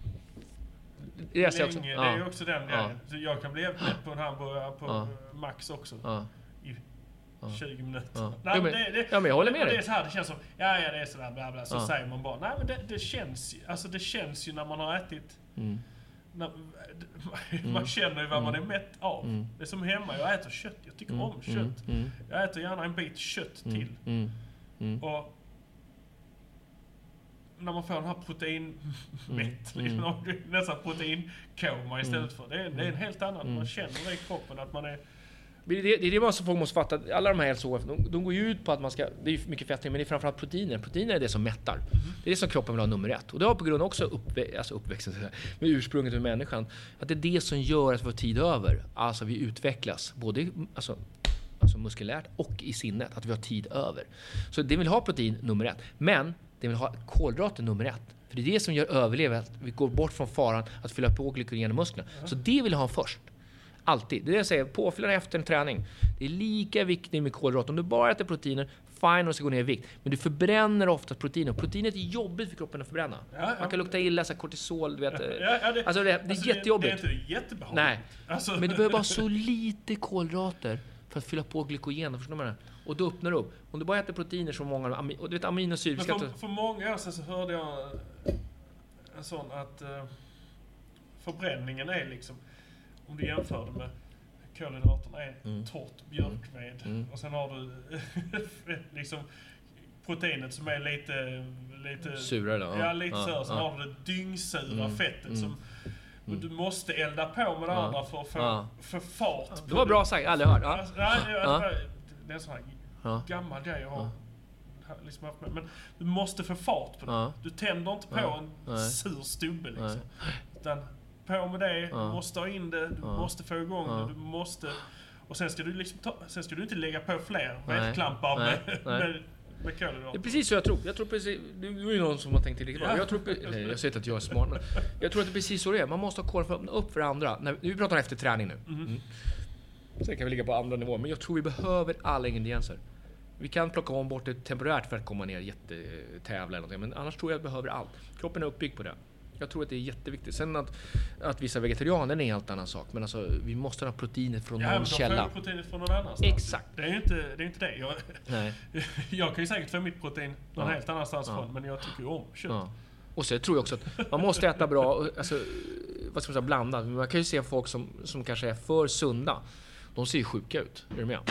Det är, också. det Ja. är ju också den grejen. Ja. Så jag kan bli mätt på en hamburgare på ja. Max också. Ja. I tjugo minuter. Ja. Nej, men, det, det, ja, men jag håller med det, dig. Det är så här, det känns som, ja, ja det är sådär bla bla. Så ja. säger man bara, nej men det, det känns ju, alltså det känns ju när man har ätit. Mm. När, man mm. känner ju vad man är mätt av. Mm. Det är som hemma, jag äter kött. Jag tycker mm. om kött. Mm. Jag äter gärna en bit kött mm. till. Mm. Mm. Och när man får den här proteinmätt, mm. liksom, nästan proteinkoma istället för. Det är, det är en helt annan. Mm. Man känner det i kroppen att man är... Det är det, det är det man folk måste fatta. Alla de här hälso de, de går ju ut på att man ska, det är mycket fetter, men det är framförallt proteiner. Proteiner är det som mättar. Mm. Det är det som kroppen vill ha nummer ett. Och det har på grund av också uppvä- alltså uppväxten med ursprunget med människan. Att det är det som gör att vi får tid över. Alltså vi utvecklas både alltså, alltså muskulärt och i sinnet. Att vi har tid över. Så det vill ha protein nummer ett. Men det vill ha kolhydrater nummer ett. För det är det som gör överleva. Att vi går bort från faran att fylla på glykogen i musklerna. Mm. Så det vill ha först. Alltid. Det är det jag säger, påfyllnad efter en träning. Det är lika viktigt med kolhydrater. Om du bara äter proteiner, fine, och ska gå ner i vikt. Men du förbränner ofta proteiner. Proteinet är jobbigt för kroppen att förbränna. Ja, ja. Man kan lukta illa, så kortisol, du vet. Ja, ja, det, alltså det, det är alltså jättejobbigt. Det är inte jättebehagligt. Nej, alltså. Men du behöver bara så lite kolhydrater för att fylla på glykogen, förstår man det? Och då öppnar du upp. Om du bara äter proteiner så många, och du vet aminosyror. För, för, för många år sedan så hörde jag en sån att uh, förbränningen är liksom, om du jämför det med kolhydraterna är mm. torrt björkved. Mm. Och sen har du liksom proteinet som är lite lite surare då. Ja, lite ja, surare. Sen ja. har du det dyngsura mm. fettet mm. som mm. du måste elda på med det ja. andra för att få ja. för fart. Det var bra sagt, aldrig hört. Ja. Alltså, nej, det, ja. det är en sån här ja. gammal grej jag har ja. liksom haft med. Men du måste få fart på det. Ja. Du tänder inte på ja. en nej. sur stubbe liksom. Utan på med det, ja. du måste ha in det, du ja. måste få igång ja. det, du måste... Och sen ska du liksom ta, sen ska du inte lägga på fler vedklampar med, med, med kolhydrater. Det är precis så jag tror. Jag tror precis, det är ju någon som har tänkt till det. Jag tror, nej, jag säger inte att jag är smart, men jag tror att det är precis så det är. Man måste ha koll för att öppna upp för andra. När, vi pratar efter träning nu. Mm. Mm. Sen kan vi ligga på andra nivåer, men jag tror vi behöver alla ingredienser. Vi kan plocka om bort det temporärt för att komma ner jättetävla eller någonting, men annars tror jag att vi behöver allt. Kroppen är uppbyggd på det. Jag tror att det är jätteviktigt. Sen att, att vissa vegetarianer är en helt annan sak. Men alltså, vi måste ha proteinet från ja, någon källa. Ja, men de får proteinet från någon annanstans. Exakt. Det är ju inte det. Är inte det. Jag, Nej. jag kan ju säkert få mitt protein någon ja. helt annanstans ja. från. Men jag tycker ju om kött. Ja. Och så tror jag också att man måste äta bra, alltså, vad ska man säga, blandat. Man kan ju se folk som, som kanske är för sunda. De ser ju sjuka ut. Är du med?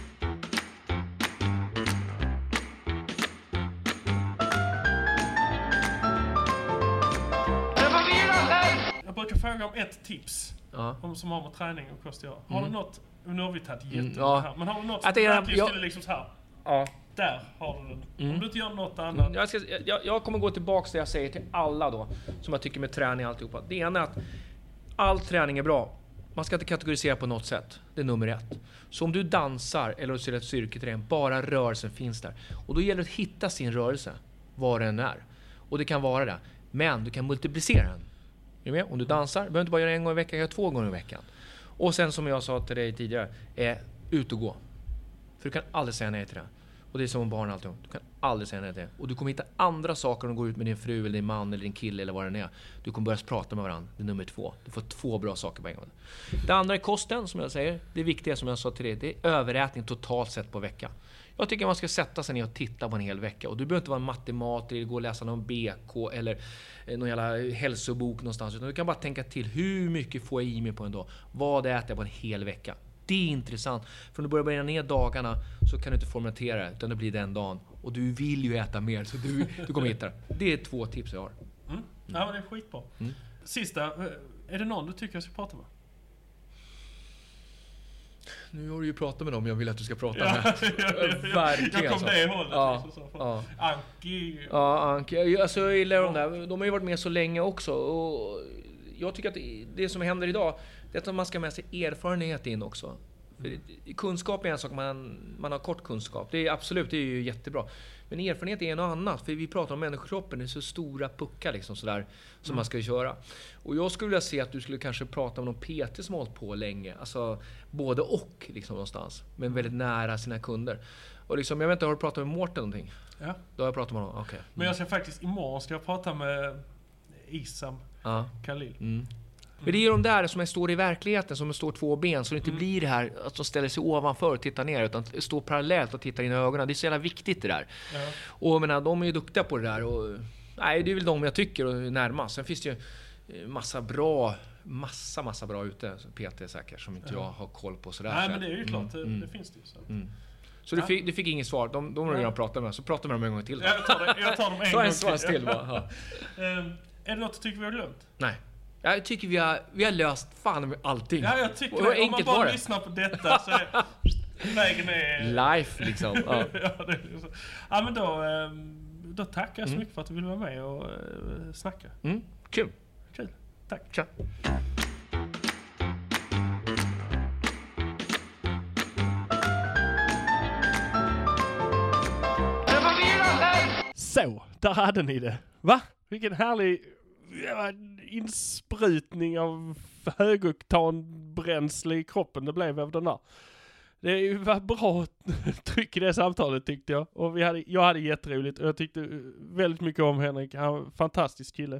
Jag brukar fråga om ett tips ja. om, som har med träning och kost att göra. Har mm. du något, nu har vi tagit jättemycket mm, ja. här, men har du något som att det är, verkligen jag, skulle liksom så här? Ja. Där har du den. Mm. Om du inte gör något annat. Jag, ska, jag, jag kommer gå tillbaka till det jag säger till alla då, som jag tycker med träning och alltihopa. Det ena är att all träning är bra. Man ska inte kategorisera på något sätt. Det är nummer ett. Så om du dansar eller ser ett styrketräning, bara rörelsen finns där. Och då gäller det att hitta sin rörelse, var den är. Och det kan vara det. Men du kan multiplicera den. Är du med? Om du dansar, behöver inte bara göra en gång i veckan, gör två gånger i veckan. Och sen som jag sa till dig tidigare, är ut och gå. För du kan aldrig säga nej till det. Och det är som barn alltid. Du kan aldrig säga nej till det. Och du kommer hitta andra saker om du går ut med din fru eller din man eller din kille eller vad det är. Du kommer börja prata med varandra. Det är nummer två. Du får två bra saker på en gång. Det andra är kosten, som jag säger. Det viktiga som jag sa till dig, det är överätning totalt sett på vecka. Jag tycker man ska sätta sig ner och titta på en hel vecka. Och du behöver inte vara en matemater eller gå och läsa någon B K eller någon jävla hälsobok någonstans. Utan du kan bara tänka till, hur mycket får jag i mig på en dag? Vad äter jag på en hel vecka? Det är intressant. För om du börjar börja ner dagarna så kan du inte formatera, utan det blir den dagen. Och du vill ju äta mer, så du, du kommer hitta det. Det är två tips jag har. Mm. Ja, men det är skitbra. Mm. Sista, är det någon du tycker jag ska prata med? Nu har du ju pratat med dem jag vill att du ska prata ja, med. Verkligen. Jag kom det hållet. Ja, liksom, så. Ja. Anki. Ja, Anki. Alltså, jag gillar de där. De har ju varit med så länge också. Och jag tycker att det som händer idag, det är att man ska med sig erfarenhet in också. För kunskap är en sak, man, man har kort kunskap. Det är absolut, det är ju jättebra. Men erfarenhet är något annat. För vi pratar om människokroppen, det är så stora puckar liksom sådär, som mm. man ska köra. Och jag skulle vilja se att du skulle kanske prata om någon P T som har hållit på länge. Alltså både och liksom någonstans. Men väldigt nära sina kunder. Och liksom, jag vet inte, har du pratat med Mårten någonting? Ja. Då har jag pratat med honom, okej. Okay. Mm. Men jag ska faktiskt, imorgon ska jag prata med Isam ja. Khalil. Mm. Men det är ju de där som står i verkligheten, som står två ben, så det inte mm. blir det här att de ställer sig ovanför och tittar ner, utan står parallellt och tittar in i ögonen. Det är så jävla viktigt det där. Ja. Och jag menar, de är ju duktiga på det där. Och, nej, det är väl de jag tycker och närmast. Sen finns det ju massa bra, massa, massa bra ute, P T säkert, som inte ja. jag har koll på sådär. Nej, men det är ju klart, mm. det, det finns det ju så. Mm. Så du fick, du fick inget svar, de, de har redan pratat med, så pratar med dem en gång till. Jag tar, det, jag tar dem en Ta gång en svars till. Bara. um, är det något du tycker vi har glömt? Nej. Jag tycker vi har, vi har löst fan med allting. Ja, jag tycker och det. Om man bara det. lyssnar på detta så är vägen är... Life liksom. Ja, ja, det är liksom. Ja, men då, då tackar jag så mm. mycket för att du ville vara med och snacka. Mm. Kul. Kul. Tack. Tja. Så, där hade ni det. Va? Vilken härlig ja, insprutning av högoktanbränsle i kroppen det blev av den där. Det var bra tryck i det samtalet tyckte jag. Och vi hade, jag hade jätteroligt och jag tyckte väldigt mycket om Henrik. Han var en fantastisk kille.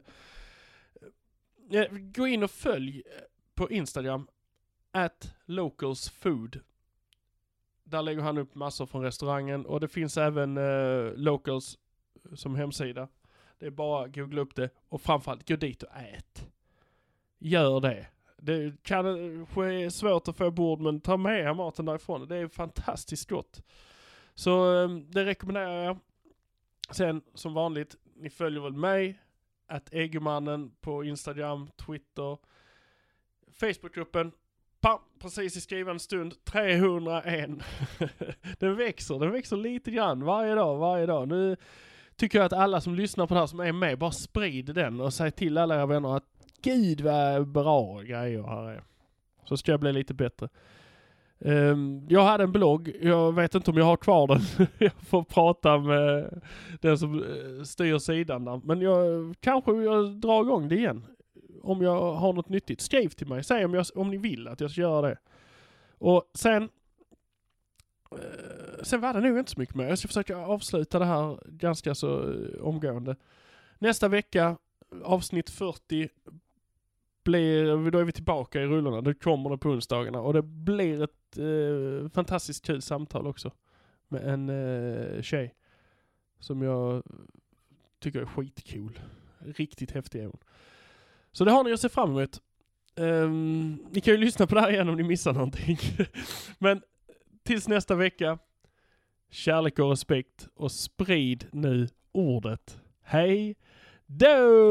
Gå in och följ på Instagram at localsfood. Där lägger han upp massor från restaurangen och det finns även uh, Locals som hemsida. Det är bara att googla upp det och framförallt gå dit och ät. Gör det. Det kanske är svårt att få bord men ta med maten därifrån. Det är fantastiskt gott. Så um, det rekommenderar jag. Sen som vanligt, ni följer väl mig att Eggemannen på Instagram, Twitter, Facebookgruppen. Pam, precis i skriven stund trehundraett. Den växer, den växer lite grann varje dag, varje dag. Nu tycker jag att alla som lyssnar på det här som är med, bara sprider den och säg till alla era vänner att gud vad bra grejer här är. Så ska jag bli lite bättre. Um, jag hade en blogg, jag vet inte om jag har kvar den. Jag får prata med den som styr sidan där. Men jag kanske jag drar igång det igen. Om jag har något nyttigt. Skriv till mig, säg om, jag, om ni vill att jag ska göra det. Och sen uh, sen var det nog inte så mycket mer. Jag ska försöka avsluta det här ganska så uh, omgående. Nästa vecka, avsnitt fyrtio, blir, då är vi tillbaka i rullorna. Det kommer det på onsdagarna. Och det blir ett uh, fantastiskt kul samtal också. Med en uh, tjej. Som jag tycker är skitcool. Riktigt häftig är hon. Så det har ni att se fram emot. Um, ni kan ju lyssna på det här igen om ni missar någonting. Men tills nästa vecka, kärlek och respekt och sprid nu ordet. Hej då!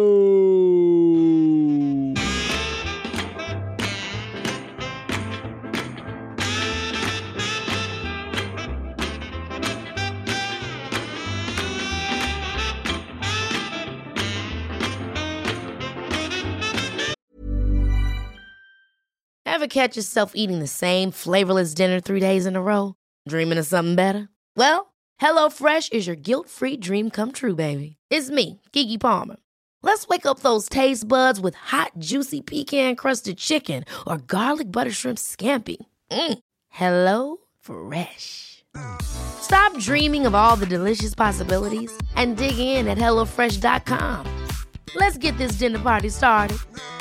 Ever catch yourself eating the same flavorless dinner three days in a row? Dreaming of something better? Well, HelloFresh is your guilt-free dream come true, baby. It's me, Keke Palmer. Let's wake up those taste buds with hot, juicy pecan-crusted chicken or garlic butter shrimp scampi. Mm. Hello Fresh. Stop dreaming of all the delicious possibilities and dig in at hello fresh dot com. Let's get this dinner party started.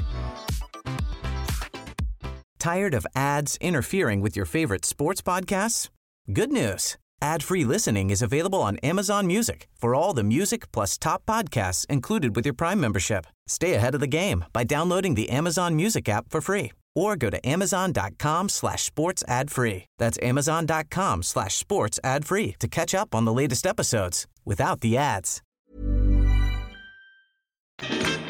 Tired of ads interfering with your favorite sports podcasts? Good news. Ad-free listening is available on Amazon Music for all the music plus top podcasts included with your Prime membership. Stay ahead of the game by downloading the Amazon Music app for free or go to amazon.com slash sports ad free. That's amazon.com slash sports ad free to catch up on the latest episodes without the ads.